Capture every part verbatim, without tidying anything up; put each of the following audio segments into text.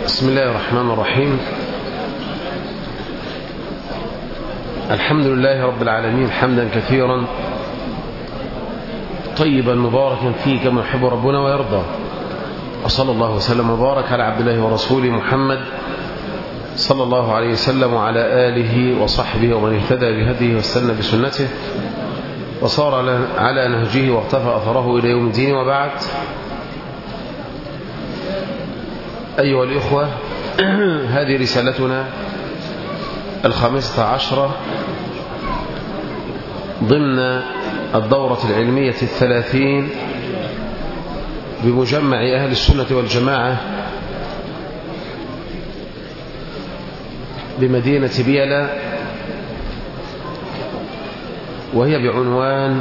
بسم الله الرحمن الرحيم. الحمد لله رب العالمين حمدا كثيرا طيبا مباركا فيه كما يحب ربنا ويرضى، وصلى الله وسلم وبارك على عبد الله ورسوله محمد صلى الله عليه وسلم وعلى آله وصحبه ومن اهتدى بهديه واستنى بسنته وصار على نهجه واقتفى أثره إلى يوم الدين. وبعد، أيها الإخوة، هذه رسالتنا الخامسة عشرة ضمن الدورة العلمية الثلاثين بمجمع أهل السنة والجماعة بمدينة بيلا، وهي بعنوان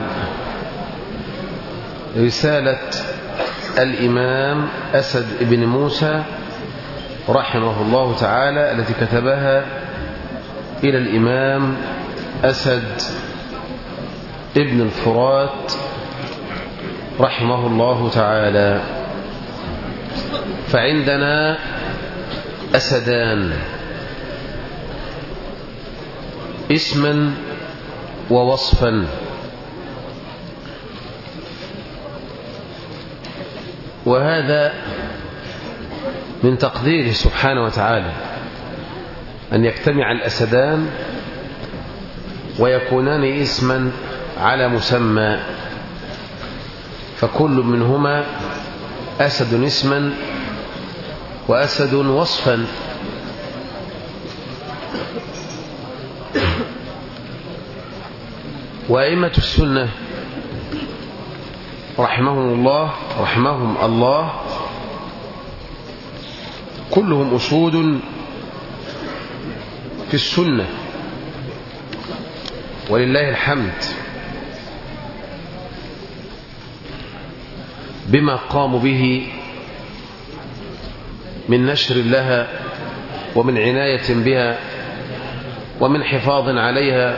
رسالة الإمام أسد بن موسى رحمه الله تعالى التي كتبها إلى الإمام أسد ابن الفرات رحمه الله تعالى. فعندنا أسدان، اسما ووصفا، وهذا من تقديره سبحانه وتعالى أن يجتمع الأسدان ويكونان اسما على مسمى، فكل منهما أسد اسما وأسد وصفا. وأئمة السنة رحمهم الله رحمهم الله كلهم أسود في السنة ولله الحمد بما قاموا به من نشر لها ومن عناية بها ومن حفاظ عليها.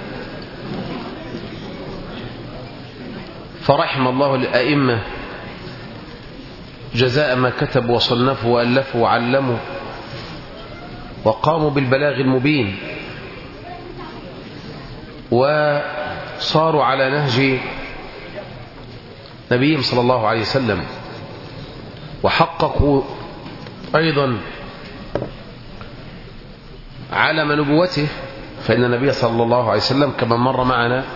فرحم الله الأئمة جزاء ما كتبوا وصنفوا وألفوا وعلموا وقاموا بالبلاغ المبين، وصاروا على نهج نبيهم صلى الله عليه وسلم، وحققوا أيضا علم نبوته، فإن النبي صلى الله عليه وسلم كما مر معنا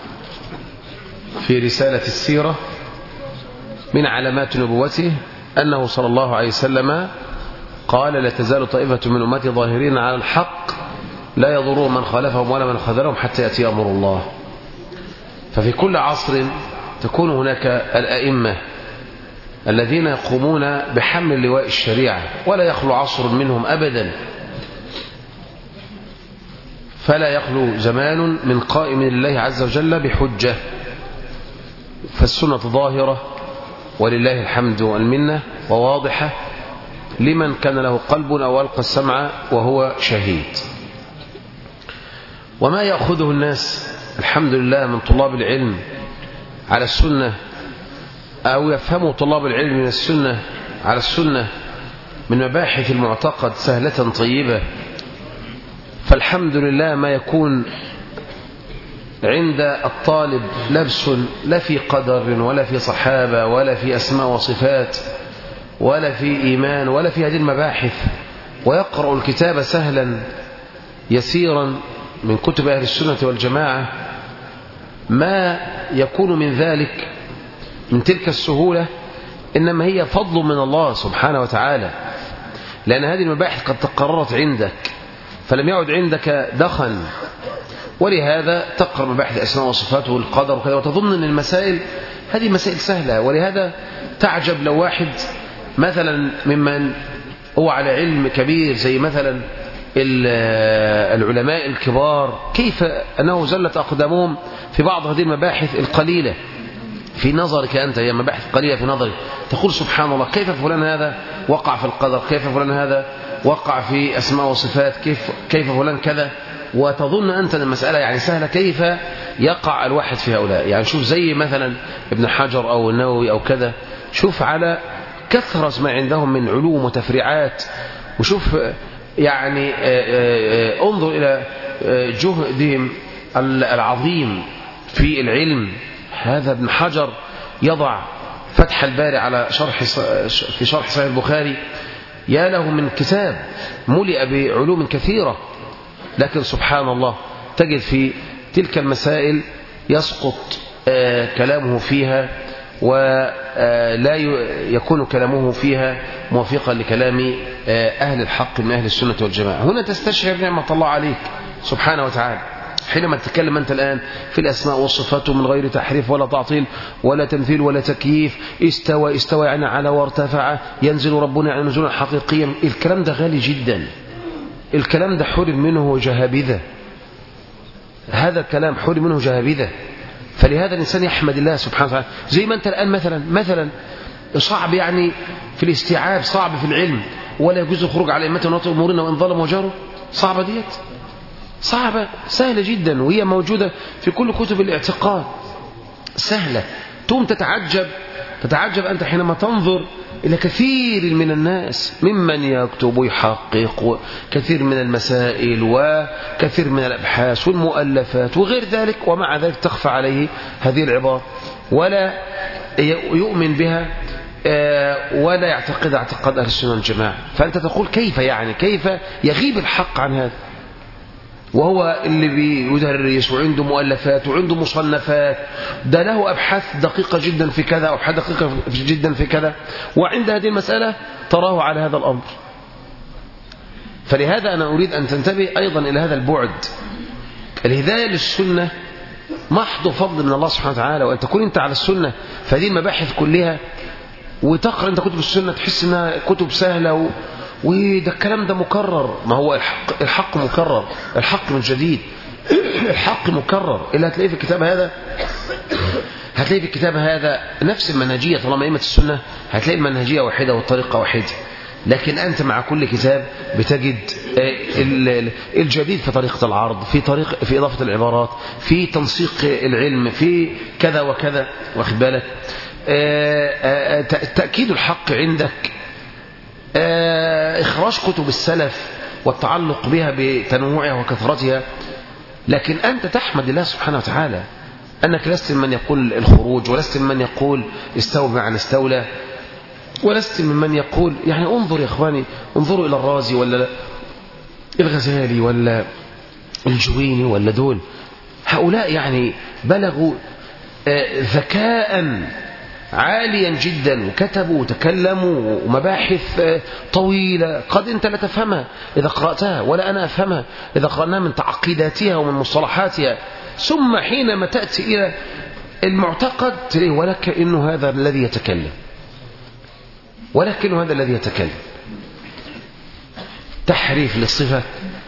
في رسالة السيرة من علامات نبوته أنه صلى الله عليه وسلم قال: لا تزال طائفة من أمتي ظاهرين على الحق لا يضرهم من خالفهم ولا من خذلهم حتى يأتي أمر الله. ففي كل عصر تكون هناك الأئمة الذين يقومون بحمل لواء الشريعة، ولا يخلو عصر منهم أبدا، فلا يخلو زمان من قائم لله عز وجل بحجة. فالسنة ظاهرة ولله الحمد والمنة وواضحة لمن كان له قلب أو ألقى السمع وهو شهيد. وما يأخذه الناس الحمد لله من طلاب العلم على السنة، أو يفهموا طلاب العلم من السنة على السنة من مباحث المعتقد سهلة طيبة، فالحمد لله ما يكون عند الطالب لبس لا في قدر ولا في صحابة ولا في أسماء وصفات ولا في إيمان ولا في هذه المباحث، ويقرأ الكتاب سهلا يسيرا من كتب أهل السنة والجماعة. ما يكون من ذلك من تلك السهولة إنما هي فضل من الله سبحانه وتعالى، لأن هذه المباحث قد تقررت عندك فلم يعد عندك دخل، ولهذا تقرأ مباحث الأسماء والصفات والقدر وكذا وتظن أن المسائل هذه مسائل سهلة. ولهذا تعجب لو واحد مثلا ممن هو على علم كبير زي مثلا العلماء الكبار كيف أنه زلت أقدامهم في بعض هذه المباحث القليلة في نظرك أنت، هي مباحث قليلة في نظرك، تقول سبحان الله كيف فلان هذا وقع في القدر، كيف فلان هذا وقع في أسماء وصفات، كيف كيف فلان كذا، وتظن أنت أن المسألة يعني سهلة. كيف يقع الواحد في هؤلاء؟ يعني شوف زي مثلا ابن حجر أو النووي أو كذا، شوف على كثرة ما عندهم من علوم وتفريعات وشوف يعني انظر إلى جهدهم العظيم في العلم. هذا ابن حجر يضع فتح الباري على شرح في شرح صحيح البخاري، يا له من كتاب ملئ بعلوم كثيرة، لكن سبحان الله تجد في تلك المسائل يسقط كلامه فيها، ولا يكون كلامه فيها موافقا لكلام أهل الحق من أهل السنة والجماعة. هنا تستشعر نعمة الله عليك سبحانه وتعالى حينما تتكلم أنت الآن في الأسماء والصفات من غير تحريف ولا تعطيل ولا تمثيل ولا تكييف. استوى استوى يعني على وارتفع، ينزل ربنا يعني نزولا حقيقيا. الكلام ده غالي جدا، الكلام ده حرم منه جهابذة، هذا الكلام حرم منه جهابذة. فلهذا الإنسان يحمد الله سبحانه وتعالى. زي ما أنت الآن مثلا مثلا صعب يعني في الاستيعاب، صعب في العلم، ولا يجوز الخروج على أئمة وناطق أمورنا وإن ظلم وجاره. صعبة ديت، صعبة، سهلة جدا، وهي موجودة في كل كتب الاعتقاد، سهلة. ثم تتعجب تتعجب أنت حينما تنظر إلى كثير من الناس ممن يكتب ويحقق كثير من المسائل وكثير من الأبحاث والمؤلفات وغير ذلك، ومع ذلك تخفى عليه هذه العبارة ولا يؤمن بها ولا يعتقد اعتقاد أهل السنة والجماعة. فأنت تقول كيف يعني كيف يغيب الحق عن هذا، وهو اللي بيدرس وعنده مؤلفات وعنده مصنفات، ده له أبحاث دقيقة جدا في كذا وأبحاث دقيقة جدا في كذا، وعند هذه المسألة تراه على هذا الأمر. فلهذا أنا أريد أن تنتبه أيضا إلى هذا البعد. الهداية للسنة محض فضل من الله سبحانه وتعالى، وأن تكون أنت على السنة. فهذه المباحث كلها وتقرأ أنت كتب السنة تحس أنها كتب سهلة و... وده الكلام ده مكرر. ما هو الحق, الحق مكرر، الحق من جديد، الحق مكرر. إلا هتلاقيه في الكتاب هذا هتلاقيه في الكتاب هذا نفس المنهجية. طالما أئمة السنة هتلاقي المنهجية واحدة والطريقة واحدة، لكن أنت مع كل كتاب بتجد الجديد في طريقة العرض، في طريق في إضافة العبارات، في تنسيق العلم، في كذا وكذا، واخد بالك. تأكيد الحق عندك، إخراج كتب السلف والتعلق بها بتنوعها وكثرتها. لكن أنت تحمد الله سبحانه وتعالى أنك لست من يقول الخروج، ولست من يقول استوى بمعنى استولى، ولست ممن يقول يعني انظر يا إخواني، انظروا إلى الرازي ولا الغزالي ولا الجويني ولا دول، هؤلاء يعني بلغوا ذكاء عاليا جدا، وكتبوا وتكلموا ومباحث طويلة قد أنت لا تفهمها إذا قرأتها ولا أنا أفهمها إذا قرأناها من تعقيداتها ومن مصطلحاتها. ثم حينما تأتي إلى المعتقد تلاقيه ولك إنه هذا الذي يتكلم، ولكن هذا الذي يتكلم تحريف للصفة،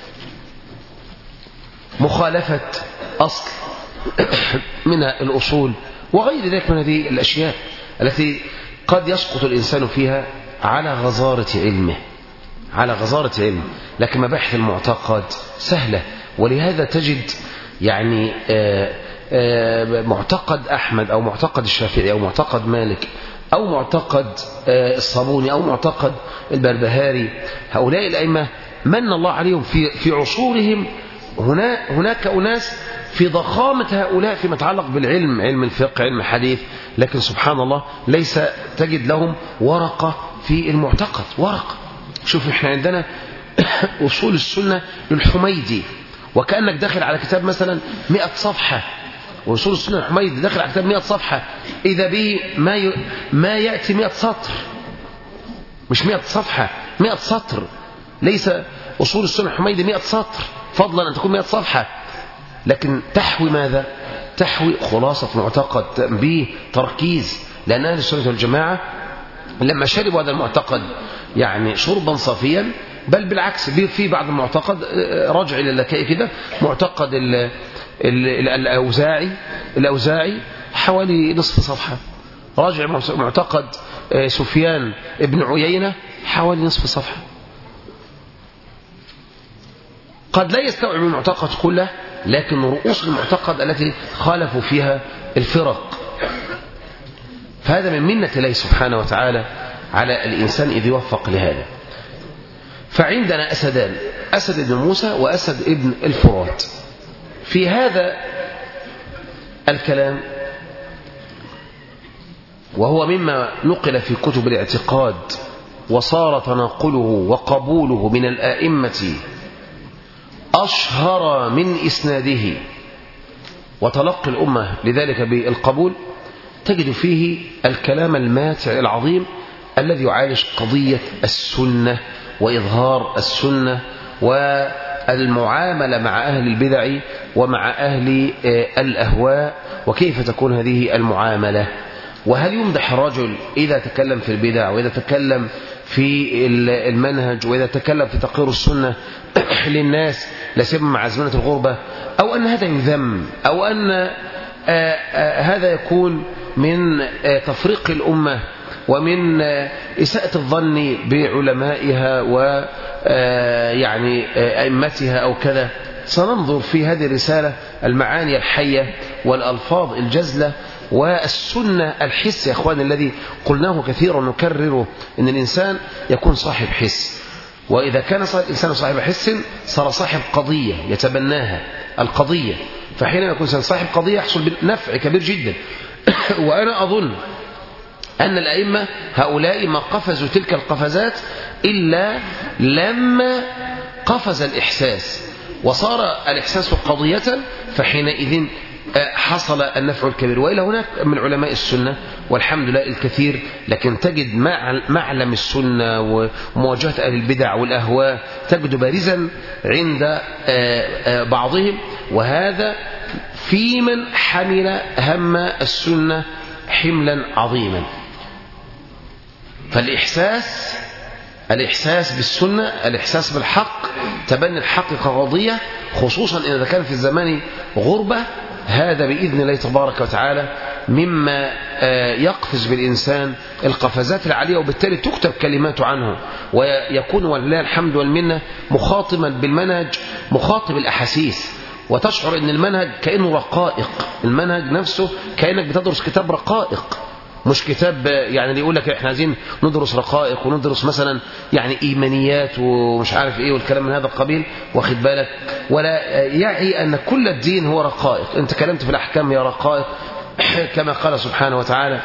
مخالفة أصل من الأصول، وغير ذلك من هذه الأشياء التي قد يسقط الإنسان فيها على غزارة علمه على غزارة علمه. لكن مباحث المعتقد سهلة. ولهذا تجد يعني آآ آآ معتقد أحمد أو معتقد الشافعي أو معتقد مالك أو معتقد الصابوني أو معتقد البربهاري، هؤلاء الأئمة من الله عليهم في في عصورهم. هنا هناك أناس في ضخامة هؤلاء فيما يتعلق بالعلم، علم الفقه، علم الحديث، لكن سبحان الله ليس تجد لهم ورقة في المعتقد، ورقة. شوف احنا عندنا أصول السنة للحميدي، وكأنك داخل على كتاب مثلا مئة صفحة، وأصول السنة الحميدي داخل على كتاب مئة صفحة، إذا به ما ي... ما يأتي مئة سطر، مش مئة صفحة، مئة سطر. ليس أصول السنة الحميدي مئة سطر فضلا أن تكون مئة صفحة، لكن تحوي ماذا؟ تحوي خلاصة معتقد به تركيز. لأن أهل السنة والجماعة لما شربوا هذا المعتقد يعني شربا صافيا، بل بالعكس في بعض المعتقد رجع إلى اللكائي كده، معتقد ال ال الأوزاعي الأوزاعي حوالي نصف صفحة، راجع معتقد سفيان ابن عيينة حوالي نصف صفحة. قد لا يستوعب المعتقد كله، لكن رؤوس المعتقد التي خالفوا فيها الفرق. فهذا من منة الله سبحانه وتعالى على الإنسان إذ يوفق لهذا. فعندنا أسدان، أسد ابن موسى وأسد ابن الفرات. في هذا الكلام، وهو مما نقل في كتب الاعتقاد وصار تناقله وقبوله من الآئمة أشهر من إسناده وتلقي الأمة لذلك بالقبول، تجد فيه الكلام الماتع العظيم الذي يعالج قضية السنة وإظهار السنة والمعاملة مع أهل البدع ومع أهل الأهواء، وكيف تكون هذه المعاملة، وهل يمدح الرجل إذا تكلم في البدع وإذا تكلم في المنهج وإذا تكلم في تقرير السنة للناس لا سيما مع أزمنة الغربة، أو أن هذا يذم، أو أن هذا يكون من تفريق الأمة ومن إساءة الظن بعلمائها ويعني أئمتها أو كذا. سننظر في هذه الرسالة المعاني الحية والألفاظ الجزلة والسنة الحس يا أخواني، الذي قلناه كثيرا نكرره، إن الإنسان يكون صاحب حس، وإذا كان الإنسان صاحب حس صار صاحب قضية يتبناها القضية، فحينما يكون صاحب قضية يحصل بالنفع كبير جدا. وأنا أظن أن الأئمة هؤلاء ما قفزوا تلك القفزات إلا لما قفز الإحساس وصار الإحساس قضية، فحينئذ حصل النفع الكبير. وإلى هناك من علماء السنة والحمد لله الكثير، لكن تجد معلم السنة ومواجهة أهل البدع والأهواء تجد بارزا عند بعضهم، وهذا في من حمل هم السنة حملا عظيما. فالإحساس الإحساس بالسنة، الإحساس بالحق، تبني الحق كقضية، خصوصا إذا كان في الزمان غربة، هذا بإذن الله تبارك وتعالى مما يقفز بالإنسان القفزات العالية، وبالتالي تكتب كلمات عنه، ويكون ولله الحمد والمنة مخاطبا بالمنهج، مخاطب الأحاسيس، وتشعر أن المنهج كأنه رقائق، المنهج نفسه كأنك بتدرس كتاب رقائق، مش كتاب يعني اللي يقول لك احنا عايزين ندرس رقائق وندرس مثلا يعني ايمانيات ومش عارف ايه والكلام من هذا القبيل، واخد بالك، ولا يعي ان كل الدين هو رقائق. انت كلمت في الاحكام يا رقائق كما قال سبحانه وتعالى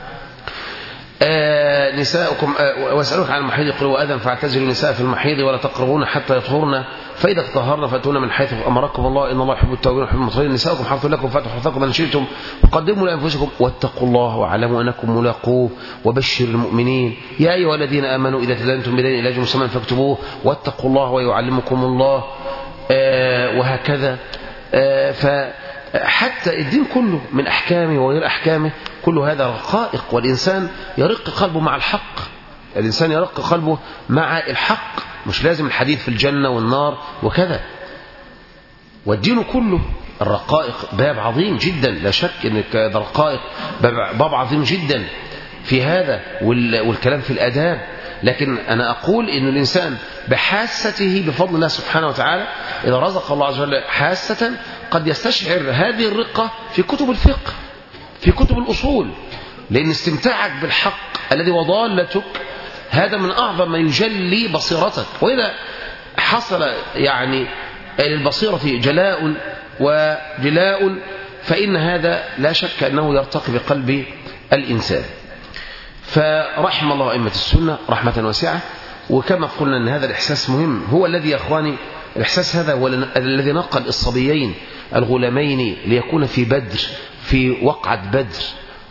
آه نساؤكم آه واسألوك عن المحيض قل وأذن فاعتزلوا النساء في المحيض ولا تقربون حتى يطهرن فإذا تطهرن فأتون من حيث أمركم الله إن الله يحب التوابين ويحب المتطهرين. نساؤكم حرث لكم فاتوا حرثكم إن شئتم وقدموا لأنفسكم واتقوا الله واعلموا أنكم ملاقوه وبشر المؤمنين يا أيها الذين آمنوا إذا تداينتم بدين إلى أجل مسمى فاكتبوه واتقوا الله ويعلمكم الله آه وهكذا. آه فحتى الدين كله من أحكامه وغير أحكامه كل هذا رقائق، والإنسان يرق قلبه مع الحق، الإنسان يرق قلبه مع الحق، مش لازم الحديث في الجنة والنار وكذا. والدين كله الرقائق باب عظيم جدا، لا شك ان الرقائق باب عظيم جدا في هذا والكلام في الآداب. لكن أنا أقول إن الإنسان بحاسته بفضل الله سبحانه وتعالى إذا رزق الله عز وجل حاسة قد يستشعر هذه الرقة في كتب الفقه، في كتب الأصول، لأن استمتاعك بالحق الذي وضالتك هذا من أعظم ما يجلي بصيرتك. وإذا حصل يعني للبصيرة جلاء وجلاء فإن هذا لا شك أنه يرتقي بقلب الإنسان. فرحم الله أئمة السنة رحمة واسعة. وكما قلنا أن هذا الإحساس مهم، هو الذي يا أخواني الإحساس هذا هو الذي نقل الصبيين الغلامين ليكون في بدر، في وقعة بدر،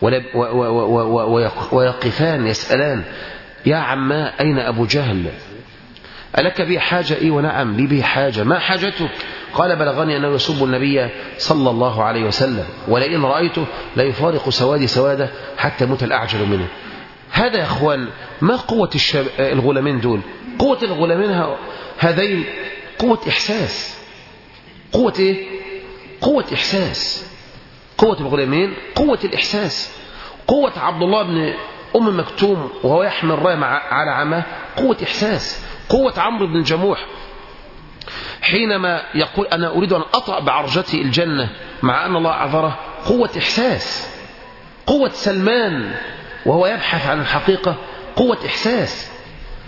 ويقفان يسألان يا عما أين أبو جهل؟ ألك بي حاجة؟ إيه ونعم لي به حاجة. ما حاجتك؟ قال بلغني أنه يسب النبي صلى الله عليه وسلم ولئن رأيته لا يفارق سوادي سواده حتى موت الأعجل منه. هذا يا أخوان ما قوة الشاب الغلامين دول؟ قوة الغلامين هذين قوة إحساس. قوة إيه؟ قوة إحساس. قوة الغلامين قوة الإحساس. قوة عبد الله بن أم مكتوم وهو يحمل راية على عماه قوة إحساس. قوة عمرو بن الجموح حينما يقول أنا أريد أن أطأ بعرجتي الجنة مع أن الله أعذره قوة إحساس. قوة سلمان وهو يبحث عن الحقيقة قوة إحساس.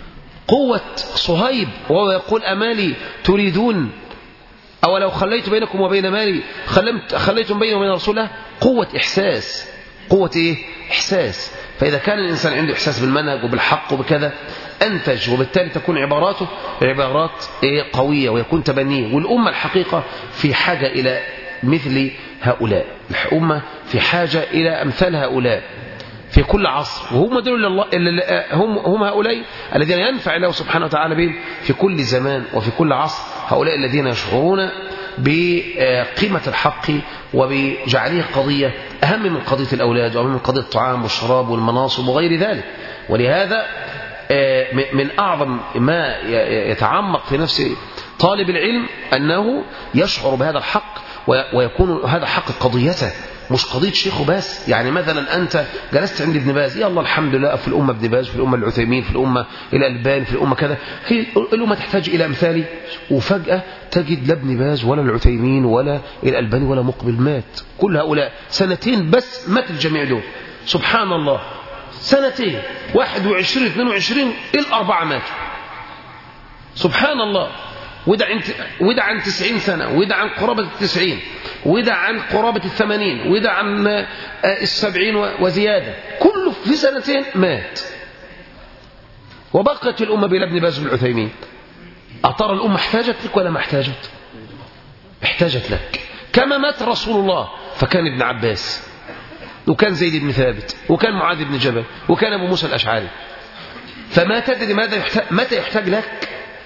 قوة صهيب وهو يقول أمالي تريدون أو لو خليت بينكم وبين مالي خليتم بيني وبين رسول الله. قوة إحساس، قوة إيه؟ إحساس. فإذا كان الإنسان عنده إحساس بالمنهج وبالحق وبكذا أنتج، وبالتالي تكون عباراته عبارات إيه؟ قوية، ويكون تبنيه. والأمة الحقيقة في حاجة إلى مثل هؤلاء، الأمة في حاجة إلى أمثال هؤلاء في كل عصر، وهم دول الله هم هم هؤلاء الذين ينفع الله سبحانه وتعالى بهم في كل زمان وفي كل عصر. هؤلاء الذين يشعرون بقيمة الحق وبجعله قضية أهم من قضية الأولاد وأهم من قضية الطعام والشراب والمناصب وغير ذلك. ولهذا من أعظم ما يتعمق في نفس طالب العلم أنه يشعر بهذا الحق ويكون هذا حق قضيته، مش قضية شيخه بس. يعني مثلا أنت جلست عند ابن باز، يا الله الحمد لله في الأمة ابن باز، في الأمة العثيمين، في الأمة الألباني، في الأمة كذا. هي الأمة تحتاج إلى أمثالي، وفجأة تجد لا ابن باز ولا العثيمين ولا الألباني ولا مقبل مات. كل هؤلاء سنتين بس مات الجميع دول، سبحان الله. سنتين، واحد وعشرين اثنين وعشرين الأربعة ماتوا، سبحان الله. وده عن وده عن تسعين سنة، وده عن قرابة التسعين، وده عن قرابة الثمانين، وده عن السبعين وزيادة، كله في سنتين مات. وبقت الأمة بلا ابن باز والعثيمين. أترى الأمة احتاجت لك ولا ما احتاجت؟ احتاجت لك. كما مات رسول الله فكان ابن عباس، وكان زيد بن ثابت، وكان معاذ بن جبل، وكان أبو موسى الأشعري. فما تدري ماذا يحتاج، متى يحتاج لك،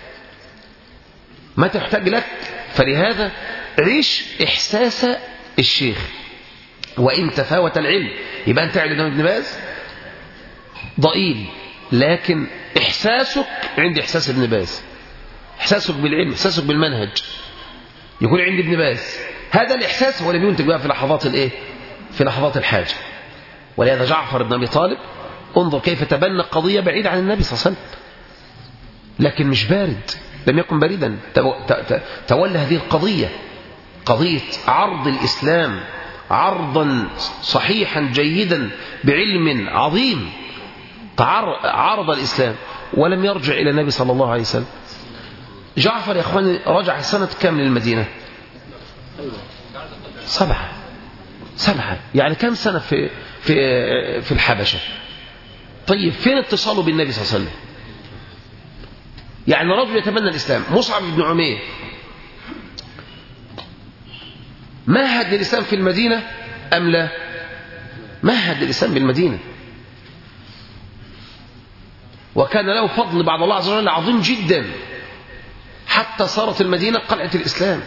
متى يحتاج لك. فلهذا عيش إحساس الشيخ. وإن تفاوت العلم، يبقى أنت قاعد قدام ابن باز ضئيل، لكن إحساسك عند إحساس ابن باز، إحساسك بالعلم، إحساسك بالمنهج يكون عند ابن باز. هذا الإحساس هو اللي بينتج بقى في لحظات الإيه؟ في لحظات الحاجة. ولهذا جعفر بن أبي طالب انظر كيف تبنى قضية بعيدة عن النبي صلى الله عليه وسلم، لكن مش بارد، لم يكن باردا. تولى هذه القضية، قضية عرض الإسلام عرضا صحيحا جيدا بعلم عظيم، عرض الإسلام ولم يرجع إلى النبي صلى الله عليه وسلم. جعفر يا أخواني رجع سنة كام للمدينة؟ سبعة سبعة يعني كم سنة في في في الحبشة. طيب فين اتصاله بالنبي صلى الله عليه وسلم؟ يعني رجل يتبنى الإسلام. مصعب بن عمير مهد للإسلام في المدينة أم لا؟ مهد للإسلام بالمدينة، وكان له فضل بعد الله عز وجل عظيم جدا، حتى صارت المدينة قلعة الإسلام.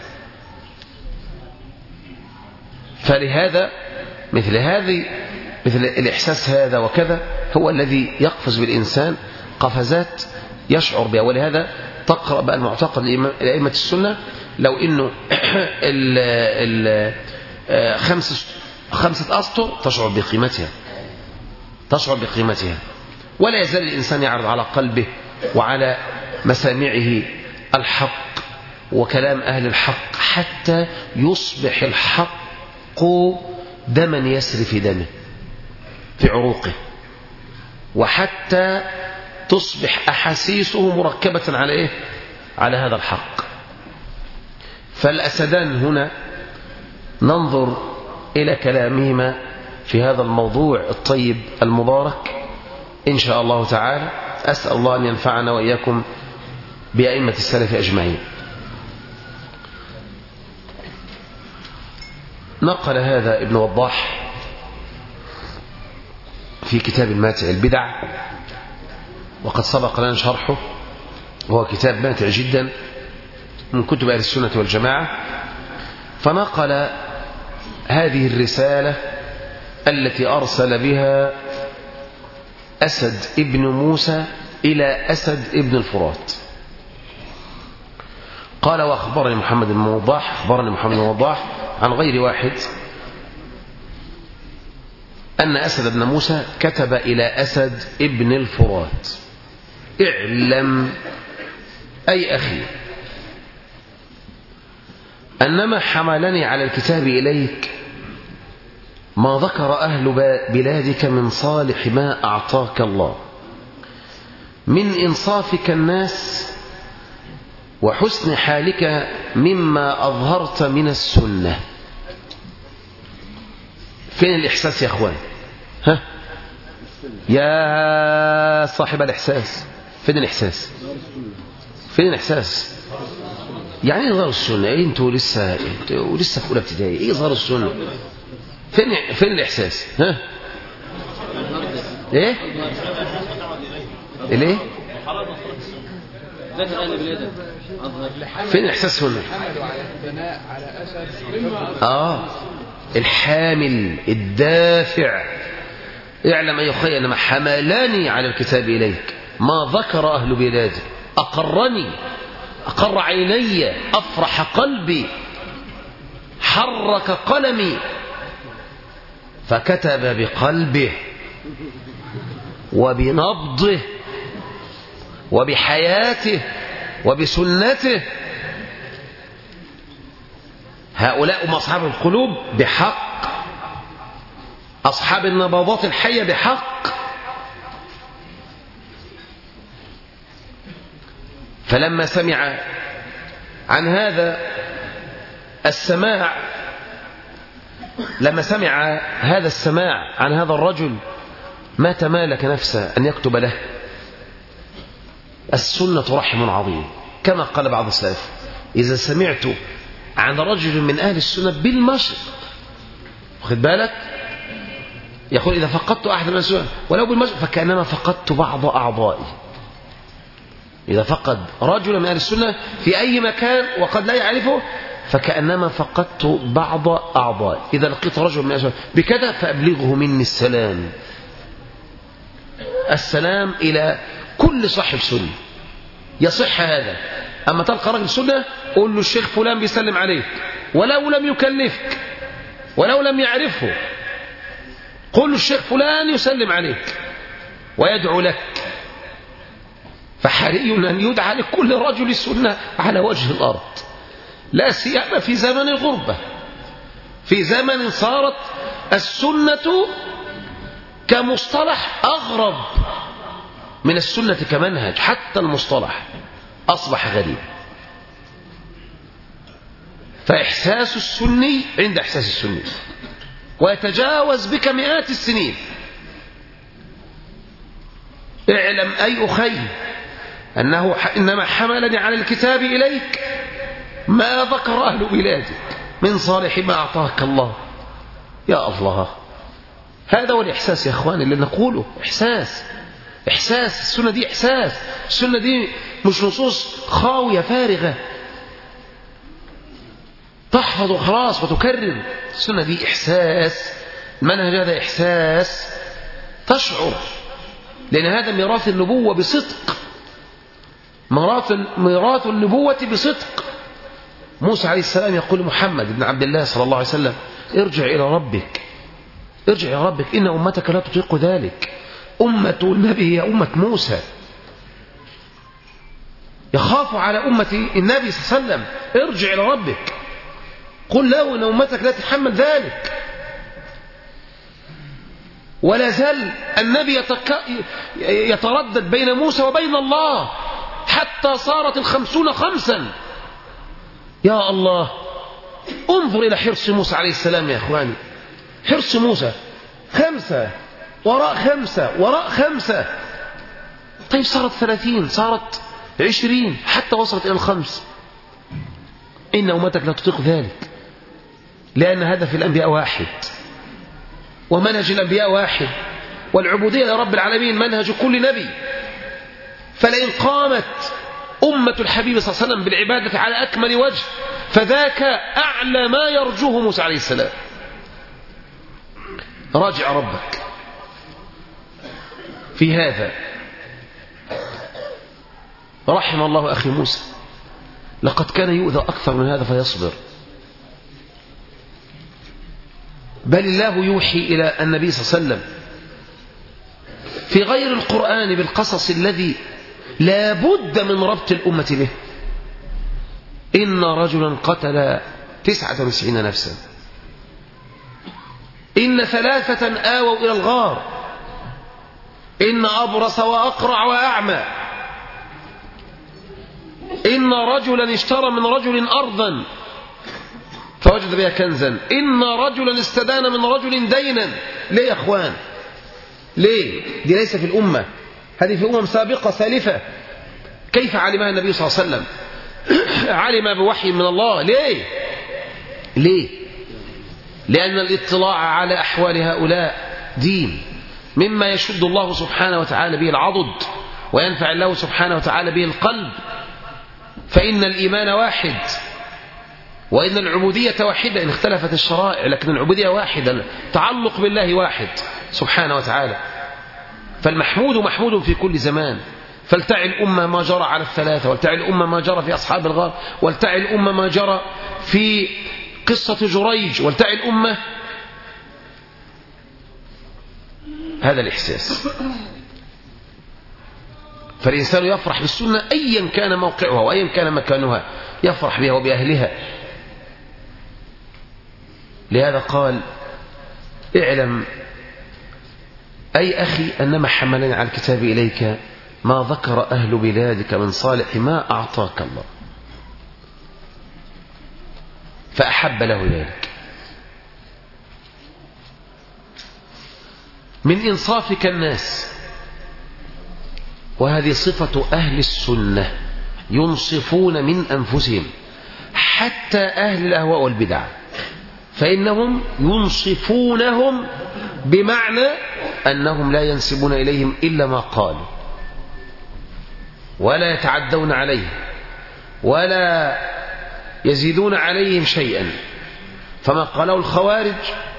فلهذا مثل هذه مثل الإحساس هذا وكذا هو الذي يقفز بالإنسان قفزات يشعر بها. ولهذا تقرأ بقى المعتقد لأئمة السنة، لو إنه ال ال خمس خمسة أسطر تشعر بقيمتها، تشعر بقيمتها. ولا يزال الإنسان يعرض على قلبه وعلى مسامعه الحق وكلام أهل الحق حتى يصبح الحق دما يسري في دمه في عروقه، وحتى تصبح أحاسيسه مركبة على إيه؟ على هذا الحق. فالأسدان هنا ننظر إلى كلامهما في هذا الموضوع الطيب المبارك إن شاء الله تعالى. أسأل الله أن ينفعنا وإياكم بأئمة السلف أجمعين. نقل هذا ابن وضاح في كتاب ماتع البدع، وقد سبق لنا شرحه، وهو كتاب ماتع جدا من كتب أهل السنة والجماعة. فنقل هذه الرسالة التي أرسل بها أسد ابن موسى إلى أسد ابن الفرات. قال: وأخبرني محمد بن وضاح أخبرني محمد بن وضاح عن غير واحد أن أسد بن موسى كتب إلى أسد ابن الفرات: اعلم أي أخي أنما حملني على الكتاب إليك ما ذكر أهل بلادك من صالح ما أعطاك الله من إنصافك الناس وحسن حالك مما أظهرت من السنة. فين الإحساس يا أخوان؟ ها؟ يا صاحب الإحساس، فين الإحساس؟ فين الإحساس؟ يعني إيه ظهر السنة؟ إيه أنتوا لسه أنتوا لسه في أولى ابتدائي؟ إيه ظهر السنة؟ فين فين الإحساس؟ ها؟ إيه؟ الإيه؟ فين الإحساس هنا؟ آه الحامل الدافع. اعلم أيها الأخوة أنما حملاني على الكتاب إليك ما ذكر أهل بلادي، أقرني، أقر عيني، أفرح قلبي، حرك قلمي، فكتب بقلبه وبنبضه وبحياته وبسنته. هؤلاء هم أصحاب القلوب بحق، أصحاب النبضات الحية بحق. فلما سمع عن هذا السماع، لما سمع هذا السماع عن هذا الرجل ما تمالك نفسه أن يكتب له. السنة رحم عظيم، كما قال بعض السلف: إذا سمعت عن رجل من أهل السنة بالمشرق، واخد بالك، يقول إذا فقدت أحد من السنة ولو بالمشرق فكأنما فقدت بعض أعضائي. إذا فقد رجل من أهل السنة في أي مكان وقد لا يعرفه فكأنما فقدت بعض أعضائي. إذا لقيت رجل من أهل السنة بكذا فأبلغه مني السلام. السلام إلى كل صاحب سنة يصح هذا. أما تلقى رجل سنة قول له الشيخ فلان بيسلم عليك، ولو لم يكلفك ولو لم يعرفه، قل له الشيخ فلان يسلم عليك ويدعو لك. فحري أن يدعى لكل رجل سنة على وجه الأرض، لا سيما في زمن الغربة، في زمن صارت السنة كمصطلح أغرب من السنة كمنهج. حتى المصطلح أصبح غريب. فإحساس السني عند إحساس السني ويتجاوز بك مئات السنين. اعلم أي أخي أنه إنما حملني على الكتاب إليك ما ذكر أهل بلادك من صالح ما أعطاك الله. يا الله، هذا هو الإحساس يا أخواني اللي نقوله. إحساس إحساس السنة دي إحساس. السنة دي مش نصوص خاوية فارغة تحفظ خلاص وتكرر. السنة دي إحساس، المنهج هذا إحساس تشعر، لأن هذا ميراث النبوة بصدق، ميراث ميراث النبوة بصدق. موسى عليه السلام يقول محمد بن عبد الله صلى الله عليه وسلم: ارجع إلى ربك، ارجع إلى ربك إن أمتك لا تطيق ذلك. أمة النبي هي أمة موسى، يخاف على أمة النبي صلى الله عليه وسلم. ارجع إلى ربك، قل له إن أمتك لا تتحمل ذلك. ولا زال النبي يتك... يتردد بين موسى وبين الله حتى صارت الخمسون خمسا. يا الله، انظر إلى حرص موسى عليه السلام يا أخواني. حرص موسى خمسة وراء خمسة وراء خمسة. طيب صارت ثلاثين، صارت عشرين، حتى وصلت إلى الخمس. إن أمتك لا تطيق ذلك، لأن هدف الأنبياء واحد ومنهج الأنبياء واحد، والعبودية لرب العالمين منهج كل نبي. فلئن قامت أمة الحبيب صلى الله عليه وسلم بالعبادة على أكمل وجه فذاك أعلى ما يرجوه موسى عليه السلام. راجع ربك في هذا. رحم الله أخي موسى، لقد كان يؤذى أكثر من هذا فيصبر. بل الله يوحي إلى النبي صلى الله عليه وسلم في غير القرآن بالقصص الذي لا بد من ربط الأمة به. إن رجلا قتل تسعة وتسعين نفسا، إن ثلاثة آووا إلى الغار، إن أبرص وأقرع وأعمى إن رجلا اشترى من رجل أرضا فوجد بها كنزا. إن رجلا استدان من رجل دينا. ليه يا أخوان؟ ليه؟ دي ليس في الأمة، هذه في أمم سابقة سالفة. كيف علمها النبي صلى الله عليه وسلم؟ علم بوحي من الله. ليه؟ ليه؟ لأن الاطلاع على أحوال هؤلاء دين، مما يشد الله سبحانه وتعالى به العضد وينفع الله سبحانه وتعالى به القلب. فإن الإيمان واحد وإن العبودية واحدة، إن اختلفت الشرائع لكن العبودية واحدة، تعلق بالله واحد سبحانه وتعالى. فالمحمود محمود في كل زمان. فلتعي الأمة ما جرى على الثلاثة، ولتعي الأمة ما جرى في أصحاب الغار، ولتعي الأمة ما جرى في قصة جريج، ولتعي الأمة. هذا الإحساس. فالإنسان يفرح بالسنة أيا كان موقعها وأيا كان مكانها، يفرح بها وبأهلها. لهذا قال: اعلم أي أخي أنما حملني على الكتاب إليك ما ذكر أهل بلادك من صالح ما أعطاك الله. فأحب له ذلك. من إنصافك الناس، وهذه صفة أهل السنة، ينصفون من أنفسهم حتى أهل الأهواء والبدع، فإنهم ينصفونهم بمعنى أنهم لا ينسبون إليهم إلا ما قالوا، ولا يتعدون عليه، ولا يزيدون عليهم شيئا. فما قاله الخوارج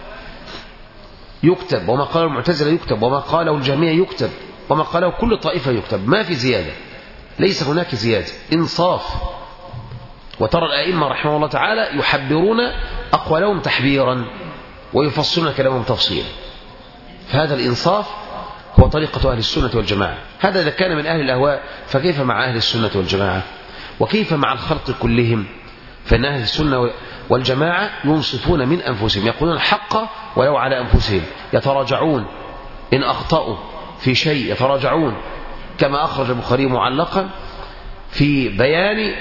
يكتب، وما قاله المعتزلة يكتب، وما قاله الجهمية يكتب، وما قاله كل طائفة يكتب، ما في زيادة، ليس هناك زيادة، إنصاف. وترى الأئمة رحمه الله تعالى يحبرون أقوالهم تحبيرا ويفصلون كلامهم تفصيلا. فهذا الإنصاف هو طريقة أهل السنة والجماعة. هذا إذا كان من أهل الأهواء، فكيف مع أهل السنة والجماعة؟ وكيف مع الخلق كلهم؟ فإن أهل السنة والجماعة ينصفون من أنفسهم، يقولون الحق ولو على أنفسهم، يتراجعون إن أخطأوا في شيء، يتراجعون. كما أخرج البخاري معلقا في بيان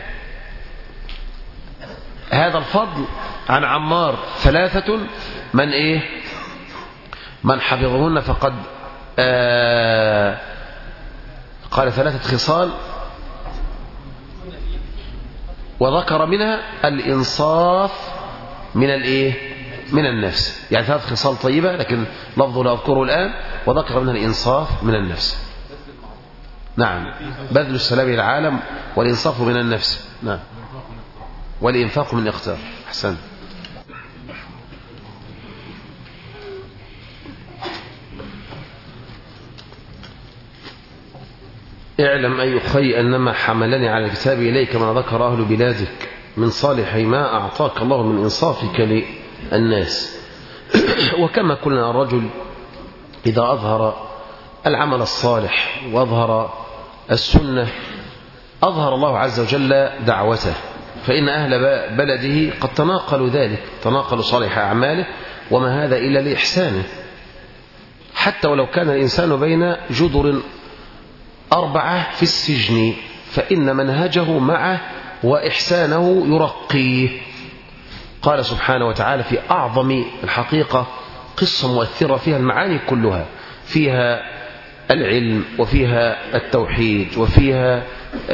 هذا الفضل عن عمار: ثلاثة من إيه من حفظهن فقد آه قال ثلاثة خصال، وذكر منها الإنصاف من الإيه من النفس. يعني ثلاث خصال طيبة لكن لفظه لا أذكره الآن، وذكر منها الإنصاف من النفس. نعم، بذل السلام للعالم والإنصاف من النفس. نعم، والإنفاق من اختار. أحسن. اعلم أي أخي أنما حملني على الكتاب إليك ما ذكر أهل بلادك من صالح ما أعطاك الله من إنصافك للناس. وكما قلنا الرجل إذا أظهر العمل الصالح وأظهر السنة أظهر الله عز وجل دعوته، فإن أهل بلده قد تناقلوا ذلك، تناقلوا صالح أعماله، وما هذا إلا لإحسانه. حتى ولو كان الإنسان بين جدر أربعة في السجن، فإن منهجه معه وإحسانه يرقيه. قال سبحانه وتعالى في أعظم الحقيقة قصة مؤثرة فيها المعاني كلها، فيها العلم وفيها التوحيد وفيها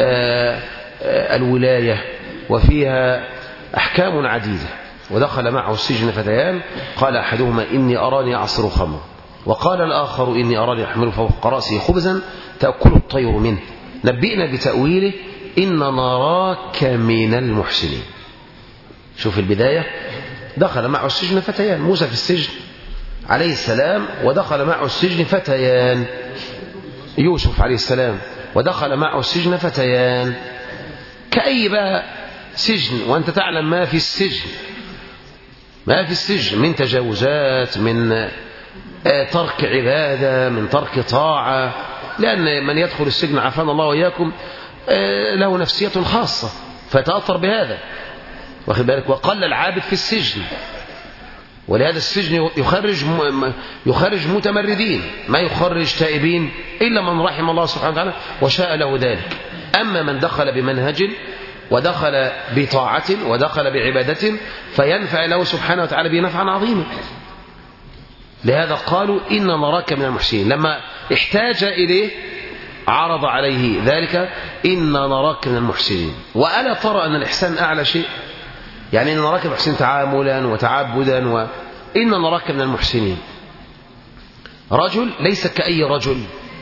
الولاية وفيها أحكام عديدة. ودخل معه السجن فتيان، قال أحدهما إني أراني أعصر خمر، وقال الآخر إني أراني أحمل فوق رأسي خبزا تأكل الطير منه، نبئنا بتأويله إن نراك من المحسنين. شوف البداية، دخل معه السجن فتيان، موسى في السجن عليه السلام، ودخل معه السجن فتيان، يوسف عليه السلام، ودخل معه السجن فتيان. كأي بقى سجن، وأنت تعلم ما في السجن، ما في السجن من تجاوزات، من ترك عبادة، من ترك طاعة، لأن من يدخل السجن عافانا الله وإياكم له نفسية خاصة فتأثر بهذا، واخد بالك. وقل العابد في السجن، ولهذا السجن يخرج يخرج متمردين، ما يخرج تائبين إلا من رحم الله سبحانه وتعالى وشاء له ذلك. أما من دخل بمنهج ودخل بطاعة ودخل بعبادة فينفع له سبحانه وتعالى بنفعا عظيما. لهذا قالوا إن نراك من المحسنين، لما احتاج إليه عرض عليه ذلك إن نراك من المحسنين. وألا ترى أن الإحسان أعلى شيء؟ يعني إن نراك من المحسنين تعاملا وتعبدا، وإن نراك من المحسنين. رجل ليس كأي رجل،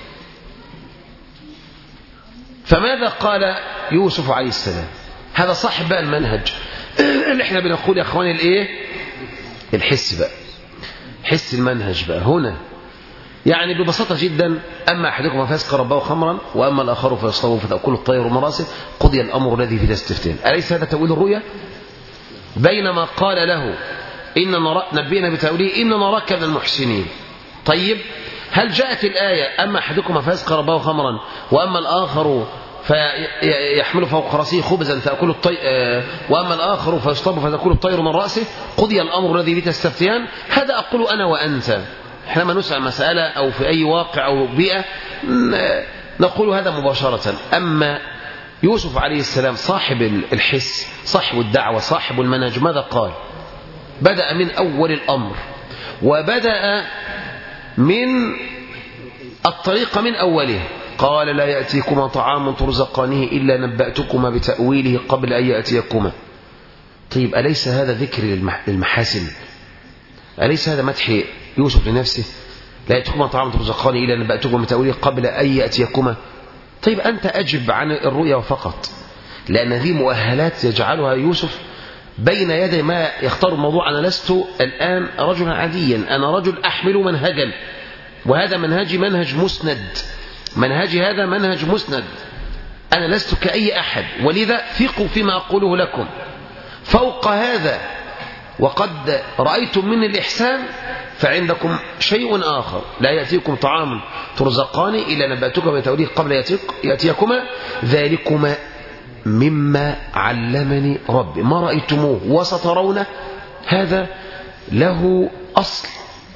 فماذا قال يوسف عليه السلام؟ هذا صاحب بقى المنهج اللي احنا بنقول يا اخواني الايه؟ الحس بقى، حس المنهج بقى هنا. يعني ببساطة جدا: أما أحدكم فيسقى ربه خمرا وأما الآخر فيصلبه فتأكل الطير من رأسه قضي الأمر الذي فيه تستفتون. أليس هذا تأويل الرؤيا؟ بينما قال له إن نرا... نبينا بتأويله إن نراك من المحسنين. طيب هل جاءت الآية أما أحدكم فيسقى ربه خمرا وأما الآخر فيحمل فوق رأسه خبزا تأكل الطير وأما الآخر فيصلب فتأكل الطير من رأسه قضي الأمر الذي فيه تستفتيان؟ هذا أقول أنا وأنت حينما نسأل مسألة أو في أي واقع أو بيئة نقول هذا مباشرة. أما يوسف عليه السلام صاحب الحس، صاحب الدعوة، صاحب المنهج، ماذا قال؟ بدأ من أول الأمر، وبدأ من الطريق من أوله. قال لا يأتيكما طعام ترزقانه إلا نبأتكما بتأويله قبل أن يأتيكما. طيب أليس هذا ذكر للمحاسن؟ أليس هذا مدح يوسف لنفسه؟ لا يأتيكما طعام ترزقانه إلا نبأتكما بتأويله قبل أن يأتيكما. طيب أنت أجب عن الرؤيا فقط، لأن ذي مؤهلات يجعلها يوسف بين يدي ما يختار الموضوع. أنا لست الآن رجلا عاديا، أنا رجل أحمل منهجا، وهذا منهجي منهج مسند، منهجي هذا منهج مسند، أنا لست كأي أحد، ولذا ثقوا فيما أقوله لكم. فوق هذا وقد رأيتم من الإحسان فعندكم شيء آخر: لا يأتيكم طعام ترزقان إلا نبأتكم بتأويله قبل يأتيكما ذلكما مما علمني ربي. ما رأيتموه وسترونه هذا له أصل.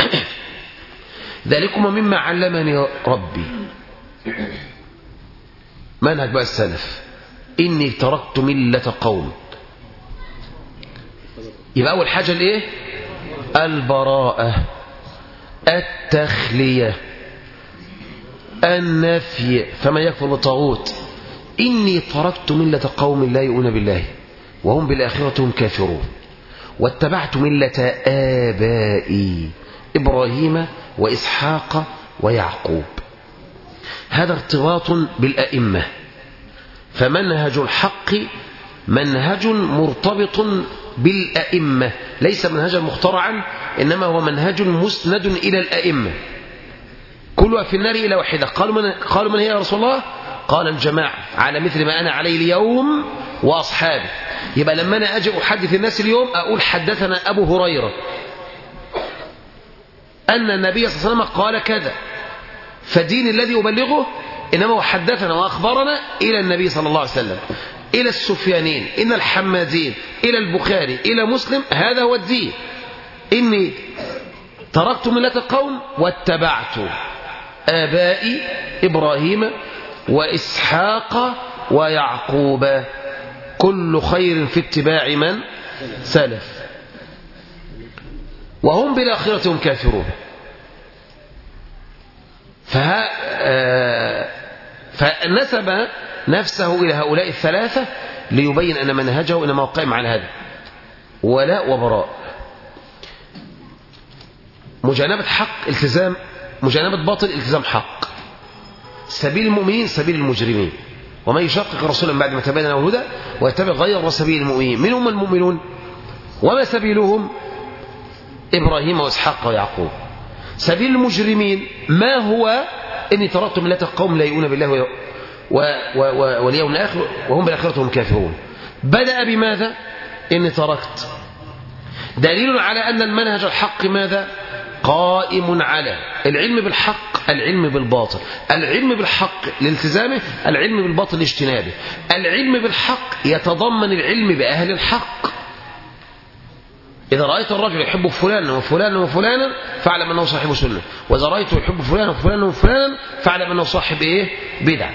ذلكما مما علمني ربي. منهج بقى السلف: إني تركت ملة قوم. يبقى أول حاجة الإيه؟ البراءة، التخلية، النفي، فما يكفر بالطاغوت. إني تركت ملة قوم لا يؤمنون بالله وهم بالآخرة هم كافرون واتبعت ملة آبائي إبراهيم وإسحاق ويعقوب. هذا ارتباط بالأئمة. فمنهج الحق منهج مرتبط بالأئمة، ليس منهجا مخترعا، إنما هو منهج مسند إلى الأئمة. كلها في النار إلى واحدة. قالوا من, قالوا من هي يا رسول الله؟ قال الجماعة على مثل ما أنا عليه اليوم وأصحابي. يبقى لما أنا أجي أحدث الناس اليوم أقول حدثنا أبو هريرة أن النبي صلى الله عليه وسلم قال كذا، فدين الذي أبلغه إنما هو حدثنا وأخبرنا إلى النبي صلى الله عليه وسلم، إلى السفيانين، إلى الحمادين، إلى البخاري، إلى مسلم. هذا هو الدين. إني تركت ملة القوم واتبعت آبائي إبراهيم وإسحاق ويعقوب، كل خير في اتباع من سلف وهم بالآخرة هم كافرون. فنسب نفسه إلى هؤلاء الثلاثة ليبين أن منهجه إنما هو قائم على هذا: ولاء وبراء، مجانبة حق التزام، مجانبة باطل التزام حق، سبيل المؤمنين سبيل المجرمين. ومن يشقق رسولا بعد ما تبين له الهدى ويتبع غير سبيل المؤمنين. من هم المؤمنون؟ وما سبيلهم؟ إبراهيم وإسحاق ويعقوب. سبيل المجرمين ما هو؟ إني تركت ملة القوم لا يؤمنون بالله و... و... و... واليوم الآخر وهم بالآخرة هم كافرون. بدأ بماذا؟ إني تركت. دليل على أن المنهج الحق ماذا؟ قائم على العلم بالحق، العلم بالباطل، العلم بالحق لالتزامه، العلم بالباطل لاجتنابه. العلم بالحق يتضمن العلم بأهل الحق. إذا رأيت الرجل يحب فلانا وفلانا وفلانا فاعلم أنه صاحب سنة، وإذا رأيته يحب فلانا وفلانا وفلانا فاعلم أنه صاحب إيه؟ بدعة.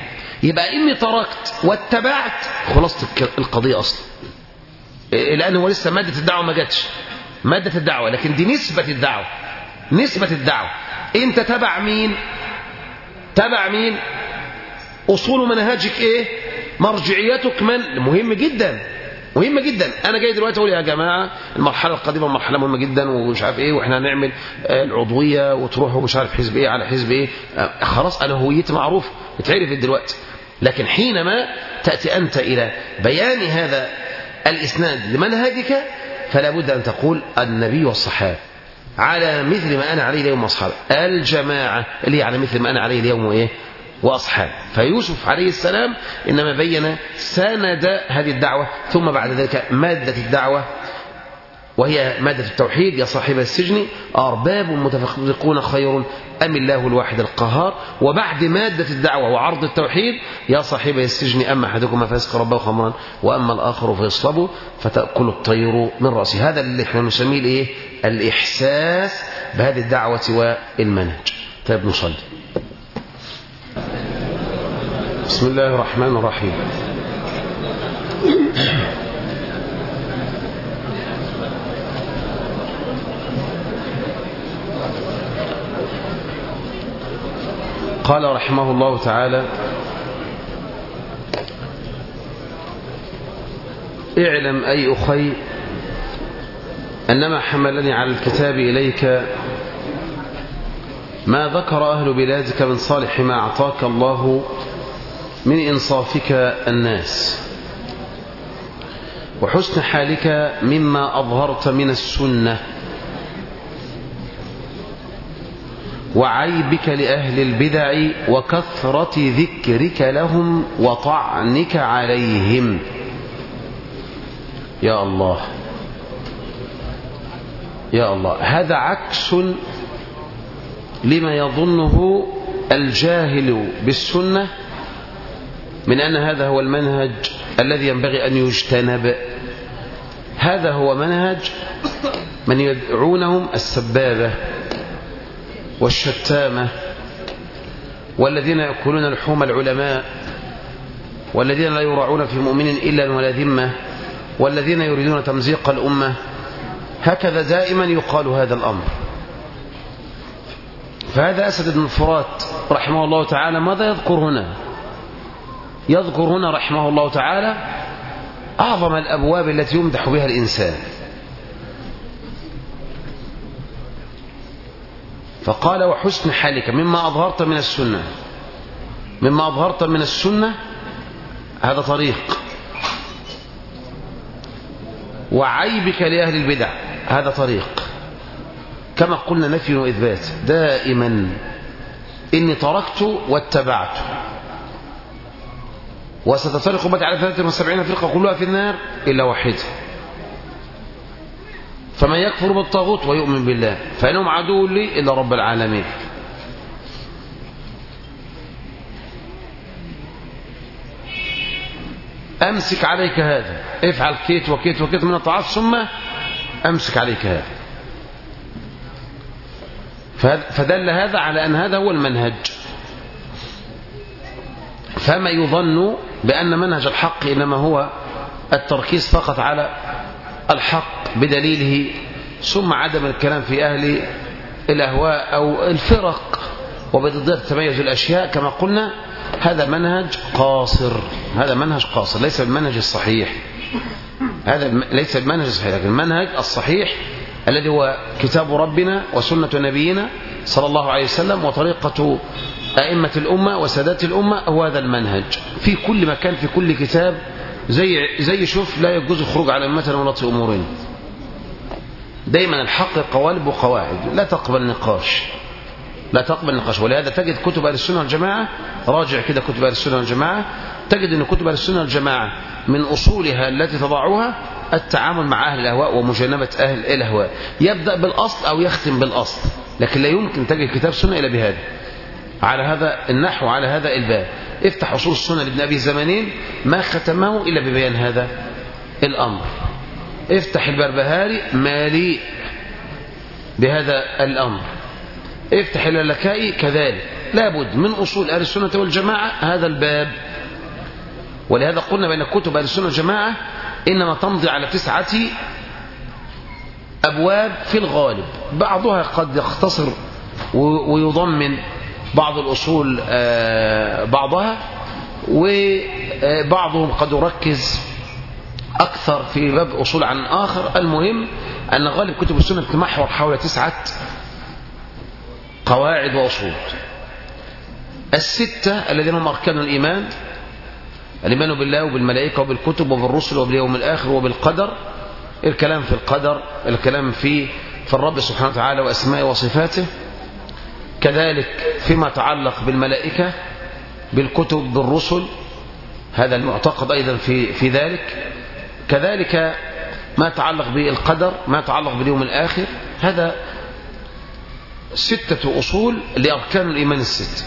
يبقى إني تركت واتبعت خلاصة القضية أصلا، لأنه هو لسه مادة الدعوة ما جاتش، مادة الدعوة، لكن دي نسبة الدعوة، نسبة الدعوة. أنت تبع مين؟ تبع مين؟ أصول منهجك إيه؟ مرجعيتك من؟ مهم جدا، مهمة جدا. أنا جاي دلوقتي أقول يا جماعة المرحلة القادمة مرحلة مهمة جدا ومش عارف إيه، وإحنا هنعمل العضوية وتروحوا مش عارف حزب إيه على حزب إيه، خلاص أنا هويتي معروف اتعرفت دلوقتي. لكن حينما تأتي أنت إلى بيان هذا الإسناد لمنهجك فلا بد أن تقول النبي والصحابة على مثل ما أنا عليه اليوم وأصحابه، الجماعة اللي على مثل ما أنا عليه اليوم وإيه وأصحابه. فيوسف عليه السلام إنما بين سند هذه الدعوة، ثم بعد ذلك مادة الدعوة وهي مادة التوحيد. يا صاحب السجن أرباب متفرقون خير أم الله الواحد القهار. وبعد مادة الدعوة وعرض التوحيد يا صاحب السجن أما أحدكما فيسقي ربه خمرا وأما الآخر فيصلب فتأكل الطير من رأسه. هذا اللي احنا نسميه الايه؟ الإحساس بهذه الدعوة والمنهج. طيب نصلي. بسم الله الرحمن الرحيم. قال رحمه الله تعالى: اعلم أي أخي أنما حملني على الكتاب إليك ما ذكر أهل بلادك من صالح ما أعطاك الله من إنصافك الناس وحسن حالك مما أظهرت من السنة وعيبك لأهل البدع وكثرة ذكرك لهم وطعنك عليهم. يا الله يا الله، هذا عكس لما يظنه الجاهل بالسنة من أن هذا هو المنهج الذي ينبغي أن يجتنب. هذا هو منهج من يدعونهم السبابة والشتامة والذين يأكلون لحوم العلماء والذين لا يراعون في مؤمن إلا ولا ذمة والذين يريدون تمزيق الأمة. هكذا دائما يقال هذا الأمر. فهذا أسد بن الفرات رحمه الله تعالى ماذا يذكر هنا؟ يذكر هنا رحمه الله تعالى أعظم الأبواب التي يمدح بها الإنسان، فقال: وحسن حالك مما أظهرت من السنة. مما أظهرت من السنة هذا طريق، وعيبك لأهل البدع هذا طريق. كما قلنا نفي وإثبات دائما، إني تركت واتبعت وستفترق أمتي على ثلاثة وسبعين فرقة كلها في النار إلا واحدة، فمن يكفر بالطاغوت ويؤمن بالله فإنهم عدو لي إلا رب العالمين. أمسك عليك هذا، افعل كيت وكيت وكيت من الطاعات ثم أمسك عليك هذا. فدل هذا على أن هذا هو المنهج. فما يظن بأن منهج الحق إنما هو التركيز فقط على الحق بدليله ثم عدم الكلام في أهل الأهواء أو الفرق وبضدها تتميز الأشياء، كما قلنا هذا منهج قاصر. هذا منهج قاصر ليس المنهج الصحيح. هذا ليس المنهج الصحيح، لكن المنهج الصحيح الذي هو كتاب ربنا وسنة نبينا صلى الله عليه وسلم وطريقة أئمة الأمة وسادات الأمة هو هذا المنهج في كل مكان في كل كتاب. زي زي شوف لا يجوز الخروج على أمتنا ولا أمورنا. دايما الحق قوالب وقواعد لا تقبل نقاش، لا تقبل نقاش. ولهذا تجد كتب أهل السنة والجماعة، راجع كده كتب أهل السنة والجماعة، تجد أن كتب أهل السنة والجماعة من أصولها التي تضعها التعامل مع أهل الأهواء ومجانبة أهل الأهواء. يبدأ بالأصل أو يختم بالأصل، لكن لا يمكن تجد كتاب سنة إلا بهذا، على هذا النحو، على هذا الباب. افتح أصول السنة لابن أبي الزمانين ما ختمه إلا ببيان هذا الأمر. افتح البربهاري مالي بهذا الأمر. افتح اللالكائي كذلك. لابد من أصول أهل السنة والجماعة هذا الباب ولهذا قلنا بأن كتب أهل السنة والجماعة إنما تمضي على تسعة أبواب في الغالب، بعضها قد يختصر ويضمن بعض الأصول بعضها، وبعضهم قد يركز أكثر في باب أصول عن آخر. المهم أن غالب كتب السنة تتمحور حول تسعة قواعد وأصول. الستة الذين هم أركان الإيمان: الإيمان بالله وبالملائكة وبالكتب وبالرسل وباليوم الآخر وبالقدر، الكلام في القدر، الكلام في في الرب سبحانه وتعالى وأسمائه وصفاته، كذلك فيما يتعلق بالملائكة بالكتب بالرسل، هذا المعتقد أيضا في في ذلك، كذلك ما يتعلق بالقدر، ما يتعلق باليوم الآخر. هذا ستة أصول لأركان الإيمان الست،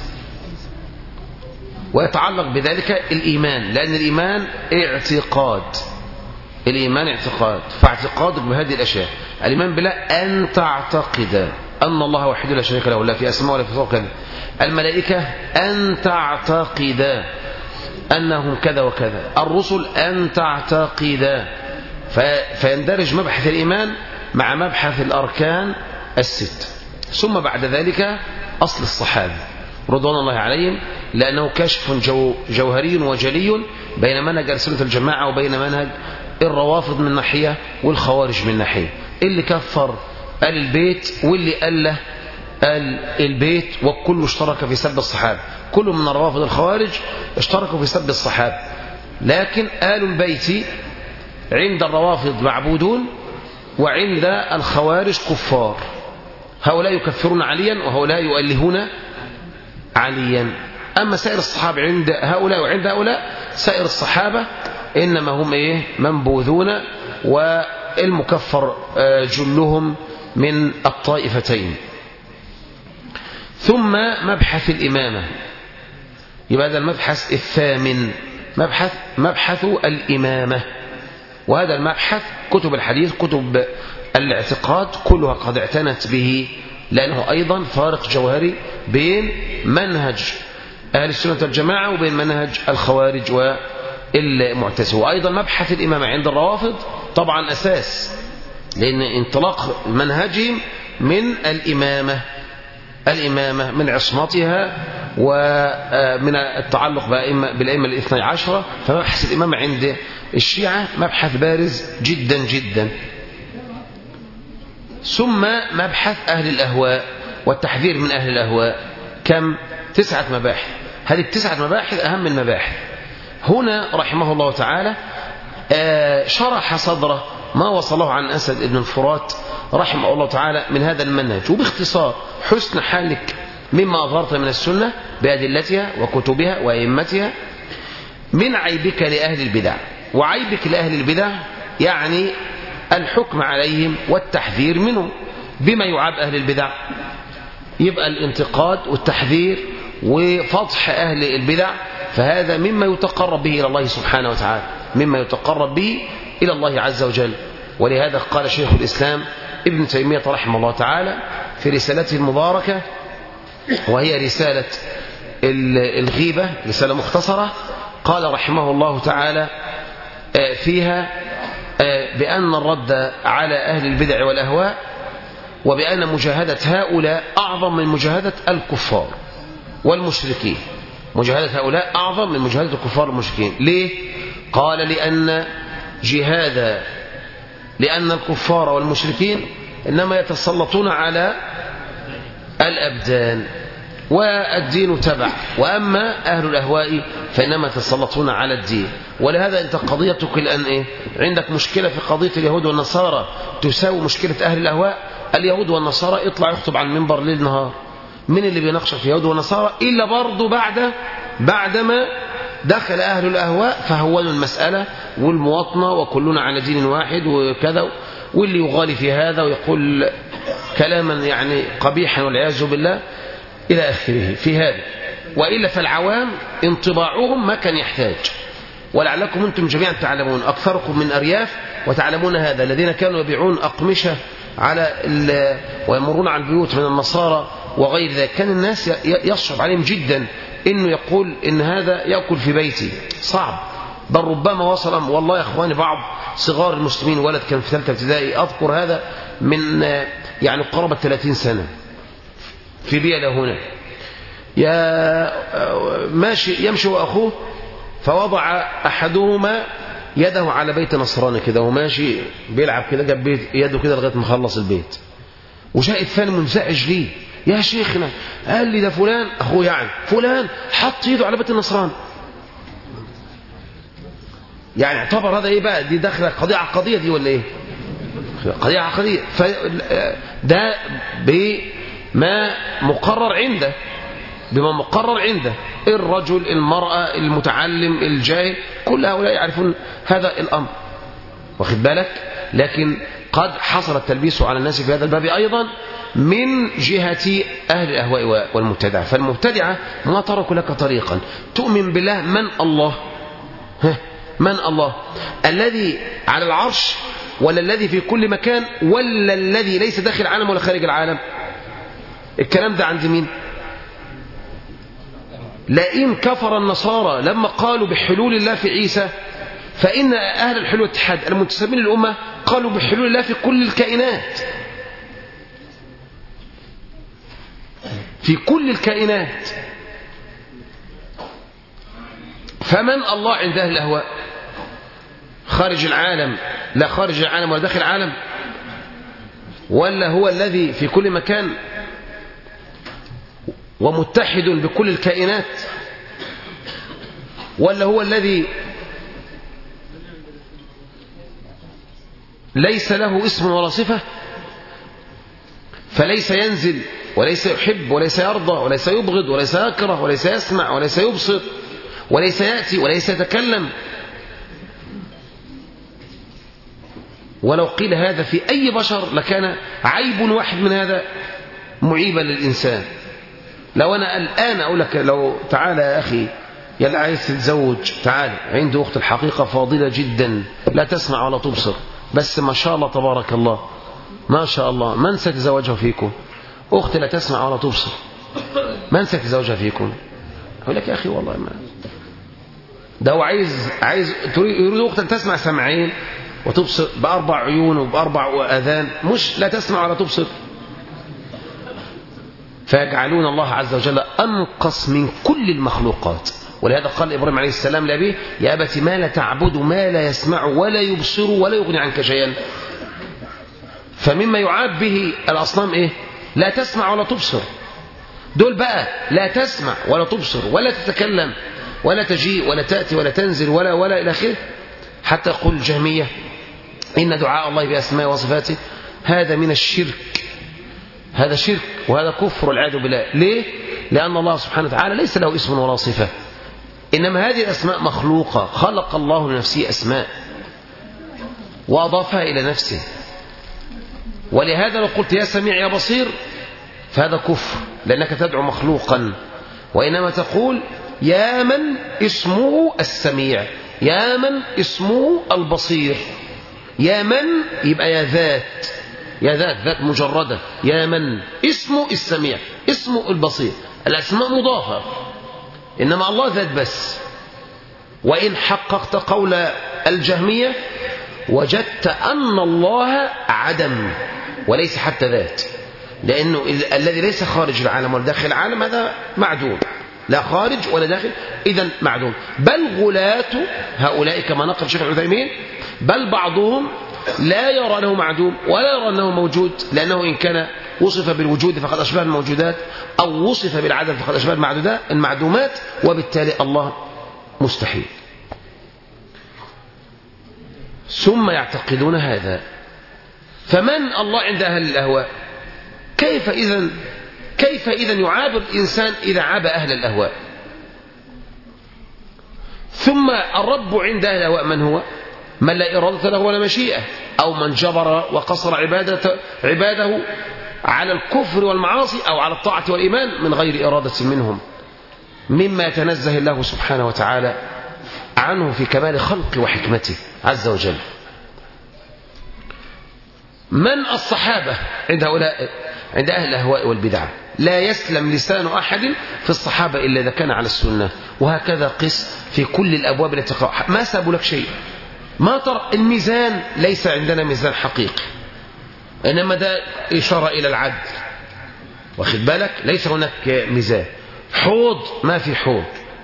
ويتعلق بذلك الإيمان، لأن الإيمان اعتقاد، الإيمان اعتقاد، فاعتقادك بهذه الأشياء. الإيمان بالله أن تعتقد أن الله وحده لا شريك له، لا في أسماء ولا في صفات كذا. الملائكة أن تعتقد أنهم كذا وكذا. الرسل أن تعتقد. فيندرج مبحث الإيمان مع مبحث الأركان الست. ثم بعد ذلك أصل الصحابة رضوان الله عليهم، لأنه كشف جو جوهري وجلي بين منهج السنة الجماعة وبين منهج الروافض من ناحية والخوارج من ناحية. اللي كفر آل البيت واللي أله آل البيت، والكل اشترك في سب الصحابة. كل من الروافض الخوارج اشتركوا في سب الصحابة، لكن آل البيت عند الروافض معبودون وعند الخوارج كفار. هؤلاء يكفرون عليا وهؤلاء يؤلهون عليا. أما سائر الصحابة عند هؤلاء وعند هؤلاء، سائر الصحابة إنما هم إيه؟ منبوذون، والمكفر جلهم من الطائفتين. ثم مبحث الإمامة، يبقى هذا المبحث الثامن، مبحث مبحث الإمامة. وهذا المبحث كتب الحديث كتب الاعتقاد كلها قد اعتنت به، لأنه أيضا فارق جوهري بين منهج أهل السنة والجماعة وبين منهج الخوارج والمعتزلة. وأيضا مبحث الإمامة عند الروافض طبعا أساس، لأن انطلاق منهجهم من الإمامة، الإمامة من عصمتها ومن التعلق بالأئمة الاثني عشرة. فمبحث الإمامة عند الشيعة مبحث بارز جدا جدا. ثم مبحث أهل الأهواء والتحذير من أهل الأهواء. كم؟ تسعة مباحث. هذه التسعة مباحث أهم المباحث. هنا رحمه الله تعالى شرح صدره ما وصله عن أسد بن الفرات رحمه الله تعالى من هذا المنهج، وباختصار حسن حالك مما أظهرت من السنة بأدلتها وكتبها وأئمتها من عيبك لأهل البدع. وعيبك لأهل البدع يعني الحكم عليهم والتحذير منهم. بما يعاب أهل البدع؟ يبقى الانتقاد والتحذير وفضح أهل البدع، فهذا مما يتقرب به إلى الله سبحانه وتعالى، مما يتقرب به إلى الله عز وجل. ولهذا قال شيخ الإسلام ابن تيمية رحمه الله تعالى في رسالته المباركة، وهي رسالة الغيبة، رسالة مختصرة، قال رحمه الله تعالى فيها بأن الرد على أهل البدع والأهواء، وبأن مجاهدة هؤلاء أعظم من مجاهدة الكفار والمشركين. مجاهدة هؤلاء أعظم من مجاهدة الكفار والمشركين. ليه؟ قال لأن جهاد لأن الكفار والمشركين إنما يتسلطون على الأبدان والدين تبع، وأما أهل الأهواء فإنما يتسلطون على الدين. ولهذا أنت قضيتك الآن إيه؟ عندك مشكلة في قضية اليهود والنصارى تساوي مشكلة أهل الأهواء. اليهود والنصارى يطلع يخطب عن المنبر ليل نهار، من اللي بيناقشك في اليهود والنصارى إلا برضو بعد بعدما دخل أهل الأهواء فهولوا المسألة والمواطنة وكلنا على دين واحد وكذا، واللي يغالي في هذا ويقول كلاما يعني قبيحا والعياذ بالله إلى آخره في هذا. وإلا فالعوام انطباعهم ما كان يحتاج. ولعلكم أنتم جميعا تعلمون، أكثركم من أرياف وتعلمون هذا، الذين كانوا يبيعون أقمشة على ويمرون على البيوت من النصارى وغير ذلك، كان الناس يصعب عليهم جدا إنه يقول إن هذا يأكل في بيتي. صعب بل ربما وصل، والله يا اخواني بعض صغار المسلمين، ولد كان في ثالثه ابتدائي اذكر هذا من يعني قرابه ثلاثين سنه في بيئه هنا، يا ماشي يمشي واخوه فوضع احدهما يده على بيت نصراني كده وماشي بيلعب كده، جاب بيت يده كده لغايه ما خلص البيت، وجاء الثاني منزعج ليه، يا شيخنا قال لي ده فلان اخوه يعني فلان حط يده على بيت النصراني. يعني اعتبر هذا ايه بقى، دي داخله قضيه عقديه دي ولا ايه؟ قضيه عقديه. فده بما مقرر عنده، بما مقرر عنده الرجل، المرأة، المتعلم، الجاهل، كل هؤلاء يعرفون هذا الأمر، واخد بالك. لكن قد حصل التلبيس على الناس في هذا الباب أيضا من جهة أهل الأهواء والمبتدعة. فالمبتدعة ما تركوا لك طريقا تؤمن بالله. من الله؟ ها من الله؟ الذي على العرش، ولا الذي في كل مكان، ولا الذي ليس داخل العالم ولا خارج العالم؟ الكلام ده عند مين؟ لئن كفر النصارى لما قالوا بحلول الله في عيسى، فإن أهل الحلول والاتحاد المنتسبين للأمة قالوا بحلول الله في كل الكائنات، في كل الكائنات. فمن الله عند أهل الأهواء؟ خارج العالم؟ لا خارج العالم ولا داخل العالم، ولا هو الذي في كل مكان ومتحد بكل الكائنات، ولا هو الذي ليس له اسم ولا صفة، فليس ينزل وليس يحب وليس يرضى وليس يبغض وليس يكره وليس يسمع وليس يبصر وليس يأتي وليس يتكلم. ولو قيل هذا في أي بشر لكان عيب واحد من هذا معيبا للإنسان. لو أنا الآن أقول لك لو تعالى يا أخي يا اللي عايز تتزوج، تعالى عنده أخت الحقيقة فاضلة جدا لا تسمع ولا تبصر، بس ما شاء الله تبارك الله ما شاء الله، من ستزوجها فيكم؟ أخت لا تسمع ولا تبصر، من ستزوجها فيكم؟ أقول لك يا أخي والله ما ده هو عايز عايز يريد أخت تسمع سمعين وتبصر بأربع عيون وبأربع أذان، مش لا تسمع ولا تبصر. فيجعلون الله عز وجل أنقص من كل المخلوقات. ولهذا قال إبراهيم عليه السلام لأبيه يا أبت ما لا تعبد ما لا يسمع ولا يبصر ولا يغني عنك شيئا. فمما يعاب به الأصنام إيه؟ لا تسمع ولا تبصر. دول بقى لا تسمع ولا تبصر ولا تتكلم ولا تجيء ولا تأتي ولا تنزل ولا ولا إلى آخره. حتى يقول الجهمية إن دعاء الله بأسماء وصفاته هذا من الشرك، هذا شرك وهذا كفر والعياذ بالله. ليه؟ لأن الله سبحانه وتعالى ليس له اسم ولا صفة، إنما هذه الأسماء مخلوقة، خلق الله لنفسه أسماء وأضافها إلى نفسه. ولهذا لو قلت يا سميع يا بصير فهذا كفر، لأنك تدعو مخلوقا، وإنما تقول يا من اسمه السميع، يا من اسمه البصير، يا من يبقى يا ذات، يا ذات ذات مجردة، يا من اسمه السميع اسمه البصير، الأسماء مضافة، إنما الله ذات بس. وإن حققت قول الجهمية وجدت أن الله عدم وليس حتى ذات، لأنه الذي ليس خارج العالم ولا داخل العالم هذا معدوم، لا خارج ولا داخل، إذن معدوم. بل غلاة هؤلاء كما نقل الشيخ ابن عثيمين بل بعضهم لا يرى أنه معدوم ولا يرى أنه موجود، لأنه إن كان وصف بالوجود فقد أشبه الموجودات، أو وصف بالعدم فقد أشبه المعدومات، وبالتالي الله مستحيل. ثم يعتقدون هذا. فمن الله عند أهل الأهواء؟ كيف إذن كيف إذن يعاب الإنسان إذا عاب أهل الأهواء؟ ثم الرب عند أهل الأهواء من هو؟ من لا إرادة له ولا مشيئة، أو من جبر وقصر عبادة عباده على الكفر والمعاصي أو على الطاعة والإيمان من غير إرادة منهم، مما يتنزه الله سبحانه وتعالى عنه في كمال خلقه وحكمته عز وجل. من الصحابة عند هؤلاء عند أهل الأهواء والبدع؟ لا يسلم لسان أحد في الصحابة إلا إذا كان على السنة. وهكذا قس في كل الأبواب التي تقرأ، ما سابوا لك شيء. ما ترى الميزان ليس عندنا ميزان حقيقي، إنما ده إشارة إلى العدل، واخد بالك؟ ليس هناك ميزان. حوض ما في حوض.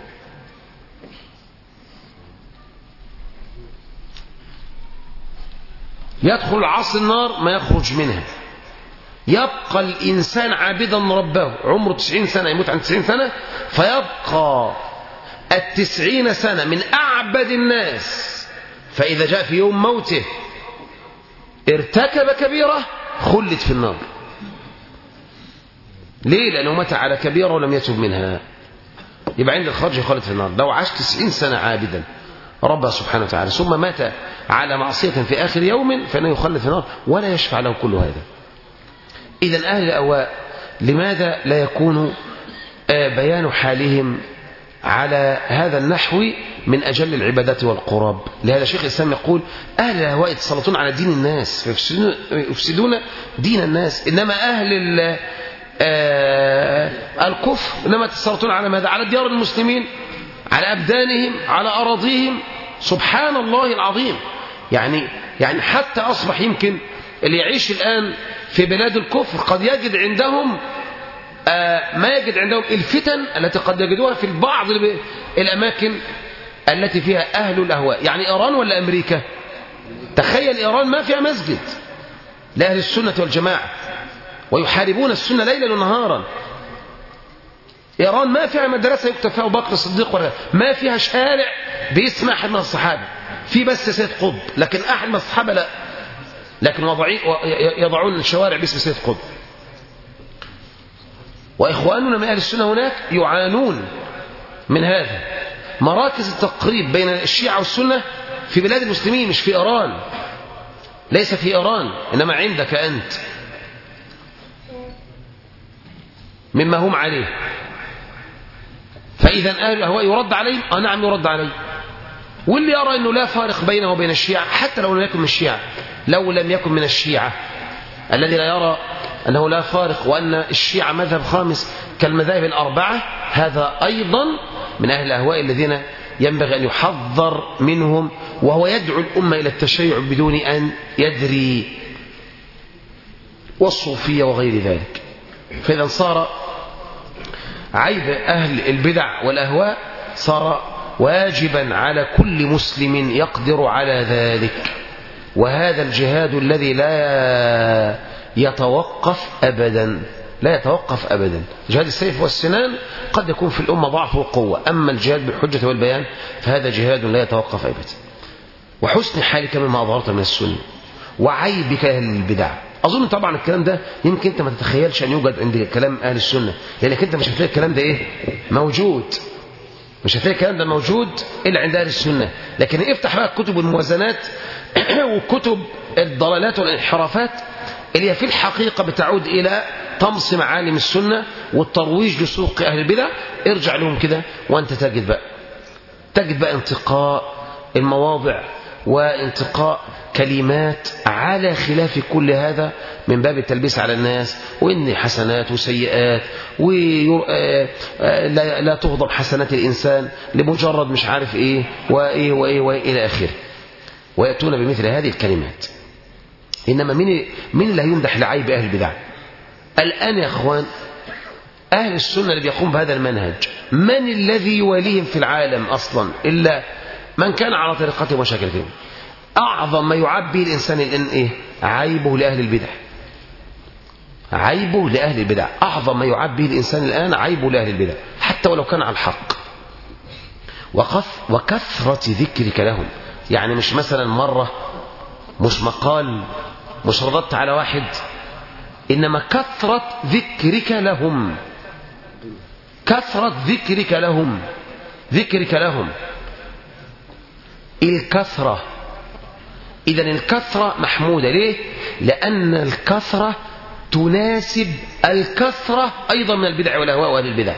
يدخل العصر النار ما يخرج منها. يبقى الإنسان عابدا ربه، عمره تسعين سنة، يموت عن تسعين سنة، فيبقى التسعين سنة من أعبد الناس، فإذا جاء في يوم موته ارتكب كبيرة خلد في النار. ليه؟ لأنه مات على كبيرة ولم يتب منها، يبقى عند الخرج خالد في النار. لو عاش تسعين سنة عابدا ربه سبحانه وتعالى ثم مات على معصية في آخر يوم فإنه يخلد في النار ولا يشفع له كل هذا. إذن أهل الأهواء لماذا لا يكون بيان حالهم على هذا النحو من أجل العبادات والقراب؟ لهذا شيخ الإسلام يقول أهل الأهواء يتسلطون على دين الناس يفسدون دين الناس، إنما أهل الكفر إنما يتسلطون على ماذا؟ على ديار المسلمين، على أبدانهم، على أراضيهم. سبحان الله العظيم. يعني يعني حتى أصبح يمكن اللي يعيش الآن في بلاد الكفر قد يجد عندهم آه ما يجد عندهم الفتن التي قد يجدوها في بعض الأماكن التي فيها أهل الأهواء. يعني إيران ولا أمريكا؟ تخيل إيران ما فيها مسجد لأهل السنة والجماعة ويحاربون السنة ليلا ونهارا. إيران ما فيها مدرسة يكتب فيها أبو بكر الصديق، ولا ما فيها شارع باسم أحد من الصحابة، في بس سيد قطب، لكن أحد من الصحابة لا، لكن يضعون الشوارع باسم سيد قطب. وإخواننا من أهل السنة هناك يعانون من هذا. مراكز التقريب بين الشيعة والسنة في بلاد المسلمين، مش في إيران، ليس في إيران، إنما عندك أنت مما هم عليه. فإذا أهل الأهواء يرد عليهم؟ آه نعم يرد عليهم. واللي يرى أنه لا فارق بينه وبين الشيعة، حتى لو لم يكن من الشيعة، لو لم يكن من الشيعة، الذي لا يرى أنه لا فارق وأن الشيعة مذهب خامس كالمذاهب الأربعة، هذا أيضا من أهل الأهواء الذين ينبغي أن يحذر منهم، وهو يدعو الأمة إلى التشيع بدون أن يدري، والصوفية وغير ذلك. فإذا صار عيب أهل البدع والأهواء صار واجبا على كل مسلم يقدر على ذلك. وهذا الجهاد الذي لا يتوقف أبدا، لا يتوقف أبدا. جهاد السيف والسنان قد يكون في الأمة ضعف وقوة، أما الجهاد بالحجة والبيان فهذا جهاد لا يتوقف أبدا. وحسن حالك مما أظهرت من السنة وعيبك أهل البدع. أظن طبعا الكلام ده يمكن أنت ما تتخيلش أن يوجد عند كلام أهل السنة، لأنك أنت مش هتلاقي الكلام ده إيه موجود، مش هتلاقي الكلام ده موجود إلا عند أهل السنة. لكن افتح بقى كتب الموازنات وكتب الضلالات والانحرافات اللي هي في الحقيقة بتعود إلى طمس معالم السنة والترويج لسوق أهل البدع. ارجع لهم كده وأنت تجد بقى تجد بقى انتقاء المواضع وانتقاء كلمات على خلاف كل هذا من باب التلبيس على الناس، وإن حسنات وسيئات، ولا تهضم حسنات الإنسان لمجرد مش عارف إيه وإيه وإيه وإيه إلى آخره، ويأتون بمثل هذه الكلمات. إنما من من اللي يمدح لعيب أهل البدع الآن يا أخوان؟ أهل السنة اللي بيقوم بهذا المنهج، من الذي يواليهم في العالم أصلا إلا من كان على طريقتهم وشكلتهم؟ أعظم ما يعاب به الإنسان الآن إيه؟ عيبه لأهل البدع. عيبه لأهل البدع أعظم ما يعاب به الإنسان الآن، عيبه لأهل البدع حتى ولو كان على الحق. وكثرة ذكرك لهم، يعني مش مثلا مرة، مش مقال، مش رددت على واحد، إنما كثرة ذكرك لهم، كثرة ذكرك لهم، ذكرك لهم الكثرة. إذن الكثرة محمودة. ليه؟ لأن الكثرة تناسب الكثرة أيضا من البدع والأهواء وأهل البدع.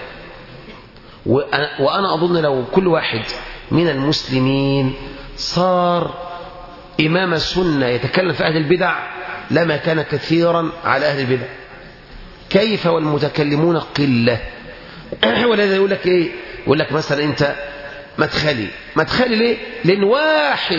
وأنا أظن لو كل واحد من المسلمين صار إمام السنة يتكلم في أهل البدع لما كان كثيرا على أهل البدع. كيف والمتكلمون قلة. ولذا يقول لك إيه؟ يقول لك مثلا أنت مدخلي. مدخلي ليه؟ لأن واحد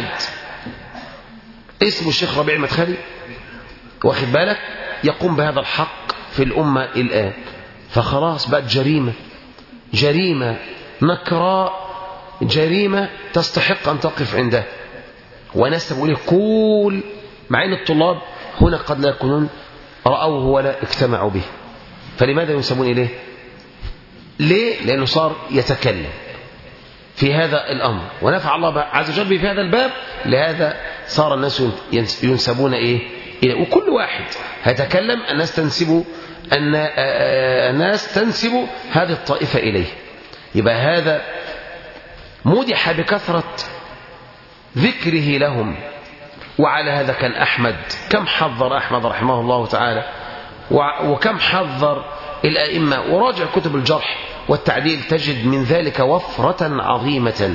اسمه الشيخ ربيع المدخلي واخد بالك يقوم بهذا الحق في الأمة الآن، فخلاص بقت جريمة، جريمة نكراء، جريمة تستحق أن تقف عنده. وناس تقول كل مع أن الطلاب هنا قد لا يكونون رأوه ولا اجتمعوا به. فلماذا ينسبون إليه؟ ليه؟ لأنه صار يتكلم في هذا الأمر ونفع الله عز وجل به في هذا الباب، لهذا صار الناس ينسبون إيه؟ إليه. وكل واحد هيتكلم الناس تنسب أن الناس تنسب هذه الطائفة إليه. يبقى هذا مدح بكثرة ذكره لهم. وعلى هذا كان أحمد كم حذر أحمد رحمه الله تعالى، وكم حذر الأئمة. وراجع كتب الجرح والتعديل تجد من ذلك وفرة عظيمة.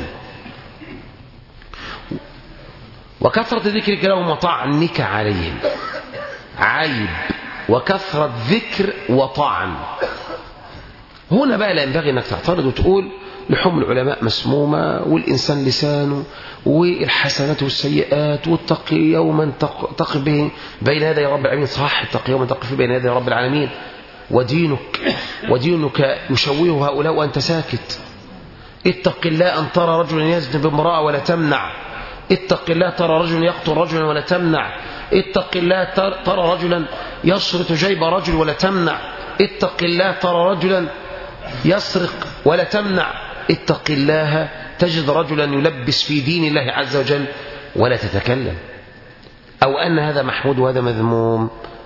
وكثرة ذكرك لهم وطعنك عليهم عيب، وكثرة ذكر وطعن. هنا بقى لا ينبغي أنك تعترض وتقول لحوم العلماء مسمومة، والإنسان لسانه، والحسنات والسيئات، والتقي يوما تقف به بين يدي رب العالمين. صح، التقي يوما تقف بين يدي رب العالمين. ودينك ودينك يشوه هؤلاء وأنت ساكت. اتق الله أن ترى رجلا يزن بامرأة ولا تمنع. اتق الله ترى رجلا يقتل رجلا ولا تمنع. اتق الله ترى رجلا يشرط جيب رجل ولا تمنع. اتق الله ترى رجلا يسرق ولا تمنع. اتق الله تجد رجلا يلبس في دين الله عز وجل ولا تتكلم. أو أن هذا محمود وهذا مذموم.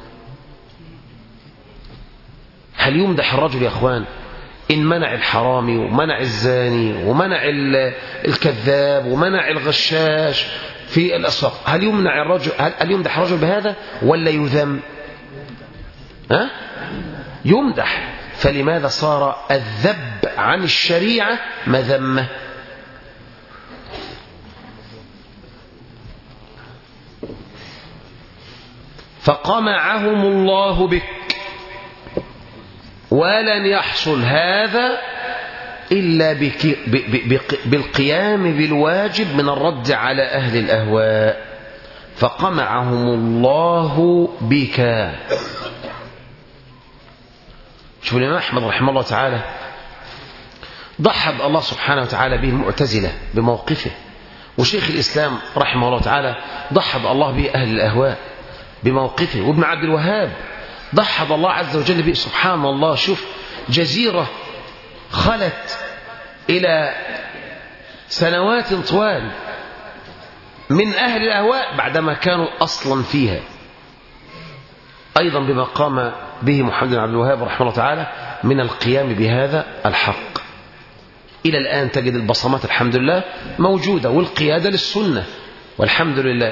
هل يمدح الرجل يا أخوان إن منع الحرامي ومنع الزاني ومنع الكذاب ومنع الغشاش في الأسواق؟ هل يمنع الرجل هل يمدح الرجل بهذا ولا يذم؟ ها؟ يمدح. فلماذا صار الذب عن الشريعة مذمة؟ فقمعهم الله بك، ولن يحصل هذا إلا بك بالقيام بالواجب من الرد على أهل الأهواء. فقمعهم الله بك. شوف الإمام أحمد رحمه الله تعالى ضحب الله سبحانه وتعالى به المعتزلة بموقفه، وشيخ الإسلام رحمه الله تعالى ضحب الله به أهل الأهواء بموقفه، وابن عبد الوهاب ضحب الله عز وجل به. سبحان الله، شوف جزيرة خلت إلى سنوات طوال من أهل الأهواء بعدما كانوا أصلا فيها، أيضا بما قام به محمد بن عبد الوهاب رحمه الله تعالى من القيام بهذا الحق. إلى الآن تجد البصمات الحمد لله موجودة، والقيادة للسنة والحمد لله.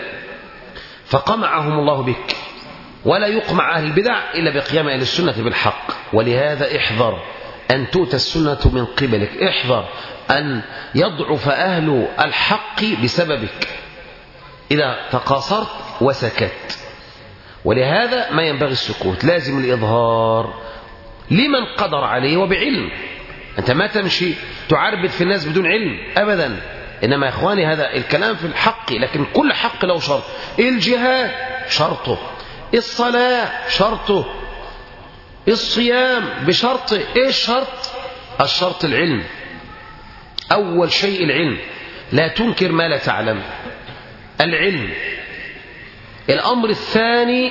فقمعهم الله بك، ولا يقمع أهل البدع إلا بقيام أهل السنة بالحق. ولهذا احذر أن تؤتى السنة من قبلك، احذر أن يضعف أهل الحق بسببك إذا تقاصرت وسكت. ولهذا ما ينبغي السكوت، لازم الإظهار لمن قدر عليه وبعلم. أنت ما تمشي تعربد في الناس بدون علم أبدا. إنما يا إخواني هذا الكلام في الحق، لكن كل حق له شرط. الجهاد شرطه، الصلاة شرطه، الصيام بشرطه. إيه الشرط؟ الشرط العلم. أول شيء العلم، لا تنكر ما لا تعلم، العلم. الأمر الثاني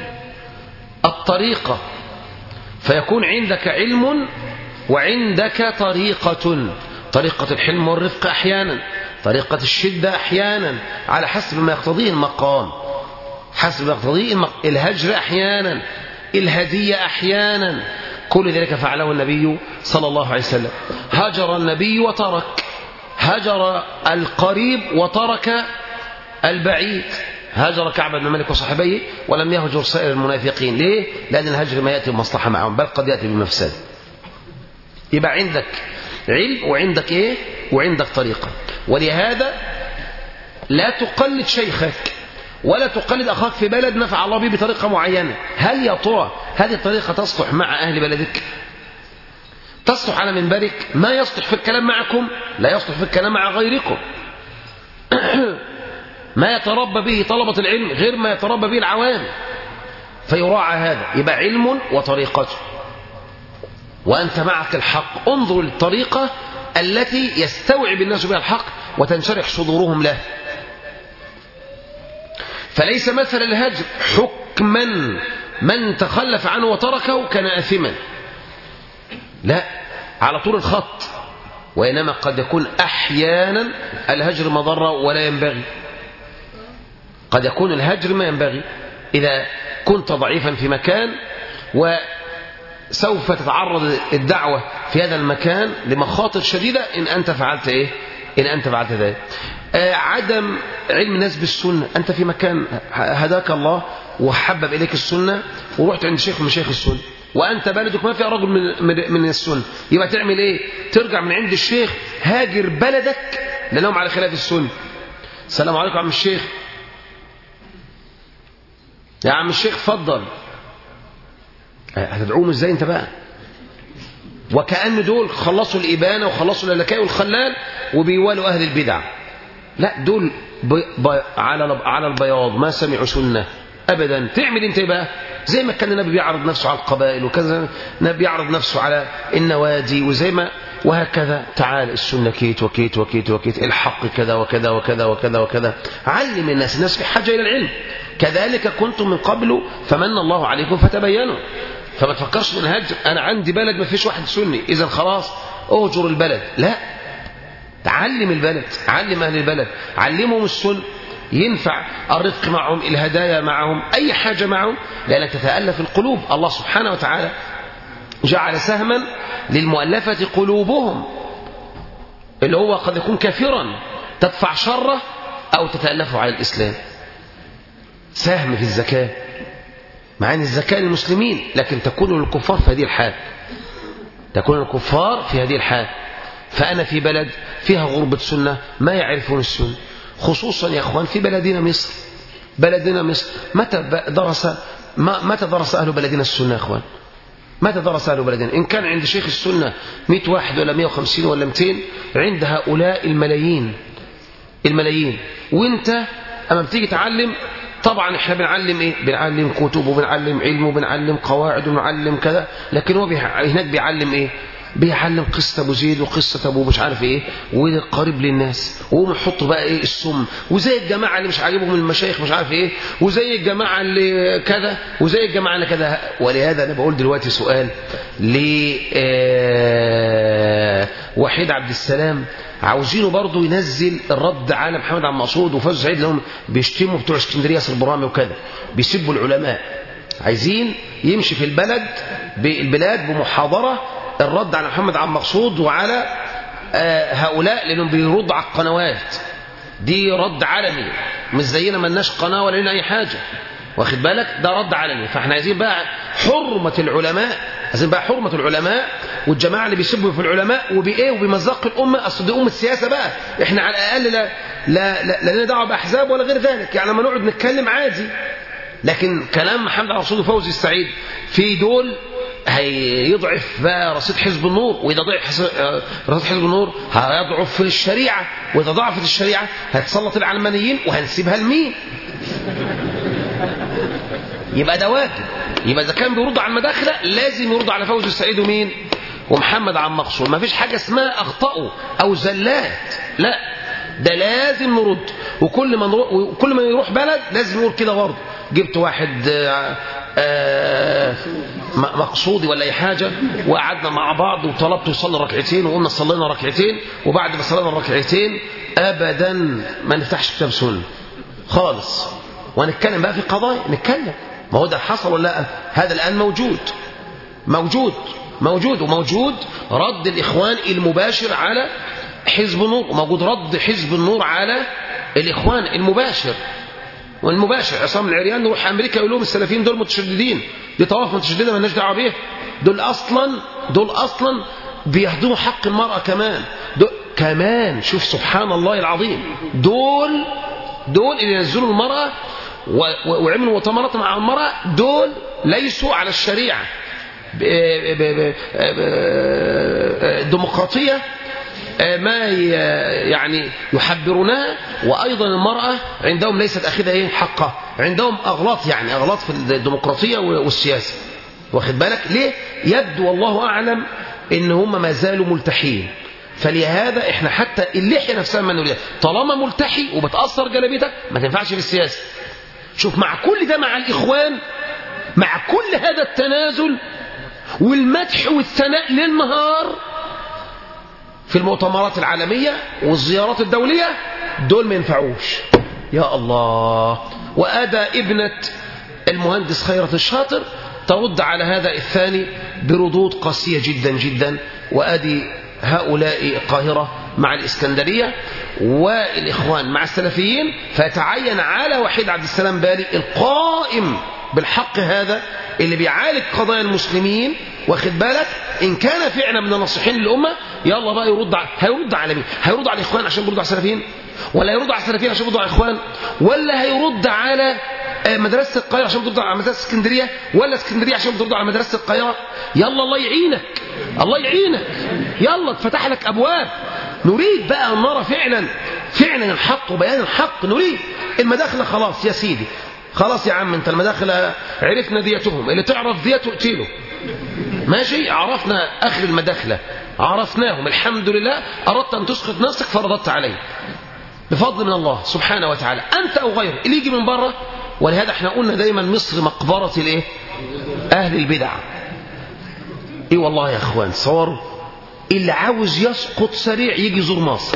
الطريقة، فيكون عندك علم وعندك طريقة. طريقة الحلم والرفق أحيانا، طريقة الشدة أحيانا، على حسب ما يقتضيه المقام، حسب ما يقتضيه المقام. الهجر أحيانا، الهدية أحيانا، كل ذلك فعله النبي صلى الله عليه وسلم. هجر النبي وترك، هجر القريب وترك البعيد. هاجر كعب بن مالك وصحبيه ولم يهجر سائر المنافقين. ليه؟ لأن الهجر ما يأتي بمصلحة معهم، بل قد يأتي بمفسد. يبقى عندك علم وعندك إيه؟ وعندك طريقة. ولهذا لا تقلد شيخك ولا تقلد أخاك في بلد نفع الله به بطريقة معينة. هل يا ترى هذه الطريقة تصلح مع أهل بلدك؟ تصلح على منبرك؟ ما يصلح في الكلام معكم لا يصلح في الكلام مع غيركم. ما يتربى به طلبة العلم غير ما يتربى به العوام، فيراعى هذا. يبقى علم وطريقته، وأنت معك الحق، انظر للطريقة التي يستوعب الناس بها الحق وتنشرح صدورهم له. فليس مثل الهجر حكما من تخلف عنه وتركه كان آثما، لا، على طول الخط. وإنما قد يكون أحيانا الهجر مضرة ولا ينبغي، قد يكون الهجر ما ينبغي إذا كنت ضعيفا في مكان وسوف تتعرض الدعوة في هذا المكان لمخاطر شديدة إن أنت فعلت إيه؟ إن أنت فعلت ذلك. آه عدم علم الناس بالسنة، أنت في مكان هداك الله وحبب إليك السنة ورحت عند شيخ من شيخ السنة وأنت بلدك ما فيها رجل من, من السنة، يبقى تعمل إيه؟ ترجع من عند الشيخ هاجر بلدك لأنهم على خلاف السنة. السلام عليكم يا عم الشيخ، يا عم الشيخ اتفضل، هتدعوهم ازاي انت بقى؟ وكأن دول خلصوا الإبانة وخلصوا اللكاء والخلال وبيوالوا أهل البدع. لا، دول بي بي على على البياض، ما سمعوا سنة أبدا. تعمل انت بقى زي ما كان النبي بيعرض نفسه على القبائل، وكذا النبي بيعرض نفسه على النوادي، وزي ما وهكذا. تعال السنة كيت وكيت وكيت وكيت، الحق كذا وكذا وكذا وكذا وكذا. علم الناس، الناس في حاجة إلى العلم. كذلك كنتم من قبل فمن الله عليكم فتبينوا. فما تفكرش من هجر، أنا عندي بلد ما فيش واحد سني إذا خلاص أهجر البلد. لا، تعلم البلد، علم أهل البلد، علمهم السنة، ينفع الرفق معهم، الهدايا معهم، أي حاجة معهم، لأنك تتألف القلوب. الله سبحانه وتعالى جعل سهما للمؤلفة قلوبهم، اللي هو قد يكون كافرا تدفع شره أو تتألفه على الإسلام. سهم في الزكاة، مع أن الزكاة للمسلمين، لكن تكون للكفار في هذه الحال، تكون الكفار في هذه الحال. فأنا في بلد فيها غربة سنة ما يعرفون السنة، خصوصا يا أخوان في بلدنا مصر. بلدنا مصر متى درس متى درس أهل بلدنا السنة يا أخوان؟ متى درس أهل بلدنا؟ إن كان عند شيخ السنة مئة واحد ولا مئة وخمسين ولا مئتين، عند هؤلاء الملايين الملايين. وانت أما بتيجي تعلم، طبعا احنا بنعلم ايه؟ بنعلم كتب وبنعلم علم وبنعلم قواعد وبنعلم كذا، لكن هو هناك بيعلم ايه؟ بيعلم قصة ابو زيد وقصة ابو مش عارف ايه، وقريب للناس، وهم يحطوا بقى ايه؟ السم، وزي الجماعة اللي مش عاجبهم المشايخ مش عارف ايه، وزي الجماعة اللي كذا، وزي الجماعة اللي كذا. ولهذا انا بقول دلوقتي سؤال لوحيد عبد السلام، عاوزينه برضه ينزل الرد على محمد عبد المقصود وفوز سعيد، لهم بيشتموا بتوع اسكندريه البرامي وكذا، بيسبوا العلماء. عايزين يمشي في البلد بالبلاد بمحاضره الرد على محمد عبد المقصود وعلى هؤلاء، لانهم بيردوا على القنوات دي رد علني، مش زينا مالناش قناه ولا لنا اي حاجه، واخد بالك؟ ده رد علني. فاحنا عايزين بقى حرمه العلماء، عايزين بقى حرمه العلماء والجماعه اللي بيسبوا في العلماء وبايه وبمزق الامه. اصل دي امه سياسه بقى، احنا على الاقل لا لا لا, لا لنا دعوه باحزاب ولا غير ذلك، يعني لما نقعد نتكلم عادي. لكن كلام محمد عبد المقصود وفوزي السعيد في دول هيضعف بقى رصيد حزب النور، واذا ضعف رصيد حزب النور هيضعف في الشريعه، واذا ضعفت الشريعه هتسلط العلمانيين وهنسيبها لمين؟ يبقى ده واجب. يبقى اذا كان بيرد على المداخله لازم يرد على فوزي السعيد ومين؟ ومحمد عبد المقصود. ما فيش حاجه اسمها اخطاوا او زلات، لا، ده لازم نرد. وكل ما نروح وكل ما يروح بلد لازم يقول كده برضه. جبت واحد آآ آآ مقصودي ولا اي حاجه وقعدنا مع بعض وطلبت يصلي ركعتين وقلنا صلينا ركعتين، وبعد ما صلينا الركعتين ابدا ما نفتحش كتاب سنه خالص ونتكلم بقى في قضايا. نتكلم، ما هو ده حصل ولا لا؟ هذا الان موجود موجود موجود وموجود رد الاخوان المباشر على حزب النور، وموجود رد حزب النور على الاخوان المباشر والمباشر. عصام العريان يروح امريكا يقول لهم السلفيين دول متشددين، دي طوائف متشدده مالناش دعوه بيها، دول اصلا دول اصلا بيهدموا حق المراه كمان. دول كمان شوف سبحان الله العظيم، دول دول اللي ينزلوا المراه وعملوا مؤتمرات مع المرأة، دول ليسوا على الشريعة ديمقراطية ما يعني يحبرونها. وأيضا المرأة عندهم ليست أخذها إيه حقها، عندهم أغلاط، يعني أغلاط في الديمقراطية والسياسة، واخد بالك ليه؟ يبدو والله أعلم إن هم ما زالوا ملتحين. فلهذا إحنا حتى اللحية نفسها ما نريدها، طالما ملتحي وبتأثر جلبيتك ما تنفعش في السياسة. شوف مع كل ده، مع الإخوان، مع كل هذا التنازل والمدح والثناء للنهار في المؤتمرات العالمية والزيارات الدولية، دول ما ينفعوش. يا الله. وأدى ابنة المهندس خيرت الشاطر ترد على هذا الثاني بردود قاسية جدا جدا. وأدي هؤلاء القاهرة مع الإسكندرية والإخوان مع السلفيين. فيتعين على وحيد عبد السلام بالي القائم بالحق هذا اللي بيعالج قضايا المسلمين، واخد بالك، إن كان فعلا من الناصحين للأمة، يلا بقى يرد على، هيرد على مين؟ هيرد على الإخوان عشان يرد على السلفيين، ولا يرد على السلفيين عشان يرد على الإخوان، ولا هيرد على مدرسة القاهرة عشان يرد على مدرسة اسكندرية، ولا اسكندرية عشان يرد على مدرسة القاهرة؟ يلا الله يعينك، الله يعينك، يلا اتفتح لك أبواب. نريد بقى أن نرى فعلا فعلا الحق وبيان الحق. نريد المداخلة خلاص يا سيدي، خلاص يا عم انت المداخلة عرفنا ديتهم، اللي تعرف ديته اقتله، ماشي، عرفنا اخر المداخلة، عرفناهم الحمد لله. اردت ان تسقط نفسك فرضت عليه بفضل من الله سبحانه وتعالى، انت او غيره اللي يجي من بره. ولهذا احنا قلنا دايما مصر مقبرة الايه؟ اهل البدع. ايه والله يا اخوان، صوروا اللي عاوز يسقط سريع يجي يزور مصر.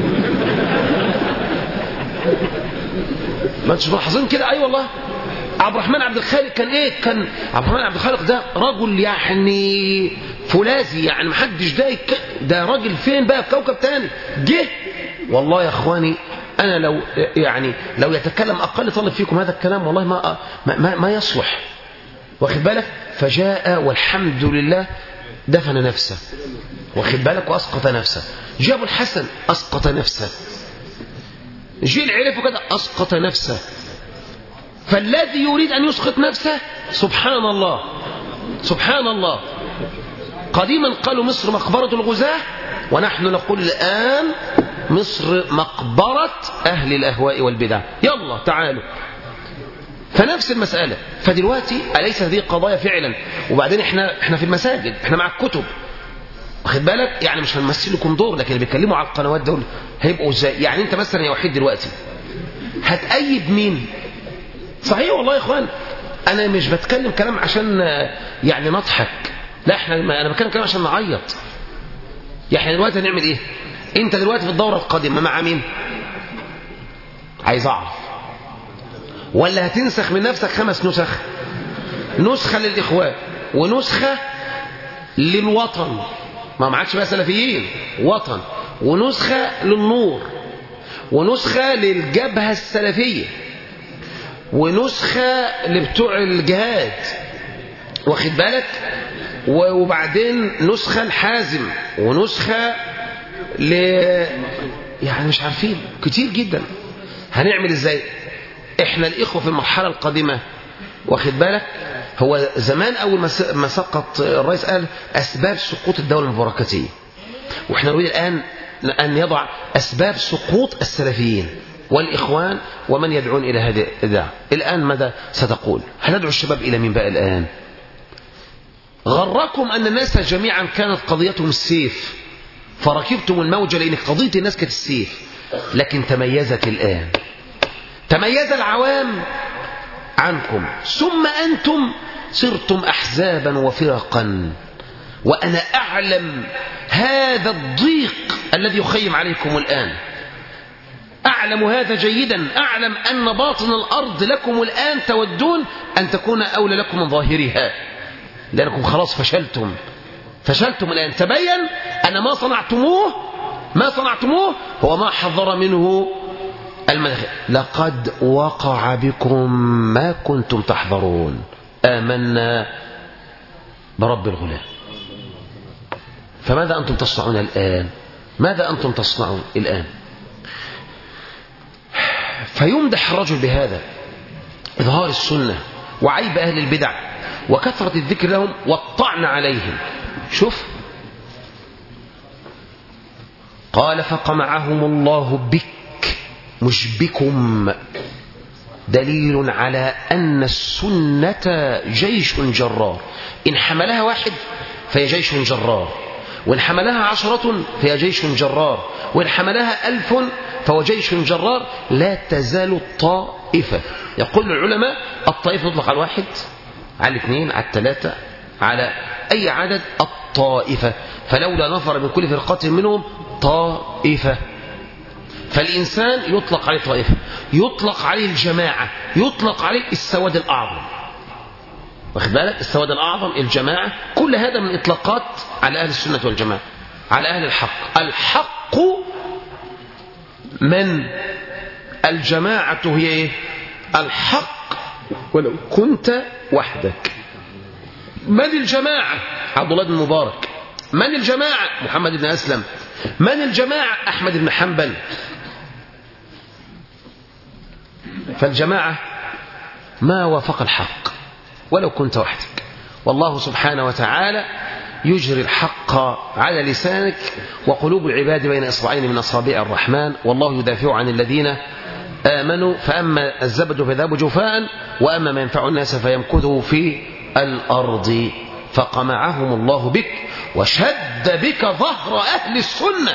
ما انتش ملاحظين كده؟ اي والله. عبد الرحمن عبد الخالق كان ايه؟ كان عبد الرحمن عبد الخالق ده رجل يعني فولاذي، يعني محدش ده يك... ده راجل فين بقى في كوكب تاني جه. والله يا اخواني انا لو يعني لو يتكلم اقل طالب فيكم هذا الكلام والله ما ما, ما يصلح، واخد بالك. فجاء والحمد لله دفن نفسه، واخد بالك، واسقط نفسه. جابوا الحسن اسقط نفسه، جيل عرفه كده اسقط نفسه. فالذي يريد ان يسقط نفسه سبحان الله سبحان الله. قديما قالوا مصر مقبرة الغزاة، ونحن نقول الآن مصر مقبرة أهل الأهواء والبدع. يلا تعالوا. فنفس المسألة. فدلوقتي أليس هذه قضايا فعلا؟ وبعدين احنا احنا في المساجد، احنا مع الكتب، واخد بالك، يعني مش هنمثل لكم دور، لكن اللي بيتكلموا على القنوات دول هيبقوا ازاي؟ يعني انت مثلا يا وحيد دلوقتي هتأيد مين؟ صحيح والله يا اخوان، انا مش بتكلم كلام عشان يعني نضحك، لا احنا انا بتكلم كلام عشان نعيط. يعني احنا دلوقتي هنعمل ايه؟ انت دلوقتي في الدورة القادمة مع مين؟ عايز اعرف. ولا هتنسخ من نفسك خمس نسخ؟ نسخة للإخوان، ونسخة للوطن، ما معكش بقى سلفيين، وطن، ونسخة للنور، ونسخة للجبهة السلفية، ونسخة لبتوع الجهاد، واخد بالك، وبعدين نسخة الحازم، ونسخة ل يعني مش عارفين كتير جدا. هنعمل ازاي؟ احنا الإخوة في المرحلة القادمة، واخد بالك، هو زمان أول ما سقط الرئيس قال أسباب سقوط الدولة المباركاتية، وإحنا نريد الآن أن يضع أسباب سقوط السلفيين والإخوان ومن يدعون إلى هذه الدعوة. الآن ماذا ستقول؟ هندعو الشباب إلى من بقى الآن؟ غركم أن الناس جميعا كانت قضيتهم السيف، فركبتم الموجة لأن قضية الناس كانت السيف، لكن تميزت الآن، تميز العوام عنكم، ثم أنتم صرتم أحزابا وفرقا. وأنا أعلم هذا الضيق الذي يخيم عليكم الآن، أعلم هذا جيدا، أعلم أن باطن الأرض لكم الآن تودون أن تكون أولى لكم من ظاهرها، لأنكم خلاص فشلتم فشلتم الآن. تبين أن ما صنعتموه ما صنعتموه هو ما حذر منه المدخل. لقد وقع بكم ما كنتم تحذرون. آمنا برب الغلام. فماذا أنتم تصنعون الآن؟ ماذا أنتم تصنعون الآن؟ فيمدح الرجل بهذا، إظهار السنة وعيب أهل البدع وكثرة الذكر لهم والطعن عليهم. شوف قال فقمعهم الله بك مش بكم، دليل على أن السنة جيش جرار، إن حملها واحد فهي جيش جرار، وإن حملها عشرة فهي جيش جرار، وإن حملها ألف فهو جيش جرار، لا تزال الطائفة. يقول العلماء الطائفة تطلق على الواحد، على الاثنين، على الثلاثة، على أي عدد، الطائفة. فلولا نفر من كل فرقة منهم طائفة. فالإنسان يطلق عليه طائفة، يطلق عليه الجماعة، يطلق عليه السواد الأعظم. واخد بالك؟ السواد الأعظم، الجماعة، كل هذا من إطلاقات على أهل السنة والجماعة، على أهل الحق. الحق من الجماعة هي إيه؟ الحق ولو كنت وحدك. من الجماعة؟ عبد الله بن مبارك. من الجماعة؟ محمد بن أسلم. من الجماعة؟ أحمد بن حنبل. فالجماعة ما وافق الحق ولو كنت وحدك، والله سبحانه وتعالى يجري الحق على لسانك، وقلوب العباد بين إصبعين من أصابع الرحمن، والله يدافع عن الذين آمنوا، فأما الزبد فيذهب جفاء وأما ما ينفع الناس فيمكثه في الأرض. فقمعهم الله بك وشد بك ظهر أهل السنة.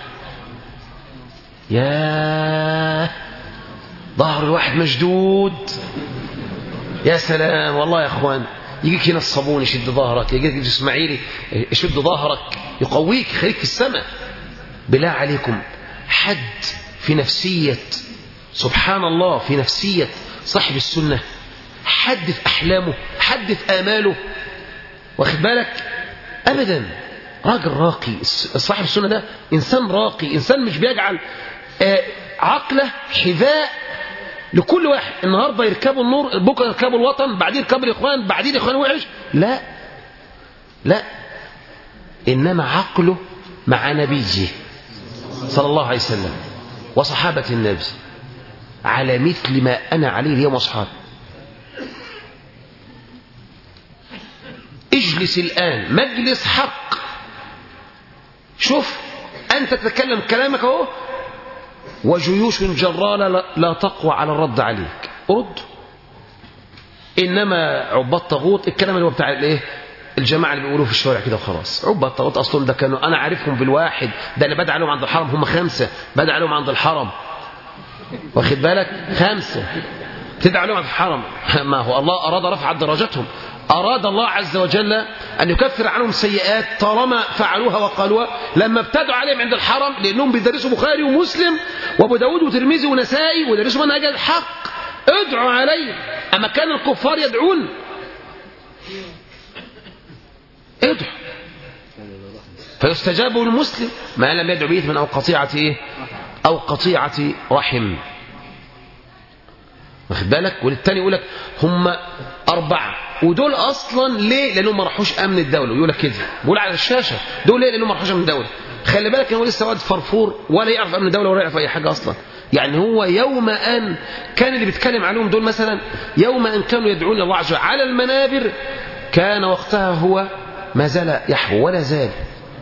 يا ظهر الواحد مشدود، يا سلام والله يا أخوان. يجيك هنا الصابون يشد ظهرك، يجيك الإسماعيلي يشد ظهرك، يقويك، يخليك في السماء. بالله عليكم، حد في نفسية، سبحان الله، في نفسية صاحب السنة، حد في أحلامه، حد في آماله، واخد بالك؟ أبدا. راجل راقي، صاحب السنة ده إنسان راقي، إنسان مش بيجعل عقله حذاء لكل واحد. النهارده يركبوا النور، بكره يركبوا الوطن، بعدين يركبوا الإخوان، بعدين الإخوان وحش. لا لا، إنما عقله مع نبيه صلى الله عليه وسلم وصحابة النبي على مثل ما أنا عليه اليوم وأصحابي. اجلس الآن مجلس حق، شوف أنت تتكلم كلامك اهو، وجيوش جرالة لا تقوى على الرد عليك، رد. إنما عباد طاغوت، الكلام اللي هو بتاع الايه، الجماعة اللي بيقولوه في الشوارع كده وخلاص. عباد طاغوت أصلا ده كانوا أنا عارفهم بالواحد، ده أنا بدعي عليهم عند الحرم، هم خمسة بدعي عليهم عند الحرم، واخد بالك؟ خمسة تدعي عليهم عند الحرم. ما هو الله أراد رفع درجتهم، أراد الله عز وجل أن يكفر عنهم سيئات طالما فعلوها وقالوها. لما ابتدوا عليهم عند الحرم، لأنهم بيدرسوا بخاري ومسلم وابو داود وترمذي ونسائي ويدرسوا منهج الحق، ادعوا عليهم. أما كان الكفار يدعون، ادعوا فيستجاب للمسلم ما لم يدعو به من أو قطيعة إيه؟ أو قطيعة رحم، واخد بالك؟ والتاني يقول لك هم أربعة، ودول أصلا ليه؟ لأنهم ما راحوش أمن الدولة، ويقول لك كده، بيقول على الشاشة دول ليه؟ لأنهم ما راحوش أمن الدولة. خلي بالك هو لسه واد فرفور ولا يعرف أمن الدولة ولا يعرف أي حاجة أصلا. يعني هو يوم أن كان اللي بيتكلم عليهم دول مثلا، يوم أن كانوا يدعون الله عز وجل على المنابر، كان وقتها هو ما زال يحبو ولا زال.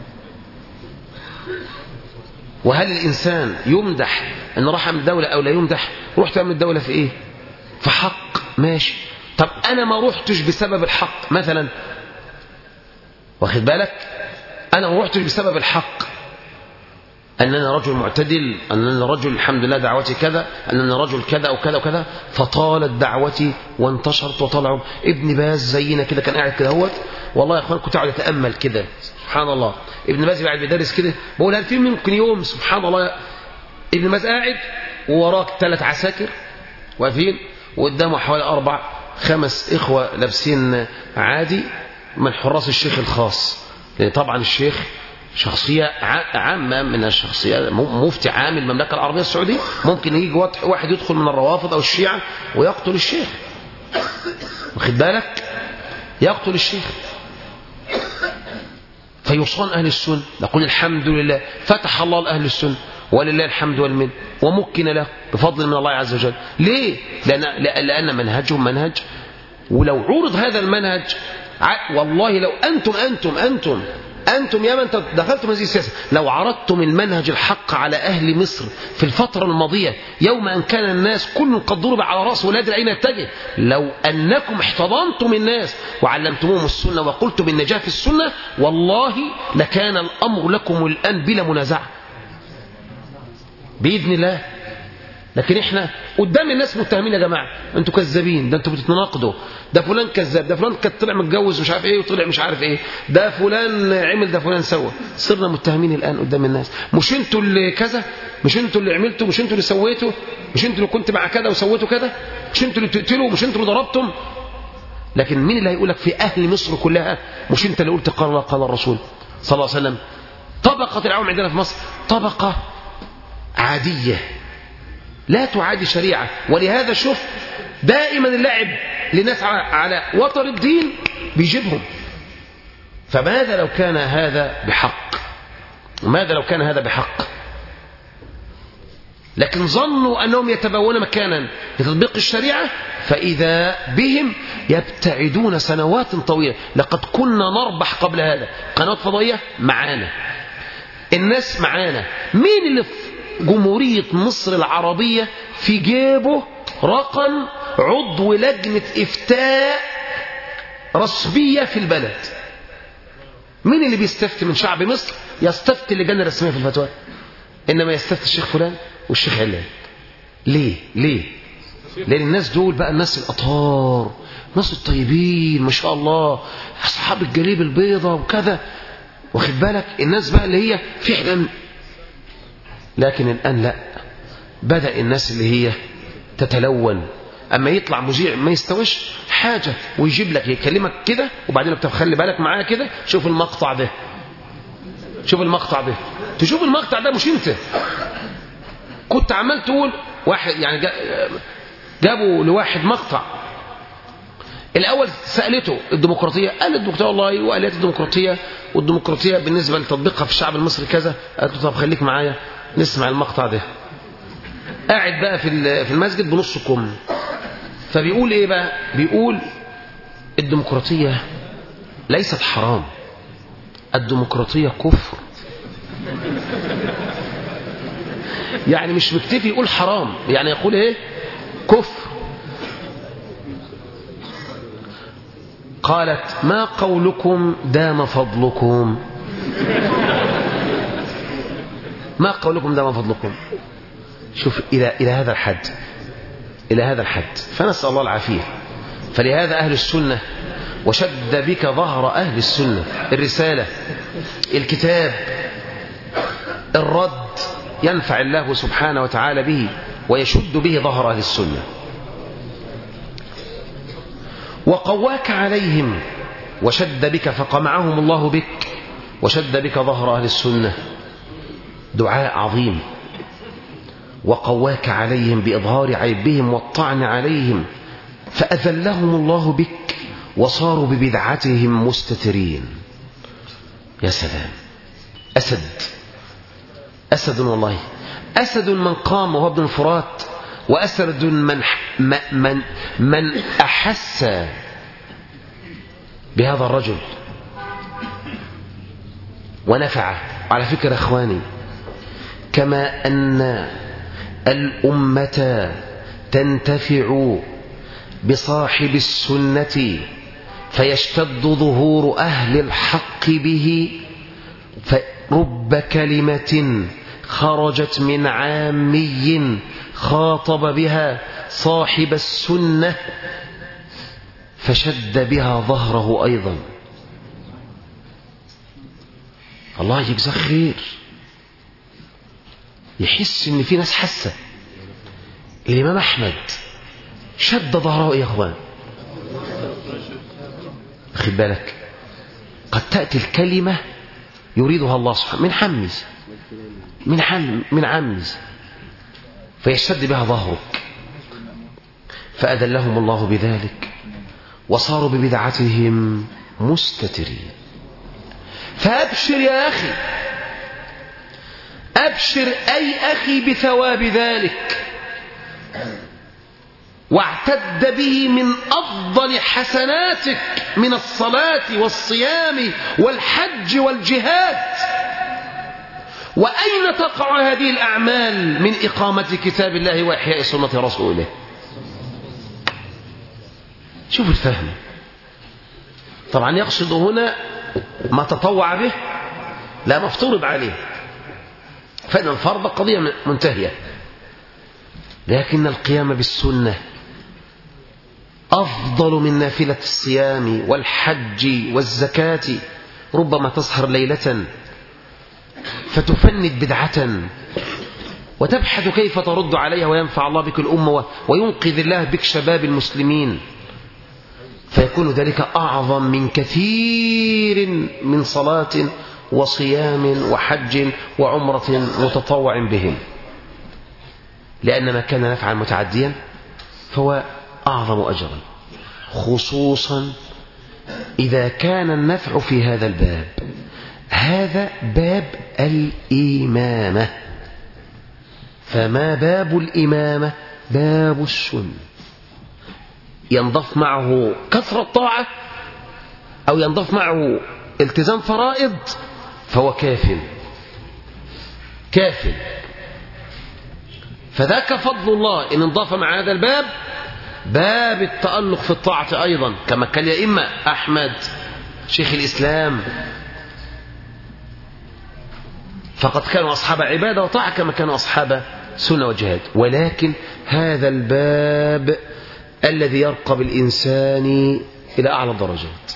وهل الإنسان يمدح أن راح أمن الدولة أو لا يمدح؟ رحت أمن الدولة في إيه؟ في حق، ماشي. طب أنا ما رحتش بسبب الحق مثلا، واخد بالك؟ أنا ما رحتش بسبب الحق، أننا رجل معتدل، أننا رجل الحمد لله دعوتي كذا، أننا رجل كذا أو كذا وكذا، فطالت دعوتي وانتشرت وطلعوا. ابن باز زينا كده كان قاعد كده هو، والله يا أخوان كنت قاعد أتأمل كده، سبحان الله. ابن باز قاعد بيدرس كده، بقول هل في ممكن يوم سبحان الله ابن باز قاعد ووراك ثلاث عساكر واقفين، وقدامه حوالي أربع خمس إخوة لابسين عادي من حراس الشيخ الخاص، لأن طبعا الشيخ شخصية عامة من الشخصيات، مفتي عام المملكة العربية السعودية، ممكن يجي واحد يدخل من الروافض أو الشيعة ويقتل الشيخ، واخد بالك؟ يقتل الشيخ. فيصان أهل السنة، نقول الحمد لله فتح الله لأهل السنة، ولله الحمد والمن، ومكن له بفضل من الله عز وجل. ليه؟ لأن, لأن منهجهم منهج، ولو عرض هذا المنهج والله لو أنتم أنتم أنتم أنتم يا من دخلتم هذه السياسة، لو عرضتم المنهج الحق على أهل مصر في الفترة الماضية يوم أن كان الناس كل قد ضرب على رأس ولاد العين يتجه، لو أنكم احتضنتم الناس وعلمتموهم السنة وقلتم النجاة في السنة، والله لكان الأمر لكم الآن بلا منازعة بإذن الله. لكن احنا قدام الناس متهمين يا جماعه، انتوا كذابين، ده انتوا بتتناقضوا، ده فلان كذاب، ده فلان كان طلع متجوز مش عارف ايه وطلع مش عارف ايه، ده فلان عمل، ده فلان سوى. صرنا متهمين الان قدام الناس، مش انتوا اللي كذا، مش انتوا اللي عملتوا، مش انتوا اللي سويتوا، مش انتوا اللي كنت مع كذا وسويتوا كذا، مش انتوا اللي تقتلوا، مش انتوا اللي ضربتم. لكن مين اللي هيقولك في اهل مصر كلها مش انت اللي قلت قال الله قال الرسول صلى الله عليه وسلم؟ طبقه العوام عندنا في مصر طبقه عاديه لا تعادي شريعة، ولهذا شوف دائما اللعب لناس على وتر الدين بيجيبهم. فماذا لو كان هذا بحق؟ وماذا لو كان هذا بحق؟ لكن ظنوا أنهم يتبون مكانا لتطبيق الشريعة، فإذا بهم يبتعدون سنوات طويلة. لقد كنا نربح قبل هذا قنوات فضائية معانا، الناس معانا. مين اللي في جمهورية مصر العربية في جيبه رقم عضو لجنة إفتاء رسمية في البلد؟ مين اللي بيستفتي من شعب مصر؟ يستفتي اللجنة الرسمية في الفتوى، إنما يستفتي الشيخ فلان والشيخ علان. ليه؟ ليه؟ لأن الناس دول بقى الناس الأطهار، الناس الطيبين ما شاء الله، أصحاب الجليب البيضة وكذا، واخد بالك؟ الناس بقى اللي هي فعلا. لكن الآن لا، بدأ الناس اللي هي تتلون. أما يطلع مذيع ما يستويش حاجة ويجيب لك يكلمك كده، وبعدين بتخلي بالك معاه كده، شوف المقطع ده، شوف المقطع ده، تشوف المقطع ده مش انت كنت عمال تقول. واحد يعني جابوا لواحد مقطع الأول سألته الديمقراطية، قال الدكتور والله وقالت الديمقراطية والديمقراطية بالنسبة لتطبيقها في الشعب المصري كذا. قالت له طب خليك معايا نسمع المقطع ده. قاعد بقى في في المسجد بنص كم، فبيقول ايه بقى؟ بيقول الديمقراطية ليست حرام، الديمقراطية كفر. يعني مش مكتفي يقول حرام، يعني يقول ايه؟ كفر. قالت ما قولكم دام فضلكم؟ ما قولكم دام فضلكم؟ شوف إلى إلى هذا الحد، إلى هذا الحد. فنسأل الله العافية. فلهذا أهل السنة وشد بك ظهر أهل السنة، الرسالة، الكتاب، الرد ينفع الله سبحانه وتعالى به ويشد به ظهر أهل السنة. وقواك عليهم وشد بك فقمعهم الله بك وشد بك ظهر أهل السنة، دعاء عظيم. وقواك عليهم بإظهار عيبهم والطعن عليهم فأذلهم الله بك وصاروا ببدعتهم مستترين. يا سلام، أسد، أسد والله، أسد من قام وهو ابن الفرات، وأسد من من من أحس بهذا الرجل ونفعه. على فكرة أخواني، كما أن الأمة تنتفع بصاحب السنة فيشتد ظهور أهل الحق به، فرب كلمة خرجت من عامي خاطب بها صاحب السنة فشد بها ظهره أيضا. الله يجزاه خير. يحس ان في ناس حاسه. الإمام أحمد شد ظهره يا اخوان. خد بالك، قد تأتي الكلمة يريدها الله سبحانه من حمز من حم من عمز فيشتد بها ظهرك، فأذلهم الله بذلك وصاروا ببدعتهم مستترين. فأبشر يا أخي أبشر أي أخي بثواب ذلك، واعتد به من أفضل حسناتك من الصلاة والصيام والحج والجهاد. وأين تقع هذه الأعمال من إقامة كتاب الله وإحياء سنة رسوله؟ شوف الفهم. طبعا يقصد هنا ما تطوع به لا مفترض عليه، فإن الفرض قضية منتهية، لكن القيام بالسنة أفضل من نافلة الصيام والحج والزكاة. ربما تسهر ليلة فتفند بدعة وتبحث كيف ترد عليها وينفع الله بك الأمة وينقذ الله بك شباب المسلمين، فيكون ذلك أعظم من كثير من صلاة وصيام وحج وعمرة متطوع بهم، لأن ما كان نفعا متعديا فهو أعظم أجرا، خصوصا إذا كان النفع في هذا الباب. هذا باب الإمامة، فما باب الإمامة؟ باب السنة. ينضاف معه كثرة طاعة أو ينضاف معه التزام فرائض فهو كاف كاف. فذاك فضل الله إن انضاف مع هذا الباب باب التألق في الطاعة أيضا، كما كان الأئمة أحمد شيخ الإسلام، فقد كانوا أصحاب عبادة وطاعة كما كانوا أصحاب سنة وجهاد. ولكن هذا الباب الذي يرقى بالإنسان إلى أعلى الدرجات،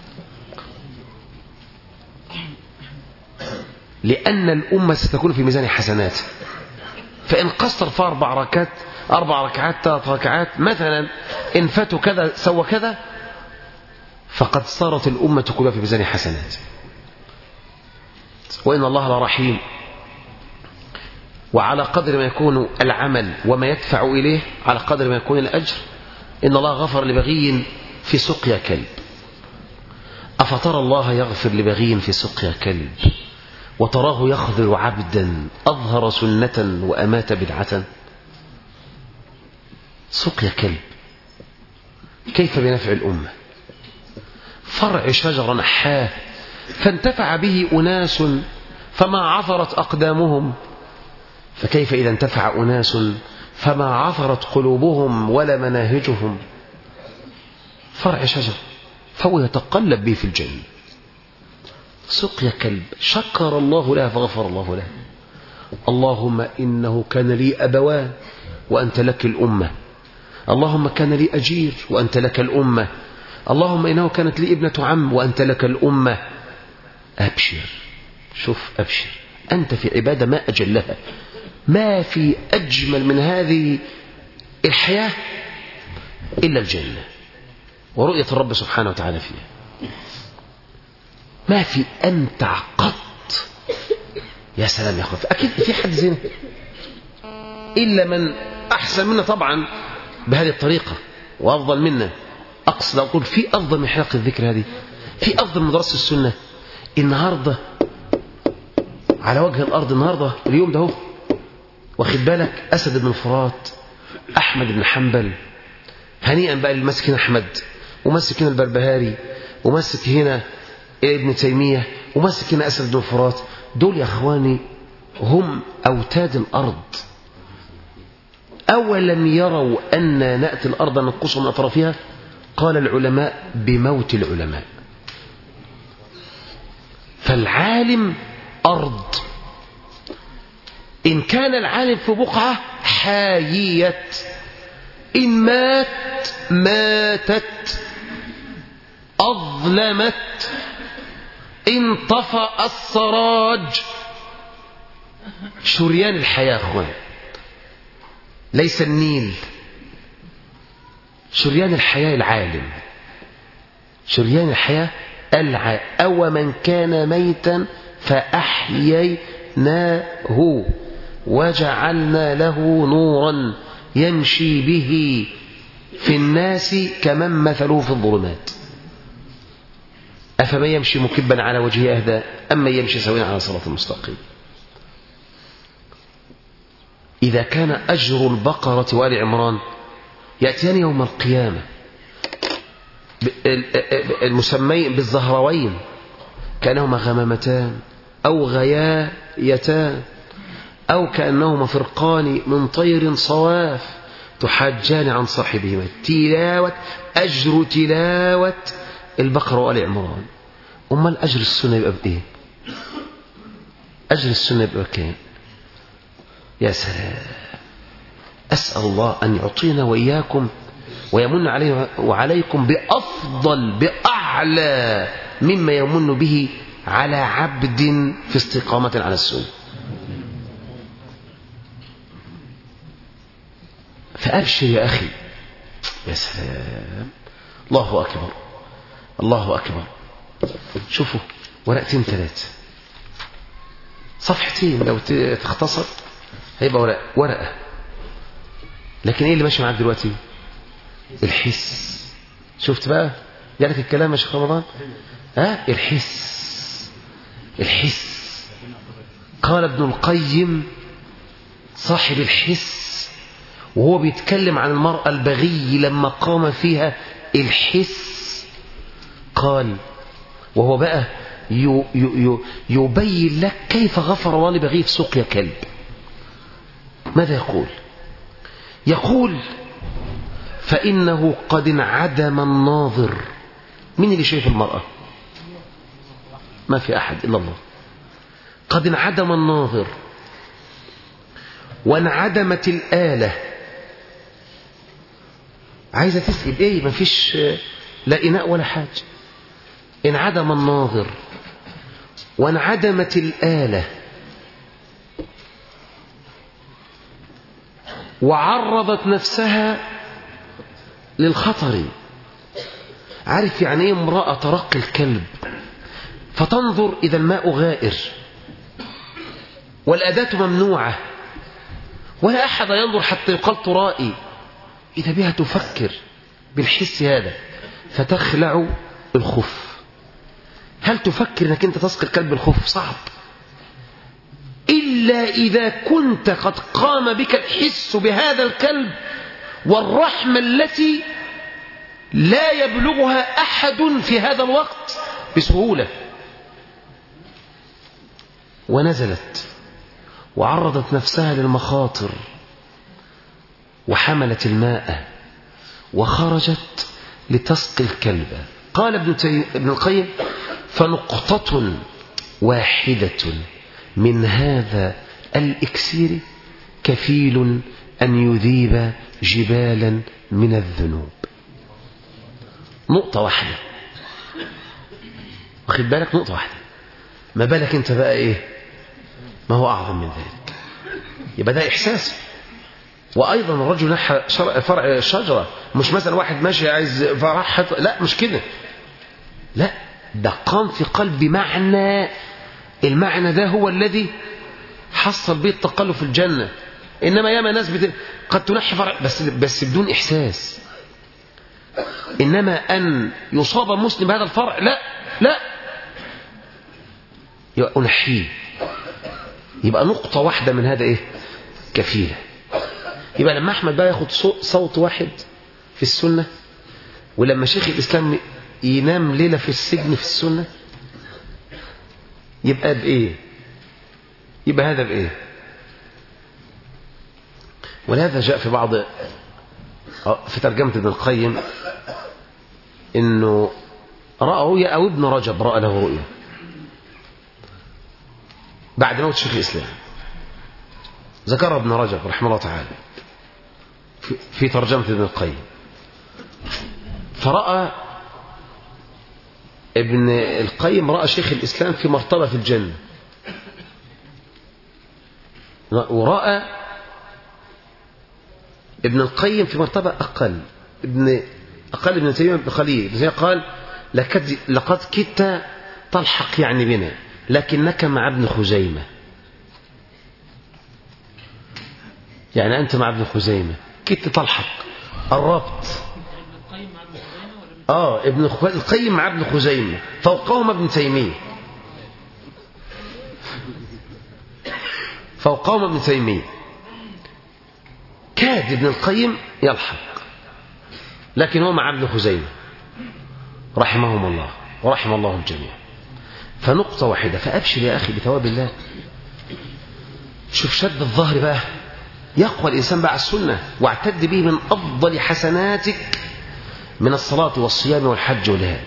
لأن الأمة ستكون في ميزان حسناته. فإن قصر في أربع ركعات أربع ركعات ثلاث ركعات مثلا، إن فاتوا كذا سوى كذا، فقد صارت الأمة كلها في ميزان حسناته. وإن الله لرحيم، وعلى قدر ما يكون العمل وما يدفع إليه على قدر ما يكون الأجر. إن الله غفر لبغي في سقيا كلب، أفترى الله يغفر لبغي في سقيا كلب وتراه يخذل عبدا أظهر سنة وأمات بدعة؟ سقيا كلب كيف بنفع الأمة؟ فرع شجر نحاه فانتفع به أناس فما عثرت أقدامهم، فكيف إذا انتفع أناس فما عثرت قلوبهم ولا مناهجهم؟ فرع شجر فهو يتقلب به في الجنة. سقيا كلب شكر الله له فغفر الله له. اللهم إنه كان لي أبوان وأنت لك الأمة، اللهم كان لي أجير وأنت لك الأمة، اللهم إنه كانت لي ابنة عم وأنت لك الأمة. أبشر، شوف أبشر، أنت في عبادة ما أجلها، ما في أجمل من هذه الحياة إلا الجنة ورؤية الرب سبحانه وتعالى فيها. ما في أمتع قط. يا سلام يا أخوة، أكيد في حد زينا إلا من أحسن منا طبعا بهذه الطريقة وأفضل منا. أقصد أقول في أفضل من حلقة الذكر هذه، في أفضل من دراسة السنة. النهاردة على وجه الأرض، النهاردة اليوم ده هو واخد بالك، أسد بن الفرات، أحمد بن حنبل، هنيئا بقى المسك هنا أحمد، ومسك هنا البربهاري، ومسك هنا ابن تيمية، ومسك هنا أسد بن الفرات. دول يا أخواني هم أوتاد الأرض. أولم يروا أن نأتي الأرض ننقص من أطرافها؟ قال العلماء بموت العلماء. فالعالم أرض، إن كان العالم في بقعة حاييت، إن مات ماتت، أظلمت، انطفأ السراج. شريان الحياة أخوان ليس النيل، شريان الحياة العالم، شريان الحياة العالم. أو من كان ميتا فأحييناه وجعلنا له نورا يمشي به في الناس كمن مثله في الظلمات أفمن يمشي مكبا على وجهه أهدى أما يمشي سويا على صراط المستقيم. إذا كان أجر البقرة وآل عمران يأتيان يوم القيامة المسمين بالزهروين كأنهما غمامتان أو غيايتان أو كأنهما فرقان من طير صواف تحاجان عن صاحبهما. تلاوة أجر تلاوة البقرة وآل عمران. أما الأجر السنة يبقى بإيه؟ أجر السنة يبقى كام؟ يا سلام. أسأل الله أن يعطينا وإياكم ويمن علينا وعليكم بأفضل بأعلى مما يمن به على عبد في استقامة على السنة. فأبشر يا أخي. يا سلام. الله أكبر الله أكبر. شوفوا ورقتين ثلاثة صفحتين لو تختصر هيبقى ورقة ورقة. لكن ايه اللي ماشي معاك دلوقتي؟ الحس. شفت بقى جالك الكلام يا شيخ رمضان؟ ها الحس الحس. قال ابن القيم صاحب الحس وهو بيتكلم عن المرأة البغي لما قام فيها الحس قال وهو بقى يبين لك كيف غفر الله لبغي في سقيا كلب. ماذا يقول؟ يقول فإنه قد انعدم الناظر. مين اللي شايف المرأة؟ ما في أحد إلا الله. قد انعدم الناظر وانعدمت الآلة. عايزة تسأل ايه؟ ما فيش لا إناء ولا حاجة. انعدم الناظر وانعدمت الآلة وعرضت نفسها للخطر. عارف يعني ايه امرأة ترقي الكلب فتنظر إذا الماء غائر والأداة ممنوعة ولا أحد ينظر حتى يقال ترائي. إذا بها تفكر بالحس هذا فتخلع الخف. هل تفكر أنك أنت تسقي الكلب الخف؟ صعب. إلا إذا كنت قد قام بك الحس بهذا الكلب والرحمة التي لا يبلغها أحد في هذا الوقت بسهولة. ونزلت وعرضت نفسها للمخاطر وحملت الماء وخرجت لتسقي الكلب. قال ابن, تي... ابن القيم فنقطة واحدة من هذا الإكسير كفيل أن يذيب جبالا من الذنوب. نقطة واحدة. واخد بالك؟ نقطة واحدة. ما بالك انت بقى ايه؟ ما هو أعظم من ذلك. يبقى ده إحساس. وأيضا الرجل نحى فرع شجرة. مش مثلا واحد ماشي عايز فرح، لا مش كده. لا ده قام في قلبي معنى. المعنى ده هو الذي حصل به التقلب في الجنة. إنما ياما ناس بت... قد تنحي فرع بس, بس بدون إحساس. إنما أن يصاب مسلم بهذا الفرع لا لا يبقى أنحيه. يبقى نقطة واحدة من هذا إيه؟ كفيلة. يبقى لما أحمد بقى ياخد صوت واحد في السنة ولما شيخ الإسلام ينام ليلة في السجن في السنة يبقى بإيه؟ يبقى هذا بإيه؟ ولهذا جاء في بعض في ترجمة ابن القيم إنه رأى رؤيا أو ابن رجب رأى له رؤيا بعد موت شيخ الإسلام. ذكر ابن رجب رحمه الله تعالى في ترجمة ابن القيم. فرأى ابن القيم رأى شيخ الإسلام في مرتبة في الجنة، ورأى ابن القيم في مرتبة أقل. ابن أقل ابن تيمية بن خليل ابن تيمية قال لقد, لقد كدت تلحق يعني بنا لكنك مع ابن خزيمة. يعني أنت مع ابن خزيمة كدت تلحق الربط. آه ابن القيم مع ابن خزيمة فوقهما ابن تيمية فوقهما ابن تيمية كاد ابن القيم يلحق، لكن هو مع ابن خزيمة رحمهم الله ورحم الله الجميع. فنقطة واحدة، فأبشر يا أخي بثواب الله. شوف شد الظهر بقى، يقوى الإنسان بقى على السنة واعتد به من أفضل حسناتك من الصلاة والصيام والحج والجهاد،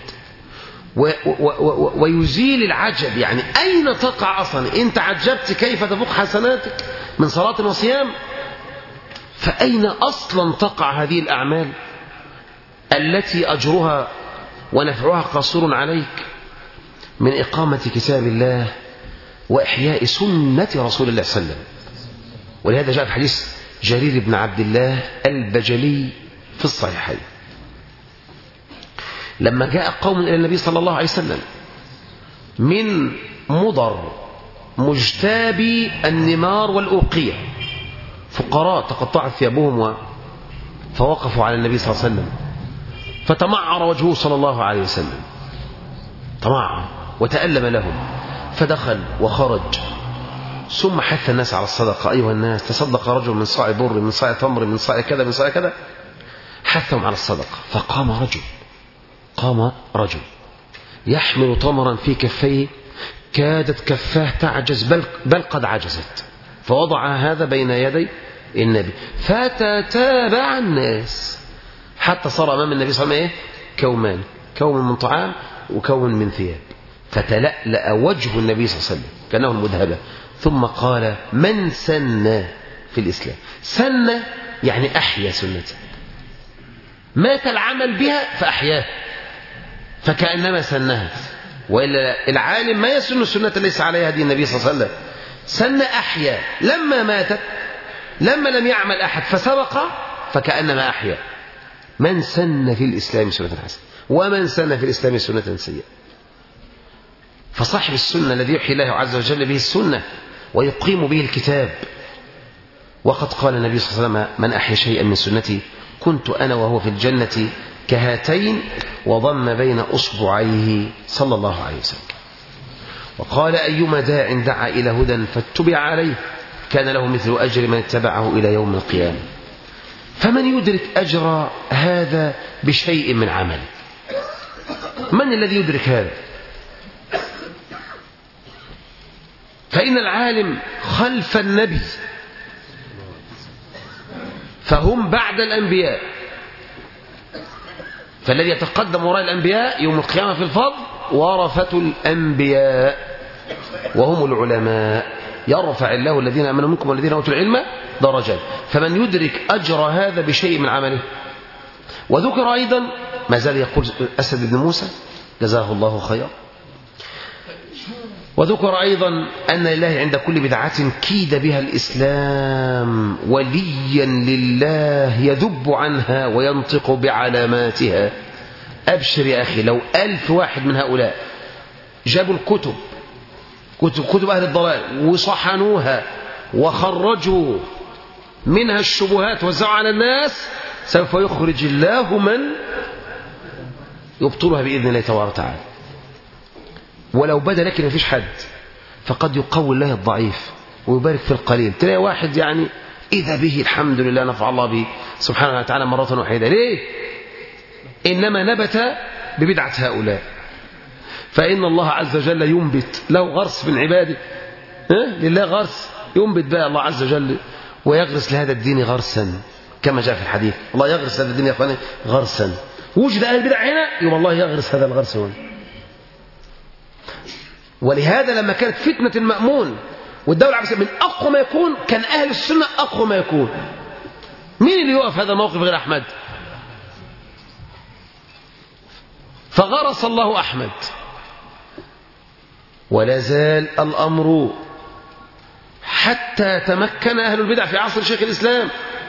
ويزيل العجب. يعني أين تقع أصلا؟ أنت عجبت كيف تفوق حسناتك من صلاة وصيام، فأين أصلا تقع هذه الأعمال التي أجرها ونفعها قاصر عليك من إقامة كتاب الله وإحياء سنة رسول الله صلى الله عليه وسلم. ولهذا جاء في حديث جرير بن عبد الله البجلي في الصحيحين لما جاء قوم إلى النبي صلى الله عليه وسلم من مضر مجتابي النمار والأوقية، فقراء تقطعت ثيابهم و... فوقفوا على النبي صلى الله عليه وسلم، فتمعر وجهه صلى الله عليه وسلم، تمعر وتألم لهم، فدخل وخرج، ثم حث الناس على الصدقة. أيها الناس، تصدق رجل من صاع بر، من صاع تمر، من صاع كذا، من صاع كذا، حثهم على الصدقة. فقام رجل قام رجل يحمل تمرا في كفيه، كادت كفاه تعجز، بل, بل قد عجزت، فوضع هذا بين يدي النبي، فتتابع الناس حتى صار أمام النبي صلى الله عليه وسلم كومان، كوم من طعام وكوم من ثياب، فتلألأ وجه النبي صلى الله عليه وسلم كأنه المذهبة، ثم قال: من سن في الإسلام؟ سن يعني أحيا سنته، مات العمل بها فأحياه، فكأنما سنها. وإلا العالم ما يسن السنة ليس عليها هدي النبي صلى الله عليه وسلم، سن أحيا، لما ماتت لما لم يعمل أحد فسبق فكأنما أحيا. من سن في الإسلام سنة حسنة، ومن سن في الإسلام سنة سيئة. فصاحب السنة الذي يحيي الله عز وجل به السنة ويقيم به الكتاب. وقد قال النبي صلى الله عليه وسلم: من أحيا شيئا من سنتي كنت أنا وهو في الجنة كهاتين، وضم بين أصبعيه صلى الله عليه وسلم. وقال: أيما داع دعا إلى هدى فاتبع عليه كان له مثل أجر من اتبعه إلى يوم القيامة. فمن يدرك أجر هذا بشيء من عمل؟ من الذي يدرك هذا؟ فإن العالم خلف النبي، فهم بعد الأنبياء، فالذي يتقدم وراء الأنبياء يوم القيامة في الفضل ورثة الأنبياء وهم العلماء، يرفع الله الذين آمنوا منكم والذين أوتوا العلم درجات. فمن يدرك أجر هذا بشيء من عمله. وذكر أيضا ما زال يقول أسد بن موسى جزاه الله خيرا، وذكر أيضا أن لله عند كل بدعة كيد بها الإسلام وليا لله يذب عنها وينطق بعلاماتها. أبشر يا أخي، لو ألف واحد من هؤلاء جابوا الكتب كتب, كتب أهل الضلال وصحنوها وخرجوا منها الشبهات وزعوا على الناس، سوف يخرج الله من يبطلها بإذن الله تبارك وتعالى. ولو بدا لكن ما فيش حد، فقد يقوي الله الضعيف ويبارك في القليل. تلاقي واحد يعني إذا به الحمد لله نفع الله به سبحانه وتعالى مرة واحدة. ليه؟ إنما نبت ببدعة هؤلاء. فإن الله عز وجل ينبت له غرس من عباده، لله غرس ينبت بها الله عز وجل ويغرس لهذا الدين غرسا، كما جاء في الحديث: الله يغرس هذا الدين يا أخواني غرسا. وجد أهل البدع هنا يبقى الله يغرس هذا الغرس هنا. ولهذا لما كانت فتنة المأمون والدولة العباسية من أقوى ما يكون، كان أهل السنة أقوى ما يكون. مين اللي يقف هذا الموقف غير أحمد؟ فغرس الله أحمد، ولا زال الأمر حتى تمكن أهل البدع في عصر شيخ الإسلام،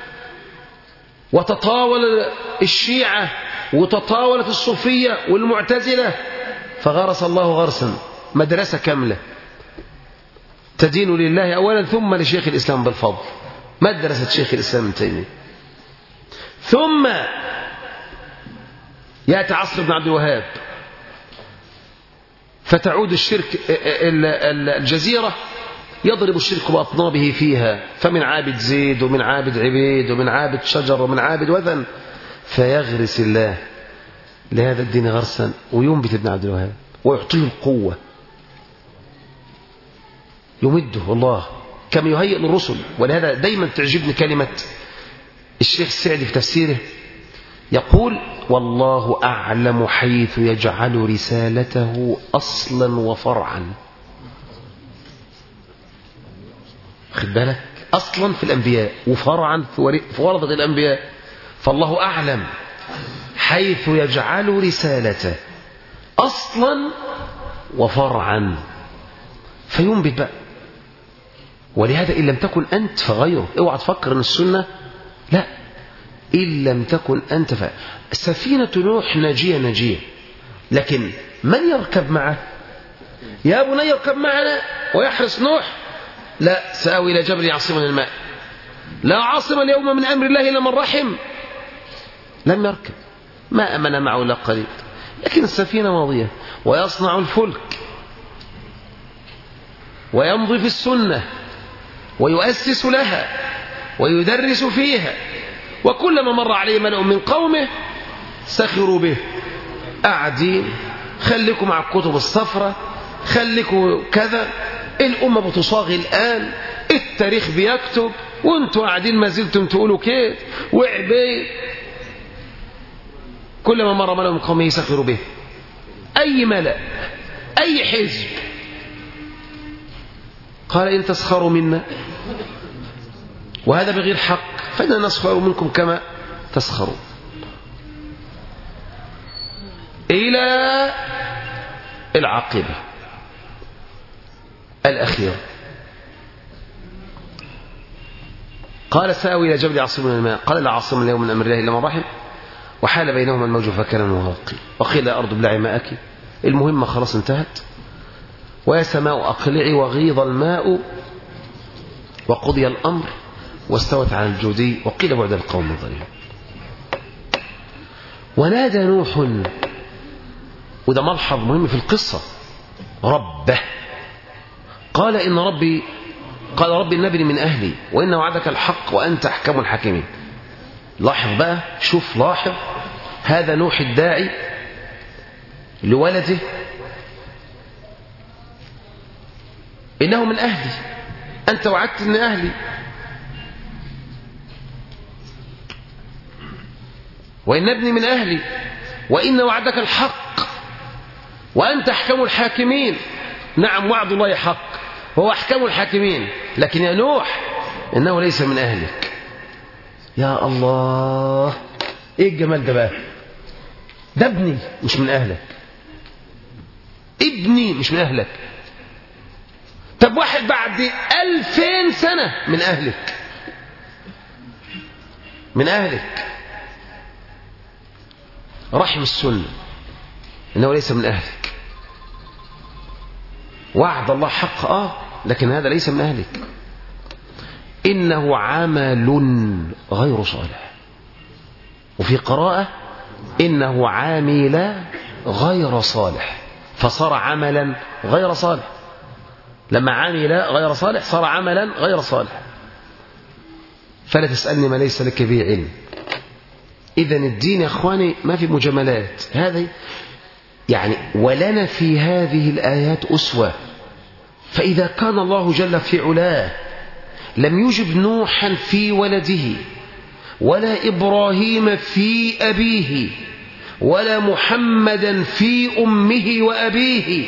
وتطاول الشيعة وتطاولت الصوفية والمعتزلة، فغرس الله غرسا، مدرسة كاملة تدين لله أولا ثم لشيخ الإسلام بالفضل، مدرسة شيخ الإسلام ابن تيمية. ثم يأتي عصر ابن عبد الوهاب، فتعود الشرك الجزيرة يضرب الشرك بأطنابه فيها، فمن عابد زيد ومن عابد عبيد ومن عابد شجر ومن عابد وثن، فيغرس الله لهذا الدين غرسا وينبت ابن عبد الوهاب ويعطيه القوة، يمده الله كما يهيئ للرسل. ولهذا دايما تعجبني كلمة الشيخ السعدي في تفسيره، يقول والله أعلم حيث يجعل رسالته أصلا وفرعا. خد بالك، أصلا في الأنبياء وفرعا في ورثة الأنبياء. فالله أعلم حيث يجعل رسالته أصلا وفرعا، فينبت بقى. ولهذا إن لم تكن أنت فغيره. اوعى تفكر أن السنة لا، إن لم تكن أنت ف... سفينة نوح ناجية ناجية، لكن من يركب معه؟ يا بني يركب معنا ويحرس نوح؟ لا، سآوي إلى جبل يعصمني الماء، لا عاصم اليوم من أمر الله إلا من رحم. لم يركب، ما أمن معه إلا قليل، لكن السفينة ماضية. ويصنع الفلك ويمضي في السنة ويؤسس لها ويدرس فيها، وكلما مر عليه ملأ من قومه سخروا به، قاعدين خليكم مع الكتب الصفراء، خليكم كذا، الأمة بتصاغي الآن، التاريخ بيكتب، وانتوا قاعدين ما زلتم تقولوا كيف وعبيد. كلما مر ملأ من قومه سخروا به. أي ملأ، أي حزب قال إن تسخروا منا وهذا بغير حق فإننا نسخر منكم كما تسخرون. إلى العاقبة الأخيرة، قال سآوي إلى جبل يعصمني الماء قال لا عاصم اليوم من أمر الله إلا من رحم وحال بينهما الموج فكان المغرقين وقيل يا أرض ابلعي ماءك. المهمة خلاص انتهت. ويا سماء أقلعي وغيض الماء وقضي الأمر واستوت على الجودي وقيل بعد القوم الظالمين. ونادى نوح، وده ملحظ مهم في القصة، ربه قال إن ربي قال ربي إن ابني من أهلي وإن وعدك الحق وأنت أحكم الحاكمين. لاحظ بقى، شوف لاحظ هذا نوح الداعي لولده إنه من أهلي، أنت وعدت إن أهلي، وإن ابني من أهلي وإن وعدك الحق وأنت أحكم الحاكمين. نعم وعد الله حق وهو أحكم الحاكمين، لكن يا نوح إنه ليس من أهلك. يا الله، إيه الجمال ده بقى؟ ده ابني مش من أهلك، ابني مش من أهلك. طب واحد بعد ألفين سنة من أهلك، من أهلك، رحم السنة إنه ليس من أهلك. وعد الله حق آه، لكن هذا ليس من أهلك. إنه عمل غير صالح، وفي قراءة إنه عامل غير صالح، فصار عملا غير صالح. لما عامل غير صالح صار عملا غير صالح. فلا تسألني ما ليس لك به علم. إذن الدين يا أخواني ما في مجاملات. هذه يعني ولنا في هذه الآيات أسوة. فإذا كان الله جل في علاه لم يجب نوحا في ولده ولا إبراهيم في أبيه ولا محمدا في أمه وأبيه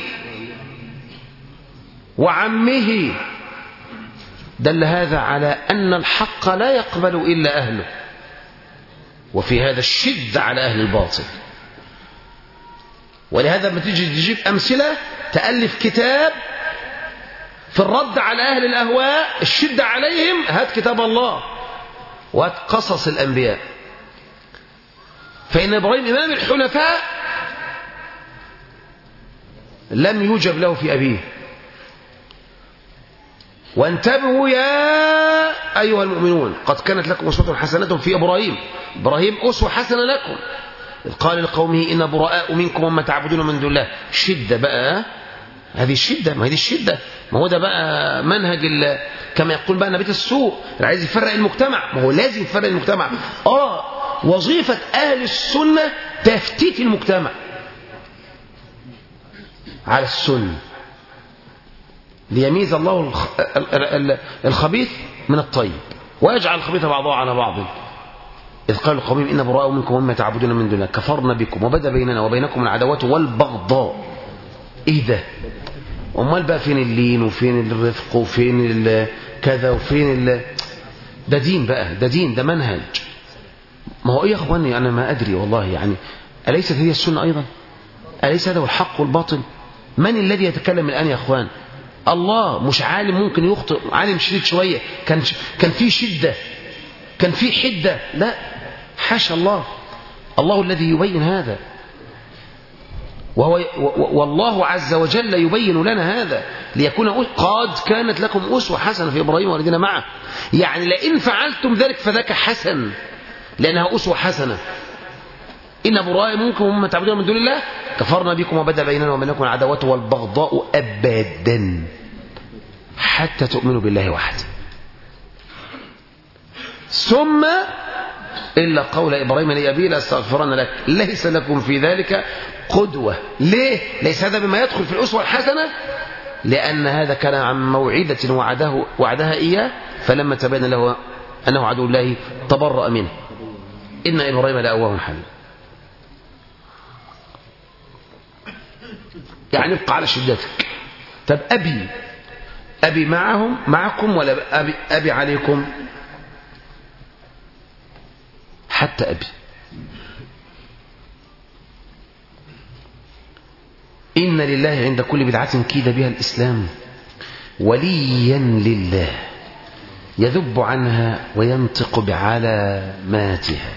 وعمه، دل هذا على أن الحق لا يقبل إلا أهله. وفي هذا الشد على أهل الباطل. ولهذا لما تيجي تجيب أمثلة تألف كتاب في الرد على أهل الأهواء الشد عليهم، هات كتاب الله وهات قصص الأنبياء. فإن إبراهيم إمام الحنفاء لم يجب له في أبيه. وانتبهوا يا أيها المؤمنون قد كانت لكم أسوة حسنة في إبراهيم. إبراهيم أسوة حسنة لكم إذ قال لقومه إن براء منكم وما تعبدون من دون الله. شدة بقى هذه الشدة، ما هي دي الشدة، ما هو ده بقى منهج كما يقول بقى نبيت السوء اللي عايز يفرق المجتمع. ما هو لازم يفرق المجتمع. اه وظيفة أهل السنة تفتيت المجتمع على السنة ليميز الله الخبيث من الطيب ويجعل الخبيث بعضه على بعض. إذ قالوا لقومهم إن براء منكم ومما تعبدون من دون الله كفرنا بكم وبدا بيننا وبينكم العداوات والبغضاء. إيه ده؟ أمال بقى فين اللين وفين الرفق وفين كذا وفين ال... ده دين بقى، ده دين، ده منهج. ما هو إيه يا أخواني؟ أنا ما أدري والله. يعني أليست هي السنة أيضا؟ أليس هذا هو الحق والباطل؟ من الذي يتكلم الآن يا أخوان؟ الله. مش عالم ممكن يخطئ، عالم شديد شوية، كان كان في شدة، كان في حدة، لا حاشا الله. الله الذي يبين هذا، وهو والله عز وجل يبين لنا هذا ليكون قد كانت لكم أسوة حسنة في إبراهيم والذين معه. يعني لئن فعلتم ذلك فذاك حسن، لأنها أسوة حسنة. إن براء منكم ومما تعبدون من دون الله كفرنا بكم وبدا بيننا وبينكم العداوة والبغضاء أبدا حتى تؤمنوا بالله وحده ثم إلا قول إبراهيم لأبيه لأستغفرن لك ليس لكم في ذلك قدوة. ليه؟ ليس هذا بما يدخل في الأسوة الحسنة، لأن هذا كان عن موعدة وعده وعدها إياه، فلما تبين له أنه عدو الله تبرأ منه. إن إبراهيم لأواه حليم. يعني ابقى على شدتك. طب أبي أبي معهم معكم ولا أبي, أبي عليكم؟ حتى أبي. إن لله عند كل بدعة كيد بها الإسلام وليا لله يذب عنها وينطق بعلاماتها.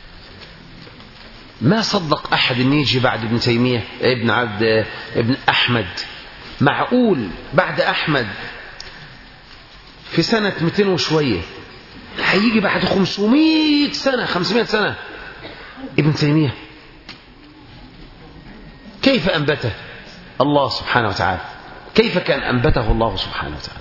ما صدق أحد أن يجي بعد ابن تيمية ابن عبد ابن أحمد. معقول بعد أحمد في سنة مئتين وشوية هيجي بعد خمسمائة سنة خمسمائة سنة ابن تيمية؟ كيف أنبته الله سبحانه وتعالى؟ كيف كان أنبته الله سبحانه وتعالى؟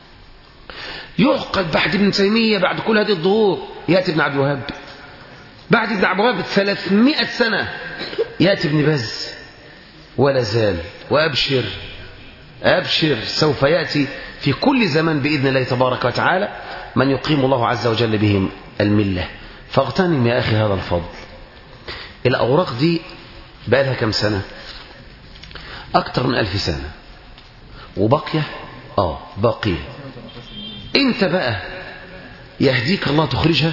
يعقد بعد ابن تيمية بعد كل هذه الظهور يأتي ابن عبد الوهاب، بعد ابن عبد الوهاب ثلاثمائة سنة يأتي ابن باز، ولا زال. وأبشر أبشر سوف يأتي في كل زمان بإذن الله تبارك وتعالى من يقيم الله عز وجل بهم الملة. فاغتنم يا أخي هذا الفضل. الأوراق دي بقى لها كم سنة؟ أكثر من ألف سنة وباقية. آه باقية. أنت بقى يهديك الله تخرجها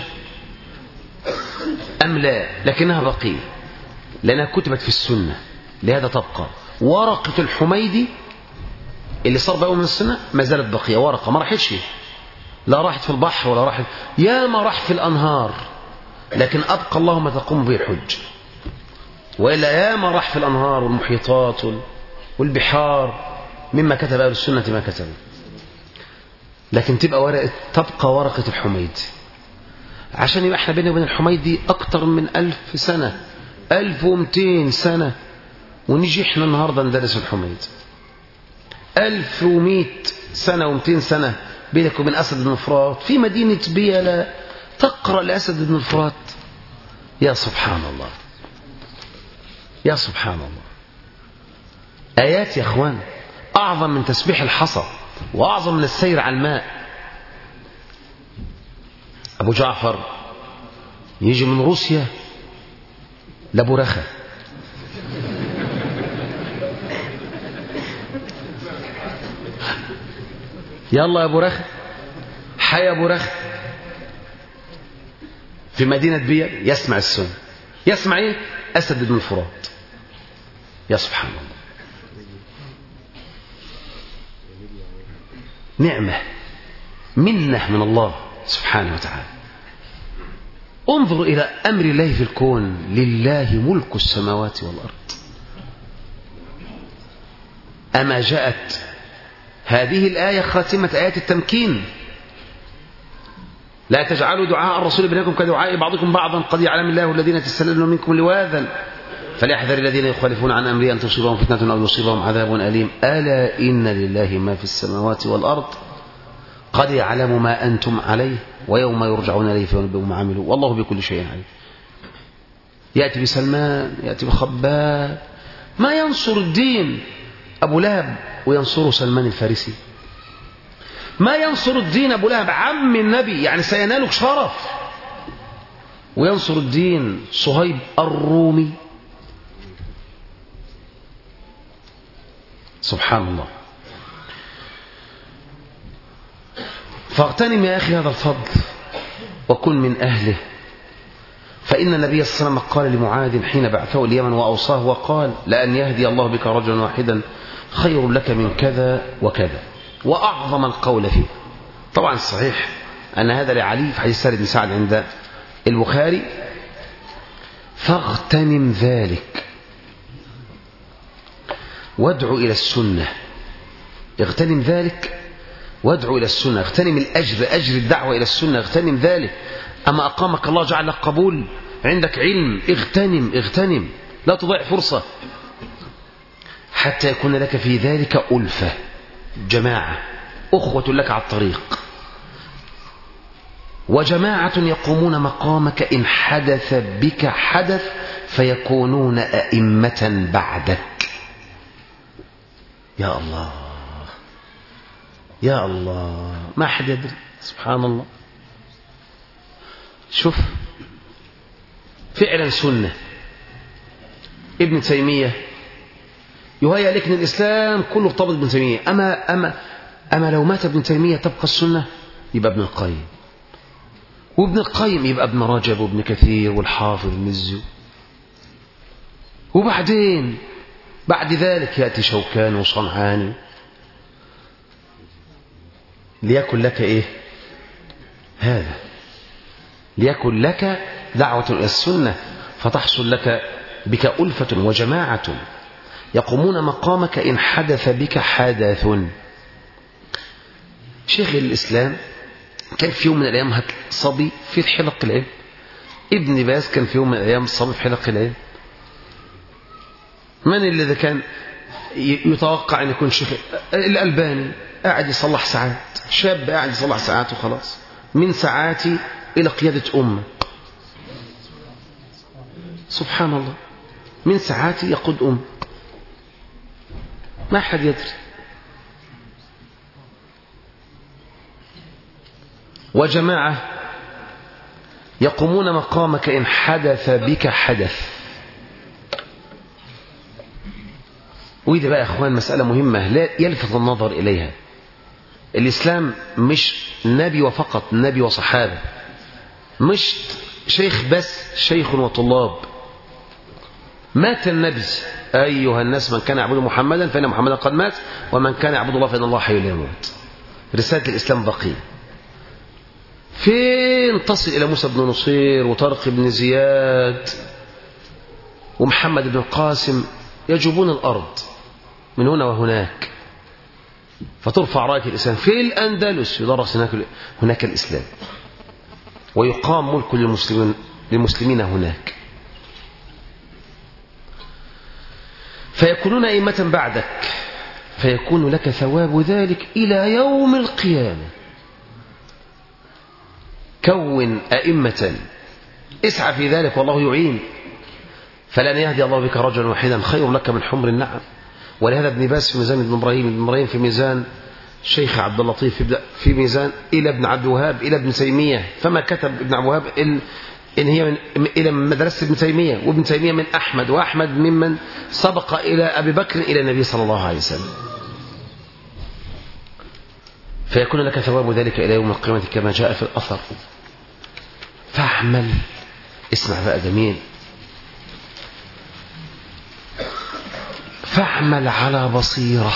أم لا؟ لكنها باقية لأنها كتبت في السنة، لهذا تبقى. ورقة الحميدي اللي صار بقى من السنة ما زالت باقية، ورقة ما راحتش، لا راحت في البحر ولا راحت، يا ما راح في الأنهار، لكن أبقى اللهم تقوم به الحج. وإلا يا ما راح في الأنهار والمحيطات والبحار مما كتب أهل السنة ما كتبوا، لكن تبقى ورقة، تبقى ورقة الحميد. عشان يبقى احنا بيننا وبين الحميدي أكتر من ألف سنة، ألف ومئتين سنة، ونيجي احنا النهاردة ندرس الحميد. ألف ومئة سنة ومئتين سنة بينك وبين أسد بن الفرات في مدينة بيلا تقرأ لأسد بن الفرات. يا سبحان الله، يا سبحان الله. آيات يا أخوان أعظم من تسبيح الحصى وأعظم من السير على الماء. أبو جعفر يجي من روسيا لأبو رخا، يلا يا أبو رخا، حي أبو رخا في مدينة بيل، يسمع السنة. يسمع إيه؟ أسد بن الفرات. يا سبحان الله، نعمة منة من الله سبحانه وتعالى. انظر إلى أمر الله في الكون، لله ملك السماوات والأرض. أما جاءت هذه الآية خاتمة آيات التمكين، لا تجعلوا دعاء الرسول بينكم كدعاء بعضكم بعضا قد يعلم الله الذين تسللون منكم لواذا فليحذر الذين يخالفون عن أمره أن تصيبهم فتنة أو يصيبهم عذاب أليم ألا إن لله ما في السماوات والأرض قد يعلم ما أنتم عليه ويوم يرجعون إليه فينبئهم ما عملوا والله بكل شيء عليم. يأتي بسلمان، يأتي بخباب، ما ينصر الدين أبو لهب وينصر سلمان الفارسي، ما ينصر الدين أبو لهب عم النبي يعني سينالك شرف، وينصر الدين صهيب الرومي. سبحان الله. فاغتنم يا أخي هذا الفضل وكن من أهله، فإن النبي صلى الله عليه وسلم قال لمعاذ حين بعثه اليمن وأوصاه وقال لأن يهدي الله بك رجلا واحدا خير لك من كذا وكذا، وأعظم القول فيه. طبعا الصحيح أن هذا لعلي في حديث سهل بن سعد عند البخاري. فاغتنم ذلك وادعو إلى السنة. اغتنم ذلك وادعو إلى السنة، اغتنم الأجر، أجر الدعوة إلى السنة، اغتنم ذلك. أما أقامك الله جعل لك قبول، عندك علم، اغتنم اغتنم، لا تضيع فرصة حتى يكون لك في ذلك ألفة، جماعة، أخوة لك على الطريق، وجماعة يقومون مقامك إن حدث بك حدث فيكونون أئمة بعدك. يا الله يا الله، ما أحد يدري. سبحان الله. شوف فعلا سنة. ابن تيمية يهيأ لك ان الإسلام كله ارتبط بابن تيمية، أما, أما, أما لو مات ابن تيمية تبقى السنة، يبقى ابن القيم، وابن القيم يبقى ابن رجب وابن كثير والحافظ المزي، وبعدين بعد ذلك يأتي شوكان وصنعاني. ليكن لك إيه هذا، ليكن لك دعوة إلى السنة فتحصل لك بك ألفة وجماعة يقومون مقامك إن حدث بك حدث. شيخ الإسلام كان في يوم من الأيام صبي في حلق العلم، ابن باز كان في يوم من الأيام صبي في حلق العلم. من الذي كان يتوقع أن يكون شيخ؟ الألباني قاعد يصلح ساعات، شاب قاعد يصلح ساعات وخلاص، من ساعاتي إلى قيادة أمة. سبحان الله، من ساعاتي يقود أمة، ما أحد يدري. وجماعة يقومون مقامك إن حدث بك حدث. وإذا بقى يا أخوان مسألة مهمة لا يلفت النظر إليها. الإسلام مش نبي وفقط، نبي وصحابة، مش شيخ بس، شيخ وطلاب. مات النبي أيها الناس من كان يعبد محمدا فإن محمدا قد مات ومن كان يعبد الله فإن الله حي لا يموت. رسالة الإسلام بقية. فين تصل إلى موسى بن نصير وطارق بن زياد ومحمد بن القاسم يجوبون الأرض من هنا وهناك، فترفع راية الإسلام في الأندلس، يدرس هناك, هناك الإسلام، ويقام ملك للمسلمين, للمسلمين هناك، فيكونون أئمة بعدك، فيكون لك ثواب ذلك إلى يوم القيامة. كون أئمة، اسعى في ذلك والله يعين. فلن يهدي الله بك رجلا واحدا خير لك من حمر النعم. ولهذا ابن باز في ميزان ابن إبراهيم، ابن إبراهيم في ميزان الشيخ عبد اللطيف في ميزان إلى ابن عبد الوهاب إلى ابن تيمية، فما كتب ابن عبد الوهاب إن هي من إلى مدرسة ابن تيمية، وابن تيمية من أحمد، وأحمد ممن سبق إلى أبي بكر إلى النبي صلى الله عليه وسلم. فيكون لك ثواب ذلك إلى يوم القيامة كما جاء في الأثر. فاعمل، اسمع بقى جميل، فاعمل على بصيرة،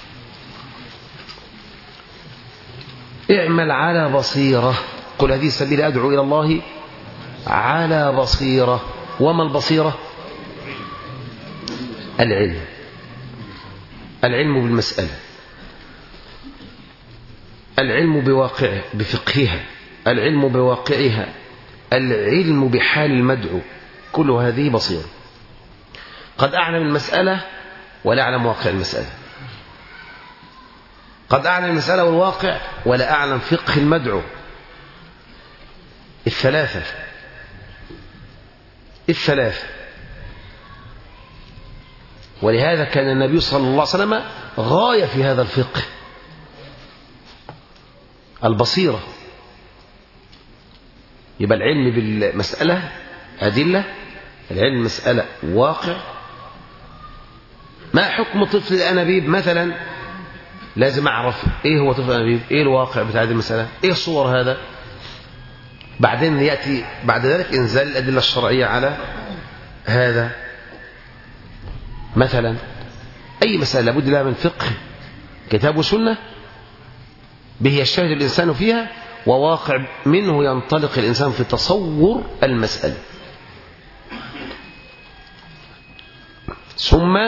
اعمل على بصيرة. قل هذه سبيل أدعو إلى الله على بصيرة. وما البصيرة؟ العلم، العلم بالمسألة، العلم بواقعه بفقهها، العلم بواقعها، العلم بحال المدعو، كل هذه بصيرة. قد أعلم المسألة ولا أعلم واقع المسألة، قد أعلم المسألة والواقع ولا أعلم فقه المدعو. الثلاثة الثلاثة ولهذا كان النبي صلى الله عليه وسلم غاية في هذا الفقه، البصيرة. يبقى العلم بالمسألة أدلة، العلم مسألة واقع. ما حكم طفل الأنابيب مثلا؟ لازم أعرف إيه هو طفل الأنابيب، إيه الواقع بتاع هذه المسألة، إيه صور هذا. بعدين يأتي بعد ذلك إنزال الأدلة الشرعية على هذا. مثلا أي مسألة لابد لها من فقه كتاب وسنة به يجتهد الإنسان فيها، وواقع منه ينطلق الإنسان في تصور المسألة. ثم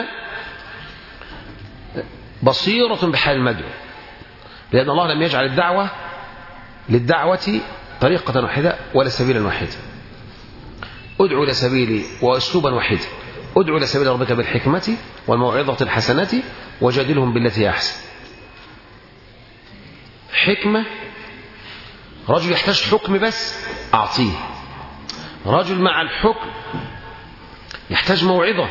بصيرة بحال المدعو، لأن الله لم يجعل الدعوة للدعوة طريقة واحدة ولا سبيلا واحدا. ادعو إلى سبيلي وأسلوبا واحدا، ادعو إلى سبيل ربك بالحكمة والموعظة الحسنة وجادلهم بالتي أحسن. حكمة، رجل يحتاج حكم بس أعطيه، رجل مع الحكم يحتاج موعظة،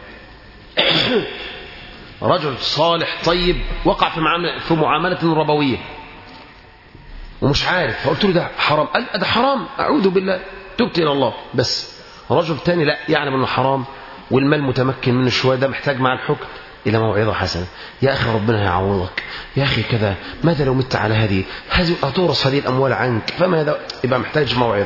رجل صالح طيب وقع في معاملة, في معاملة ربوية ومش عارف، فقلت له ده حرام، قال ده حرام، أعوذ بالله، تبت إلى الله. بس رجل تاني لا يعلم أنه حرام والمال متمكن منه شوية، ده محتاج مع الحكم إلى موعظة حسنة. يا أخي ربنا يعوضك، يا أخي كذا، ماذا لو مت على هذه هذه هتورث هذه الأموال عنك، فماذا؟ يبقى محتاج موعظة.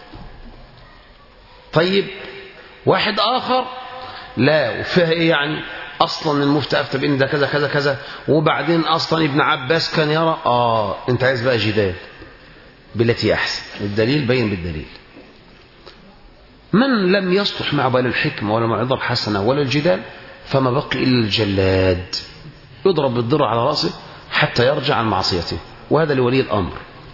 طيب واحد آخر لا، وفيها إيه يعني؟ أصلا المفتي أفتى بإن ده كذا كذا كذا، وبعدين أصلا ابن عباس كان يرى آه أنت عايز بقى جدال بالتي أحسن، الدليل بين بالدليل. من لم يصلح مع بال الحكمة ولا موعظة الحسنة ولا الجدال فما بقي إلا الجلاد، يضرب بالضر على رأسه حتى يرجع عن معصيته، وهذا لولي الأمر.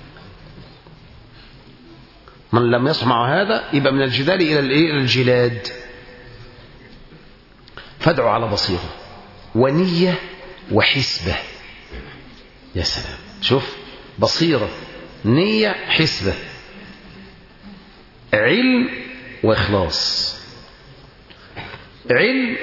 من لم يصلح مع هذا يبقى من الجدال إلى الجلاد. فادعوا على بصيرة ونية وحسبة. يا سلام، شوف، بصيرة، نية، حسبة، علم وإخلاص. علم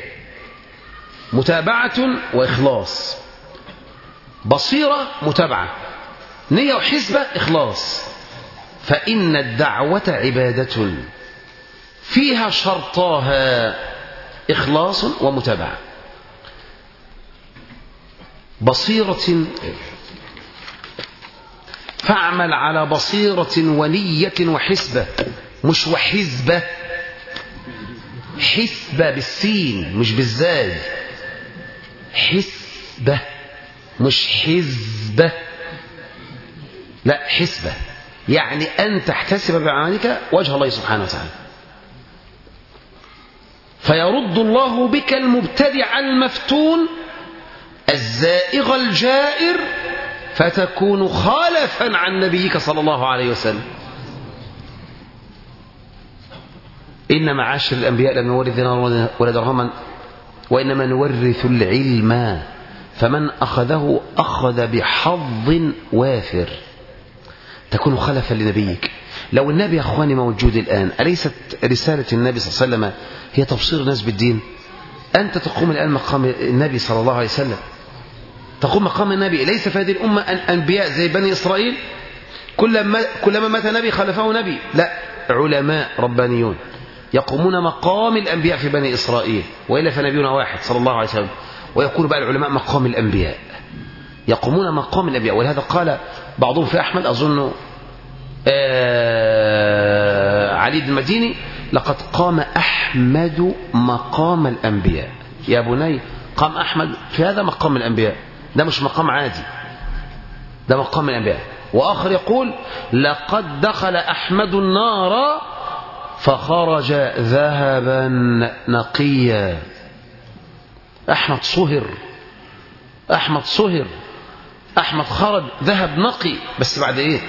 متابعة وإخلاص، بصيرة متابعة، نية وحسبة إخلاص. فإن الدعوة عبادة فيها شرطاها إخلاص ومتابعة. بصيرة، فاعمل على بصيرة ونية وحسبة، مش وحزبة، حسبة بالسين مش بالزاي، حسبة مش حزبة، لا حسبة، يعني أن تحتسب بعملك وجه الله سبحانه وتعالى. فيرد الله بك المبتدع المفتون الزائغ الجائر، فتكون خالفا عن نبيك صلى الله عليه وسلم. إن معاشر الأنبياء لم نورث دينارا ولا درهما وإنما نورث العلم، فمن أخذه أخذ بحظ وافر. تكون خلفا لنبيك. لو النبي يا أخواني موجود الآن، أليست رسالة النبي صلى الله عليه وسلم هي تبصير الناس بالدين؟ أنت تقوم الآن مقام النبي صلى الله عليه وسلم، تقوم مقام النبي. ليس في هذه الأمة أنبياء زي بني إسرائيل كلما, كلما مات نبي خلفه نبي، لا، علماء ربانيون يقومون مقام الأنبياء في بني إسرائيل، وإلا فنبينا واحد صلى الله عليه وسلم. ويقول بقى العلماء مقام الأنبياء، يقومون مقام الأنبياء. ولهذا قال بعضهم في أحمد، أظن آه علي بن المديني، لقد قام أحمد مقام الأنبياء. يا بني، قام أحمد في هذا مقام الأنبياء، ده مش مقام عادي، ده مقام الأنبياء. وآخر يقول لقد دخل أحمد النار فخرج ذهبا نقيا. أحمد صهر، أحمد صهر، أحمد خرج ذهب نقي، بس بعد إيه؟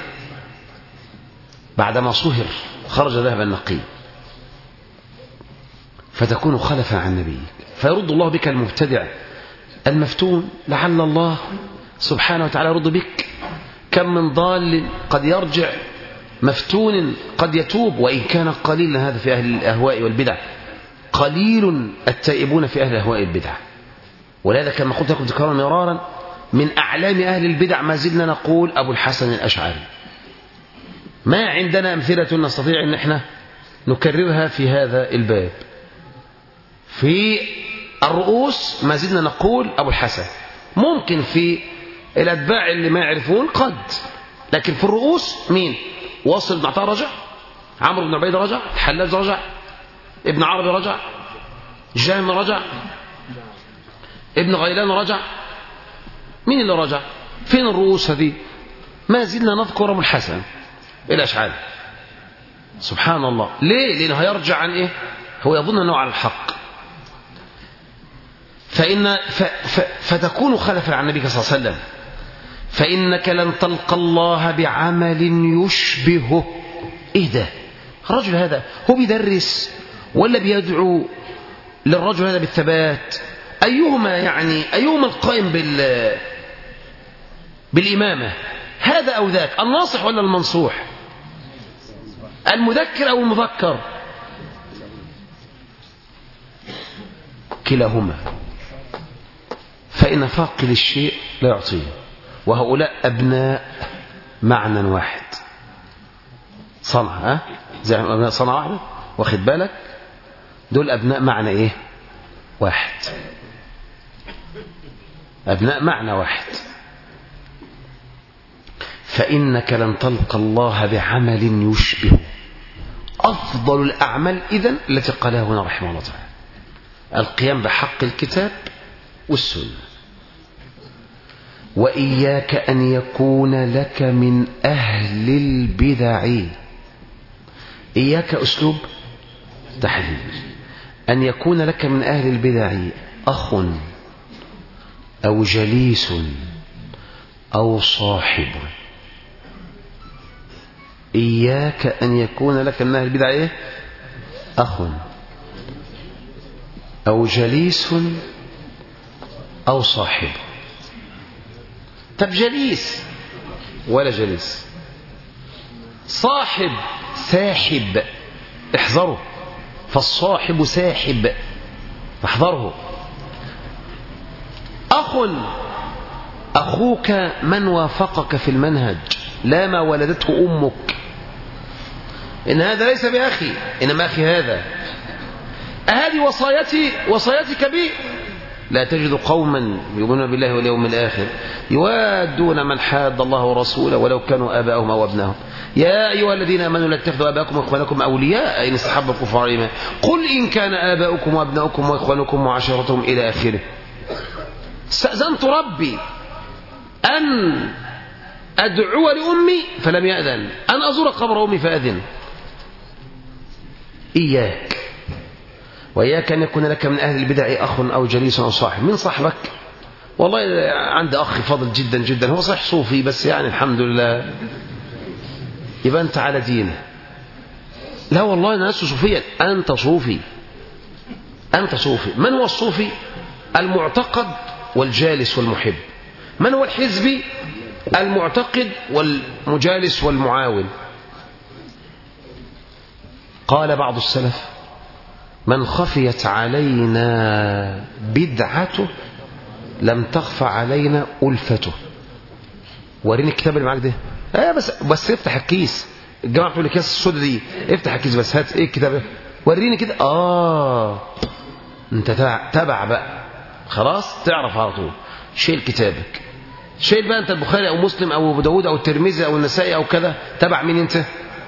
بعد ما صهر خرج ذهبا نقي. فتكون خلفا عن نبيك، فيرد الله بك المبتدع المفتون، لعل الله سبحانه وتعالى يرد بك. كم من ضال قد يرجع، مفتون قد يتوب، وإن كان قليلا هذا في أهل الأهواء والبدع، قليل التائبون في أهل الأهواء والبدع. ولهذا كما قلت لكم تكرارا مرارا، من أعلام أهل البدع ما زلنا نقول أبو الحسن الأشعري. ما عندنا أمثلة نستطيع أن احنا نكررها في هذا الباب. في الرؤوس ما زلنا نقول أبو الحسن، ممكن في الأتباع اللي ما يعرفون قد، لكن في الرؤوس مين؟ واصل بن عطاء رجع، عمرو بن عبيد رجع، حلاج رجع، ابن عربي رجع، جهم رجع، ابن غيلان رجع. مين اللي رجع؟ فين الرؤوس هذه؟ ما زلنا نذكر أبو الحسن الأشعري. سبحان الله. ليه؟ لأنه هيرجع عن إيه؟ هو يظن أنه على الحق. فإن ف ف فتكون خلفا عن النبي صلى الله عليه وسلم، فإنك لن تلقى الله بعمل يشبهه. إيه ده؟ الرجل هذا هو بيدرس ولا بيدعو للرجل هذا بالثبات؟ أيهما يعني أيهما القائم بال بالإمامة؟ هذا أو ذاك، الناصح ولا المنصوح؟ المذكر أو المذكر؟ كلاهما. فإن فاقد الشيء لا يعطيه، وهؤلاء أبناء معنى واحد، صنع ها زي أبناء صنع واحدة، واخد بالك؟ دول أبناء معنى إيه؟ واحد، أبناء معنى واحد. فإنك لن تلقى الله بعمل يشبه. أفضل الأعمال إذن التي قالها هنا رحمه الله تعالى القيام بحق الكتاب والسنة. وإياك أن يكون لك من أهل البدع، إياك أسلوب تحذير، أن يكون لك من أهل البدع أخ أو جليس أو صاحب. إياك أن يكون لك من أهل البدع إيه؟ أخ أو جليس أو صاحب. طب جليس ولا جليس؟ صاحب ساحب، احذره، فالصاحب ساحب فاحذره. أخ أخوك من وافقك في المنهج، لا ما ولدته أمك. إن هذا ليس بأخي، إنما أخي هذا. أهذه وصايتي وصايتك بي. لا تجد قوما يؤمنون بالله واليوم الآخر يوادون من حاد الله ورسوله ولو كانوا آباءهم أو أبناءهم. يا أيها الذين آمنوا لا تتخذوا آباءكم وإخوانكم أولياء إن استحبوا الكفر على الإيمان قل إن كان آباؤكم وأبناؤكم وإخوانكم وعشيرتهم إلى آخره. استأذنت ربي أن أدعو لأمي فلم يأذن، أن أزور قبر أمي فأذن. إياك وإياك أن يكون لك من أهل البدع أخ أو جليس أو صاحب. من صاحبك؟ والله عندي أخ فاضل جدا جدا، هو صحيح صوفي بس يعني الحمد لله. يبقى أنت على دينه. لا والله أنا لست صوفيا، أنت صوفي، أنت صوفي. من هو الصوفي؟ المعتقد والجالس والمحب. من هو الحزبي؟ المعتقد والمجالس والمعاون. قال بعض السلف من خفيت علينا بدعته لم تخفى علينا ألفته. وريني الكتاب اللي معاك ده. ايه بس بس افتح الكيس. الجماعه بتقول لي كيس السودا دي، افتح الكيس بس هات ايه الكتاب ده، وريني كده. اه انت تبع بقى، خلاص تعرف على طول. شيل كتابك، شيل بقى انت البخاري او مسلم او ابو داود او الترمذي او النسائي او كذا. تبع مين انت؟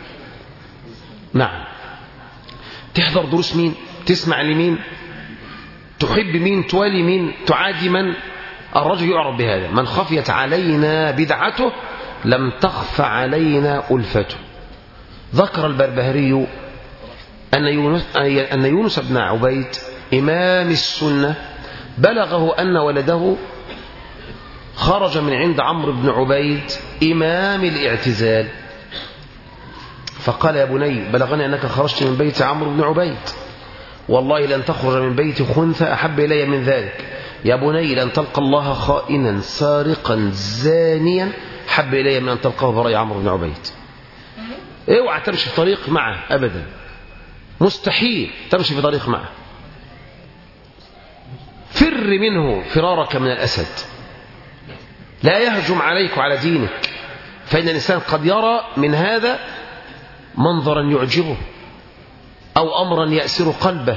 نعم. تحضر دروس مين؟ تسمع لمين؟ تحب مين؟ توالي مين؟ تعادي من؟ الرجل يعرف بهذا. من خفيت علينا بدعته لم تخف علينا ألفته. ذكر البربهاري أن يونس, أن يونس بن عبيد إمام السنة بلغه أن ولده خرج من عند عمرو بن عبيد إمام الاعتزال، فقال يا بني بلغني أنك خرجت من بيت عمرو بن عبيد والله لن تخرج من بيت خنثى أحب إلي من ذلك. يا بني لن تلقى الله خائنا سارقا زانيا أحب إلي من أن تلقاه برأي عمرو بن عبيد. اوعى تمشي في طريق معه أبدا، مستحيل تمشي في طريق معه. فر منه فرارك من الأسد، لا يهجم عليك وعلى دينك، فإن الإنسان قد يرى من هذا منظرا يعجبه أو أمرا يأسر قلبه.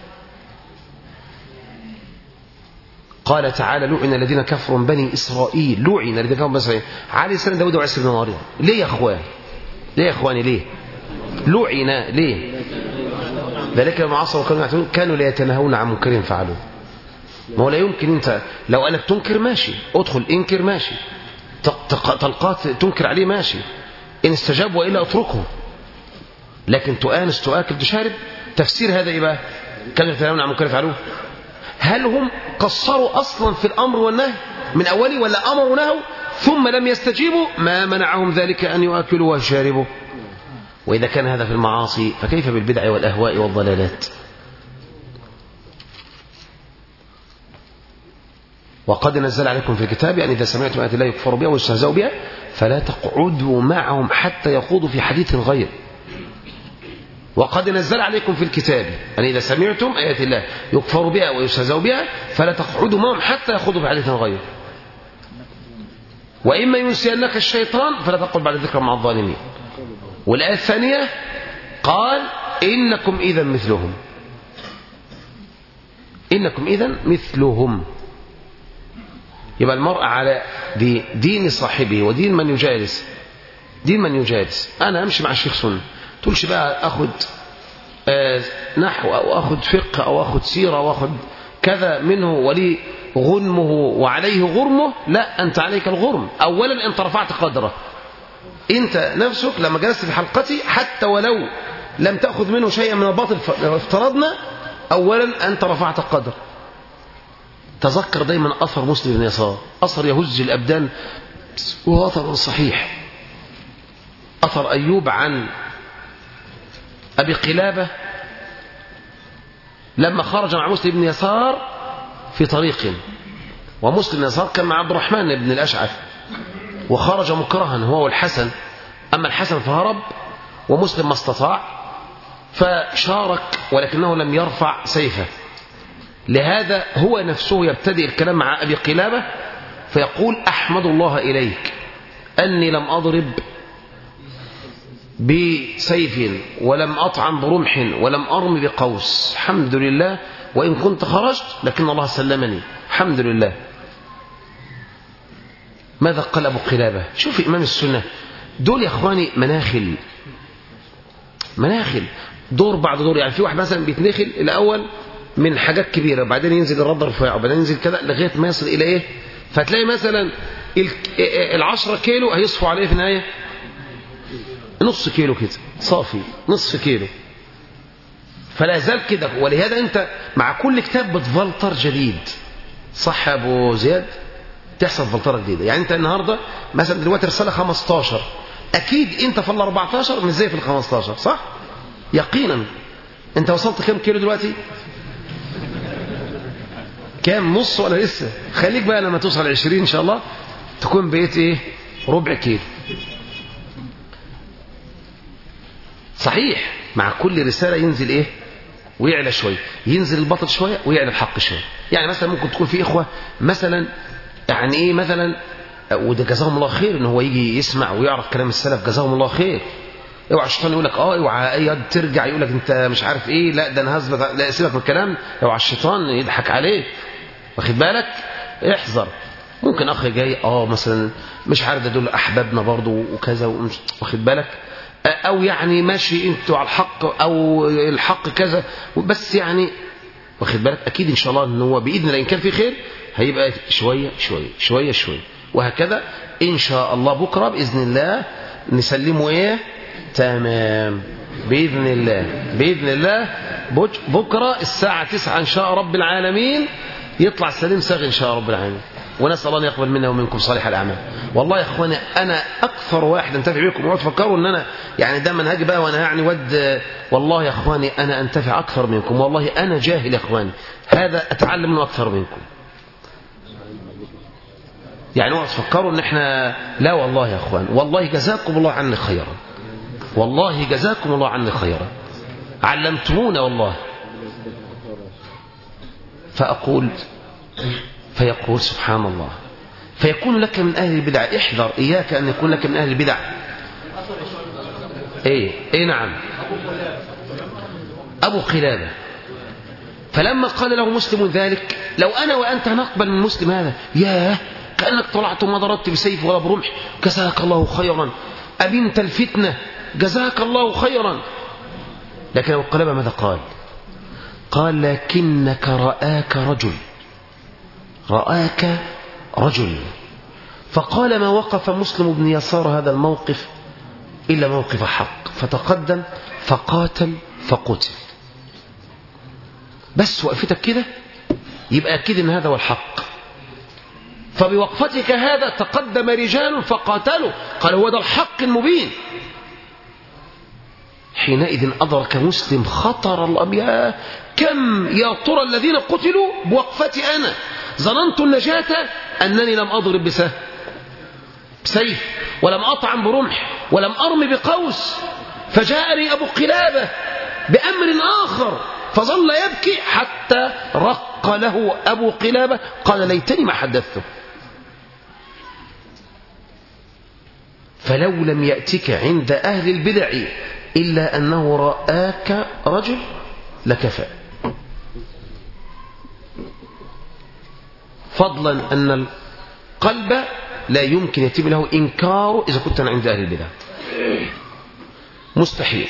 قال تعالى لعن الذين كفروا من بني إسرائيل، لعن الذين كفروا من بني إسرائيل على لسان داود وعيسى بن مريم. ليه يا أخوان؟ ليه يا أخواني؟ ليه لعن؟ ليه؟ ذلك لما عصوا وكانوا يعتدون كانوا لا يتناهون عن منكر فعلوه. ما هو لا يمكن أنت لو أنك تنكر ماشي، ادخل انكر ماشي، تلقات تنكر عليه ماشي، إن استجاب وإلا اتركه، لكن تؤانس تؤكل تشارب. تفسير هذا إيه بقى؟ كانوا يتناهون عن منكر فعلوه. هل هم قصروا أصلا في الأمر والنهي من أوله، ولا أمروا ونهوا ثم لم يستجيبوا؟ ما منعهم ذلك أن يؤكلوا ويشاربوا. وإذا كان هذا في المعاصي فكيف بالبدع والأهواء والضلالات؟ وقد نزل عليكم في الكتاب أن إذا سمعتم آيات الله يكفر بها ويستهزأوا بها فلا تقعدوا معهم حتى يخوضوا في حديث غيره. وقد نزل عليكم في الكتاب أن إذا سمعتم آيات الله يكفر بها ويستهزأوا بها فلا تقعدوا معهم حتى يخوضوا في حديث غيره. وإما ينسينك الشيطان فلا تقعد بعد الذكر مع الظالمين. والآية الثانية قال إنكم إذا مثلهم، إنكم إذا مثلهم. يبقى المرء على دي دين صاحبه ودين من يجالس، دين من يجالس. أنا أمشي مع الشيخ سنة، تقولش بقى أخذ آه نحو أو أخذ فقه أو أخذ سيرة أو أخذ كذا منه ولي غنمه وعليه غرمه. لا، أنت عليك الغرم. أولا أنت رفعت قدره، أنت نفسك لما جلست في حلقتي حتى ولو لم تأخذ منه شيئا من الباطل افترضنا، أولا أنت رفعت قدر. تذكر دايما أثر مسلم بن يسار، أثر يهز الأبدان وهو أثر صحيح. أثر أيوب عن أبي قلابة لما خرج مع مسلم بن يسار في طريق، ومسلم بن يسار كان مع عبد الرحمن بن الأشعث، وخرج مكرها هو والحسن. أما الحسن فهرب ومسلم ما استطاع فشارك ولكنه لم يرفع سيفه. لهذا هو نفسه يبتدئ الكلام مع أبي قلابة فيقول أحمد الله إليك أني لم أضرب بسيف ولم أطعن برمح ولم أرم بقوس، الحمد لله، وإن كنت خرجت لكن الله سلمني، الحمد لله. ماذا قال أبو قلابة؟ شوف إمام السنة دول يا أخواني مناخل مناخل دور بعد دور. يعني في واحد مثلا بيتنخل الأول من حاجات كبيرة، بعدين ينزل الرد رفيع، وبعدين ينزل كذا لغاية ما يصل إلى إيه؟ فتلاقي مثلا العشرة كيلو هيصفوا عليه في النهاية نص كيلو كده صافي، نصف كيلو. فلا زال كده. ولهذا أنت مع كل كتاب بتفلتر جديد. صح يا أبو زياد؟ تحصل فلترة جديدة. يعني أنت النهاردة مثلا دلوقتي رسالة خمستاشر، أكيد أنت في ال أربعتاشر مش زي في ال خمستاشر، صح؟ يقينا. أنت وصلت كم كيلو دلوقتي؟ كام؟ نص ولا لسه؟ خليك بقى لما توصل عشرين إن شاء الله تكون بقيت إيه؟ ربع كيلو. صحيح. مع كل رسالة ينزل إيه؟ ويعلى شوية، ينزل البطل شوية ويعلى الحق شوية. يعني مثلا ممكن تكون في إخوة مثلا يعني إيه مثلا، وده جزاهم الله خير إن هو يجي يسمع ويعرف كلام السلف، جزاهم الله خير. اوعى الشيطان يقول لك اه اوعى اي ترجع يقول لك انت مش عارف ايه، لا ده انا هثبت، لا سيبك من الكلام. اوعى الشيطان يضحك عليك، واخد بالك؟ احذر. ممكن اخ جاي اه مثلا مش عارف ده دول احبابنا برضو وكذا ومش واخد بالك، او يعني ماشي انتوا على الحق او الحق كذا بس يعني واخد بالك. اكيد ان شاء الله ان هو باذن الله ان كان في خير هيبقى شويه شويه شويه شويه وهكذا ان شاء الله. بكره باذن الله نسلمه ايه تمام باذن الله، باذن الله. بكره الساعه تسعة ان شاء رب العالمين يطلع سليم ساغ ان شاء رب العالمين. ونسأل الله أن يقبل منا ومنكم صالح الأعمال. والله يا إخواني أنا أكثر واحد أنتفع بكم، وقعد تفكروا أن أنا يعني ده منهج بقى وأنا يعني ود. والله يا إخواني أنا أنتفع أكثر منكم، والله أنا جاهل يا إخواني، هذا أتعلم منه أكثر منكم. يعني وقعد تفكروا أن إحنا لا، والله يا إخوان والله جزاكم الله عني خيرا، والله جزاكم الله عني خيرا، علمتمونا والله. فأقول فيقول سبحان الله، فيكون لك من أهل البدع، احذر إياك أن يكون لك من أهل البدع. إيه إيه نعم، أبو قلابة. فلما قال له مسلم ذلك، لو أنا وأنت نقبل من مسلم هذا، ياه كأنك طلعت وما ضربت بسيف ولا برمح، جزاك الله خيرا، أبنت الفتنة، جزاك الله خيرا. لكن أبو قلابة ماذا قال؟ قال لكنك رآك رجل، رآك رجل. فقال ما وقف مسلم بن يسار هذا الموقف إلا موقف حق، فتقدم فقاتل فقتل. بس وقفتك كده يبقى أكيد أن هذا هو الحق. فبوقفتك هذا تقدم رجال فقاتلوا، قال هو ده الحق المبين. حينئذ أدرك مسلم خطر الأمياه، كم يا ترى الذين قتلوا بوقفتي أنا، ظننت النجاة أنني لم أضرب بسهم بسيف ولم أطعن برمح ولم أرمي بقوس، فجاءني أبو قلابة بأمر آخر، فظل يبكي حتى رق له أبو قلابة، قال ليتني ما حدثته. فلو لم يأتك عند أهل البدع إلا أنه رآك رجل لكفى، فضلا أن القلب لا يمكن يتم له إنكاره إذا كنت عند أهل البدع، مستحيل.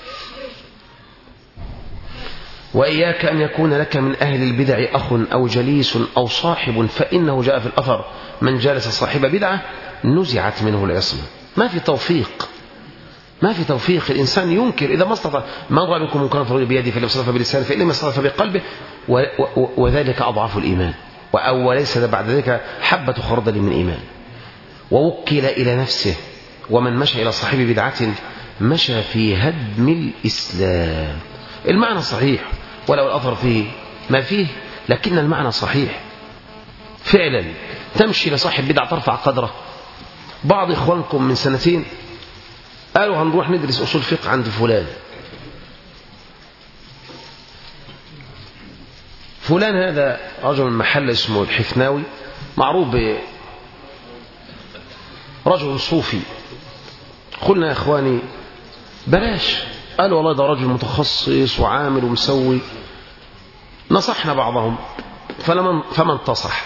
وإياك أن يكون لك من أهل البدع أخ أو جليس أو صاحب، فإنه جاء في الأثر من جالس صاحب بدعة نزعت منه العصمة. ما في توفيق، ما في توفيق. الإنسان ينكر إذا ما استطاع. من رأى منكم منكرا فليغيره بيده، فإن لم يستطع فبلسانه، فإن لم يستطع فبقلبه، وذلك أضعف الإيمان. وليس بعد ذلك حبة خردل من إيمان. ووكل إلى نفسه، ومن مشى إلى صاحب بدعة مشى في هدم الإسلام. المعنى صحيح ولو الأثر فيه ما فيه، لكن المعنى صحيح فعلا. تمشي لصاحب بدعة ترفع قدره. بعض إخوانكم من سنتين قالوا هنروح ندرس أصول فقه عند فلان. فلان هذا رجل من محل اسمه الحفناوي، معروف برجل صوفي. قلنا يا إخواني بلاش. قالوا والله ده رجل متخصص وعامل ومسوي. نصحنا بعضهم فلما فما انتصح.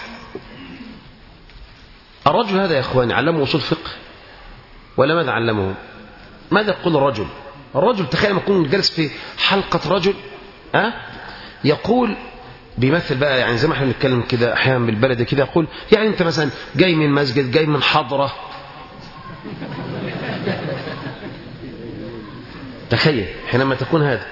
الرجل هذا يا إخواني علمه أصول فقه ولا ماذا علمه؟ ماذا يقول الرجل؟ الرجل تخيل لما يكون جالس في حلقة رجل أه؟ يقول بيمثل بقى، يعني زي ما احنا بنتكلم كده احيانا بالبلد كده، يقول يعني انت مثلا جاي من مسجد، جاي من حضرة، تخيل حينما تكون هذا.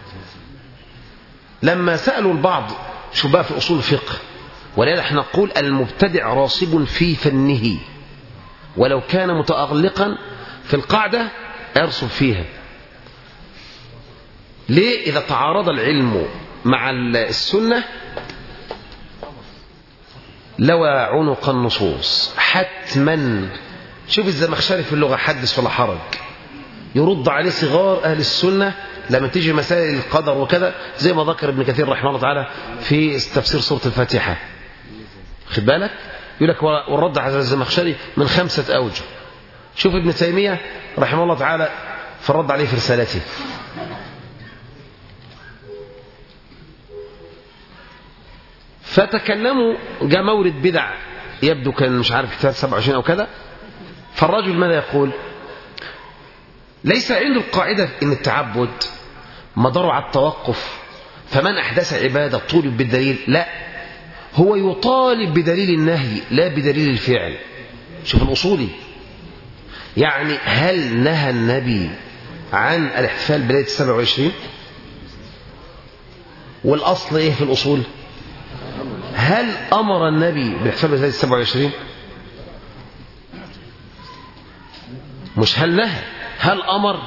لما سألوا البعض شو بقى في أصول الفقه، ولذلك احنا نقول المبتدع راصب في فنه، ولو كان متأغلقا في القاعدة يرصب فيها. ليه؟ إذا تعارض العلم مع السنة لوى عنق النصوص حتما. شوف الزمخشري في اللغة حدث ولا حرج، يرد عليه صغار أهل السنة لما تيجي مسائل القدر وكذا، زي ما ذكر ابن كثير رحمه الله تعالى في تفسير سورة الفاتحة. خد بالك يقول لك والرد على الزمخشري من خمسة أوجه. شوف ابن تيمية رحمه الله تعالى فالرد عليه في رسالته. فتكلموا، جاء مورد بدع يبدو كان مش عارف كتاب سبعة وعشرين أو كذا. فالرجل ماذا يقول؟ ليس عنده القاعدة إن التعبد مداره على التوقف، فمن أحدث عبادة طولب بالدليل، لا، هو يطالب بدليل النهي لا بدليل الفعل. شوف الأصولي، يعني هل نهى النبي عن الاحتفال بليلة السبع والعشرين؟ والأصل إيه في الأصول؟ هل أمر النبي باحتفال بليلة السبع والعشرين؟ مش هل نهى، هل أمر؟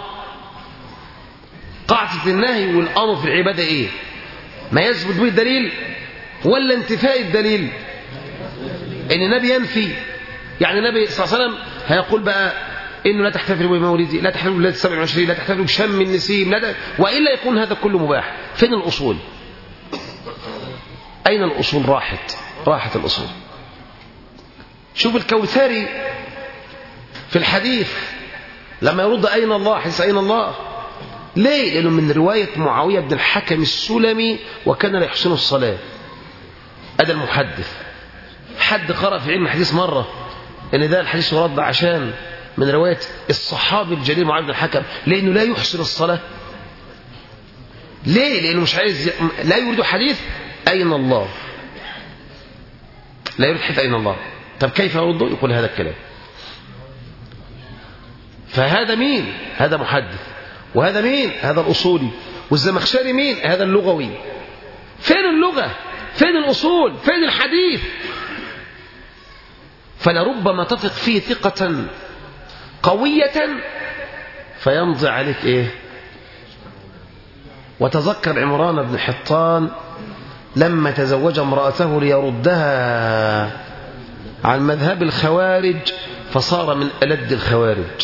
قاعدة النهي والأمر في العبادة إيه؟ ما يثبت به الدليل ولا انتفاء الدليل؟ إن النبي ينفي، يعني النبي صلى الله عليه وسلم هيقول بقى إنه لا تحتفلوا بمولدي، لا تحتفلوا بليلة السبع والعشرين، لا تحتفلوا بشم النسيم، لا، وإلا يكون هذا كله مباح. فين الأصول؟ أين الأصول؟ راحت راحت الأصول. شوف الكوثري في الحديث لما يرد أين الله، حديث أين الله، ليه؟ لأنه من رواية معاوية بن الحكم السلمي وكان لا يحسن الصلاة. هذا المحدث، حد قرأ في علم الحديث مرة ان ده الحديث يرد عشان من رواية الصحابي الجليل معاوية بن الحكم لأنه لا يحسن الصلاة؟ ليه؟ لأنه مش عايز، لا يريد حديث أين الله، لا يريد حديث أين الله. طب كيف يرده؟ يقول هذا الكلام. فهذا مين؟ هذا محدث. وهذا مين؟ هذا الأصولي. والزمخشري مين؟ هذا اللغوي. فين اللغة؟ فين الأصول؟ فين الحديث؟ فلربما تثق فيه ثقة قوية فيمضي عليك إيه؟ وتذكر عمران بن حطان لما تزوج امرأته ليردها عن مذهب الخوارج فصار من ألد الخوارج.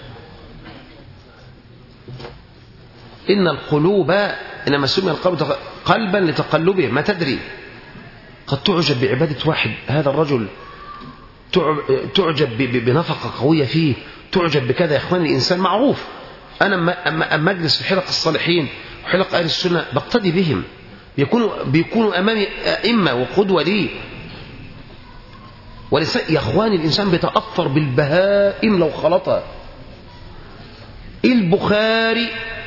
إن القلوب إنما سمي القلب قلبا لتقلبه، ما تدري قد تعجب بعبادة واحد، هذا الرجل تعجب بنفقة قوية فيه، تعجب بكذا. يا إخواني الإنسان معروف، أنا أما أجلس في حلق الصالحين وحلق أهل السنة بقتدي بهم، بيكونوا, بيكونوا أمامي أئمة وقدوة لي. يا إخواني الإنسان بيتأثر بالبهائم لو خلطها. البخاري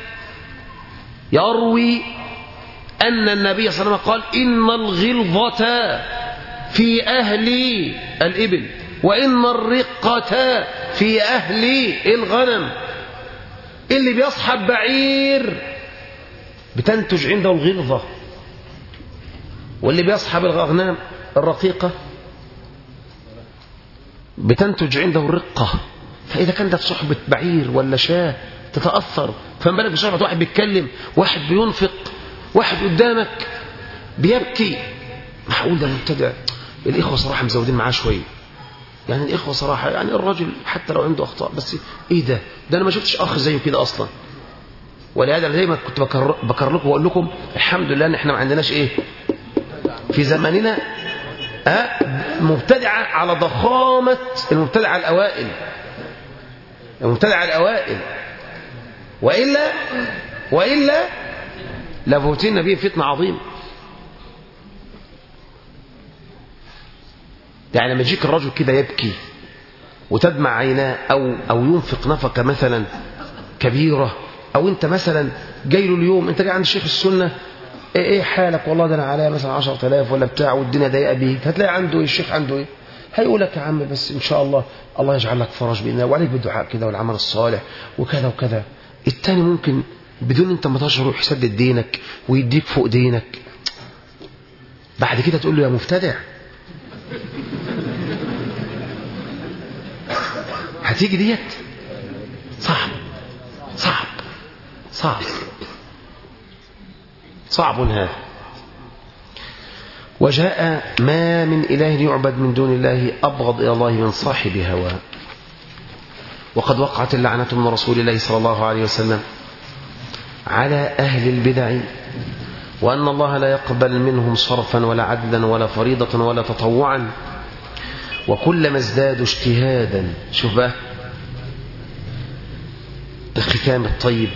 يروي أن النبي صلى الله عليه وسلم قال إن الغلظة في أهل الإبل وإن الرقة في أهل الغنم. اللي بيصحب بعير بتنتج عنده الغلظة، واللي بيصحب الأغنام الرقيقة بتنتج عنده الرقة. فإذا كانت صحبة بعير ولا شاه تتأثر، فما بالك بصحبة واحد بيتكلم، واحد بينفق، واحد قدامك بيبكي. معقول ده مبتدع؟ الإخوة صراحة مزودين معاه شوية، يعني الإخوة صراحة، يعني الرجل حتى لو عنده أخطاء بس إيه ده؟ ده أنا ما شفتش أخ زيه كده أصلا. ولهذا دايما كنت بكرر, بكرر لكم وأقول لكم الحمد لله إن إحنا ما عندناش إيه في زماننا أه مبتدعة على ضخامة المبتدعة الأوائل، المبتدعة الأوائل، وإلا وإلا لفوتنا به فتنة عظيمة. يعني لما يجيك الرجل كده يبكي وتدمع عيناه أو, أو ينفق نفقة مثلا كبيرة، أو أنت مثلا جاي له اليوم أنت جاي عند الشيخ السنة، إيه حالك؟ والله ده أنا عليا مثلا عشرة آلاف ولا بتاع والدنيا ضيقة بيك. هتلاقي عنده الشيخ عنده إيه؟ هيقول لك يا عم بس إن شاء الله الله يجعل لك فرج بإذن الله، وعليك بالدعاء كده والعمل الصالح وكذا وكذا. التاني ممكن بدون أنت ما تشعر يسدد دينك ويديك فوق دينك، بعد كده تقول له يا مبتدع. هتيجي ديت صعب صعب صعب صعب هذا. وجاء ما من إله يعبد من دون الله أبغض إلى الله من صاحب هواه. وقد وقعت اللعنة من رسول الله صلى الله عليه وسلم على أهل البدع، وأن الله لا يقبل منهم صرفا ولا عدلا ولا فريضة ولا تطوعا، وكلما ازدادوا اجتهادا. شوف بقى الختام الطيب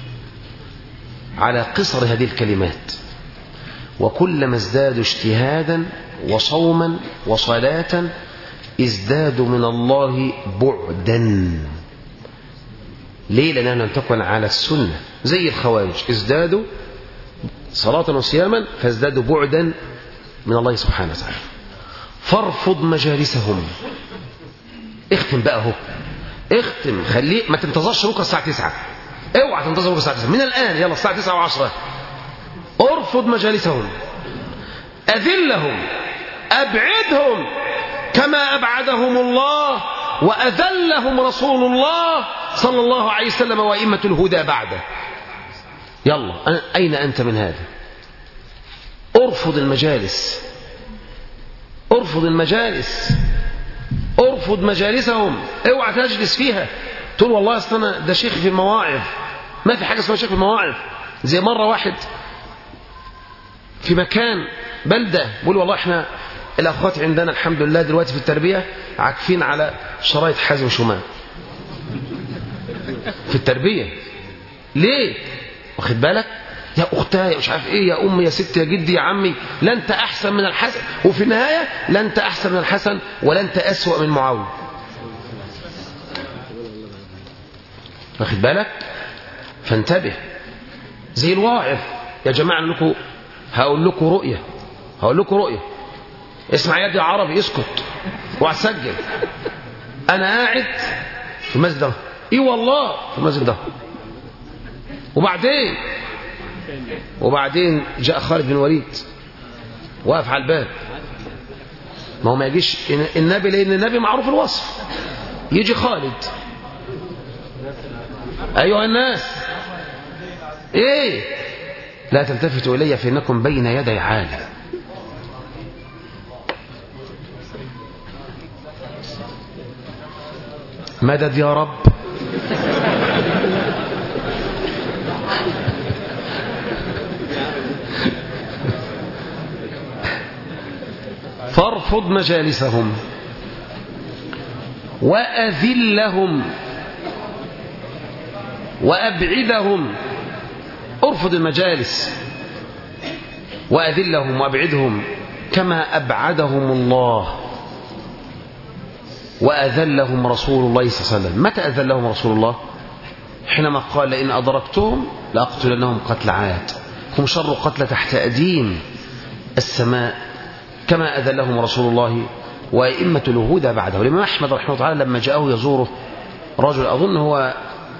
على قصر هذه الكلمات، وكلما ازدادوا اجتهادا وصوما وصلاة ازدادوا من الله بعدا. ليه؟ لأنها لم تكن على السنة، زي الخوارج ازدادوا صلاة وصياما فازدادوا بعدا من الله سبحانه وتعالى. فارفض مجالسهم. اختم بقى اهو، اختم، خليه ما تنتظرش بكره الساعة تسعة، اوعى تنتظر بكره الساعة تسعة، من الآن يلا الساعة تسعة وعشرة. ارفض مجالسهم، أذلهم، أبعدهم كما أبعدهم الله وأذلهم رسول الله صلى الله عليه وسلم وأئمة الهدى بعده. يلا أين أنت من هذا؟ ارفض المجالس، ارفض المجالس، ارفض مجالسهم، اوعى تجلس فيها تقول والله اصل انا ده شيخ في المواعظ. ما في حاجه اسمها شيخ في المواعظ. زي مره واحد في مكان بلده بيقول والله احنا الاخوات عندنا الحمد لله دلوقتي في التربيه عاكفين على شرايط حازم شمال في التربيه. ليه؟ واخد بالك؟ يا اختها يا مش عارف ايه يا امي يا ست يا جدي يا عمي، لا انت احسن من الحسن، وفي النهايه لا انت احسن من الحسن ولا انت اسوأ من معاويه. واخد بالك؟ فانتبه. زي الواعظ يا جماعه لكم هقول لكم رؤيه، هقول لكم رؤيه اسمع يا دي عربي اسكت وهسجل. انا قاعد في المسجد ده، ايه والله في المسجد ده، وبعدين وبعدين جاء خالد بن الوليد واقف على الباب. ما هو ما يجيش النبي لان النبي معروف الوصف، يجي خالد ايها الناس ايه لا تلتفتوا الي فانكم بين يدي عالم. مدد يا رب. فارفض مجالسهم وأذلهم وأبعدهم. ارفض المجالس وأذلهم وأبعدهم كما أبعدهم الله وأذلهم رسول الله صلى الله عليه وسلم. متى أذلهم رسول الله؟ حينما قال لئن أدركتهم لأقتلنهم قتل عاد، هم شر قتل تحت أديم السماء كما أذلهم رسول الله وأئمة الهدى بعده. الإمام أحمد رحمه الله تعالى لما جاءه يزوره رجل أظن هو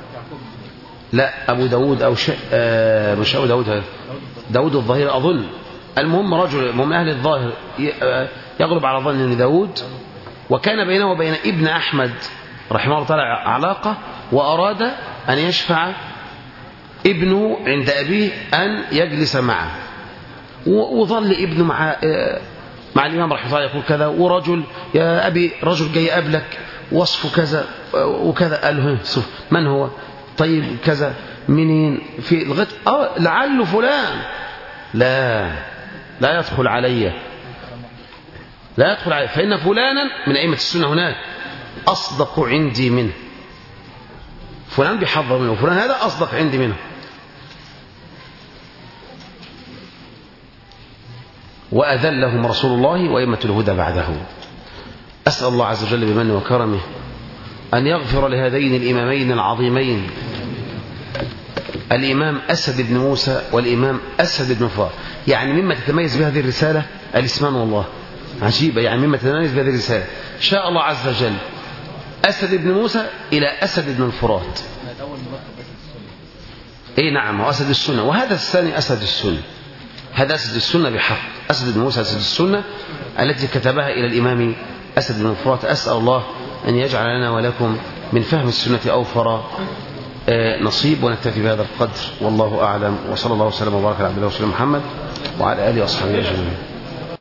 لا أبو داود أو ش... آه مش أبو داود، داود الظاهر أظن. المهم رجل من أهل الظاهر يغلب على ظن أن داود، وكان بينه وبين ابن أحمد رحمه الله تعالى علاقة، وأراد أن يشفع ابنه عند أبيه أن يجلس معه، وظل ابنه مع مع الإمام رحمه الله يقول كذا، ورجل يا أبي رجل جاي قبلك وصفه كذا وكذا. قال له من هو؟ طيب كذا منين؟ في الغد اه لعله فلان. لا لا يدخل علي، لا يدخل علي، فإن فلانا من أئمة السنة هناك أصدق عندي منه. فلان بيحضر منه، فلان هذا أصدق عندي منه. وأذلهم رسول الله وأئمة الهدى بعده. أسأل الله عز وجل بمنه وكرمه أن يغفر لهذين الإمامين العظيمين، الإمام أسد بن موسى والإمام أسد بن فار. يعني مما تتميز بهذه الرسالة الاسمان والله عجيبة، يعني مما تتميز بهذه الرسالة شاء الله عز وجل أسد بن موسى إلى أسد بن الفرات. اي نعم، هو أسد السنة، وهذا الثاني أسد السنة. هذا أسد السنة بحق، أسد بن موسى أسد السنة التي كتبها إلى الإمام أسد بن الفرات. أسأل الله أن يجعل لنا ولكم من فهم السنة أوفر نصيب، ونكتفي بهذا القدر والله أعلم، وصلى الله وسلم وبارك على عبده ورسوله محمد وعلى آله وأصحابه أجمعين.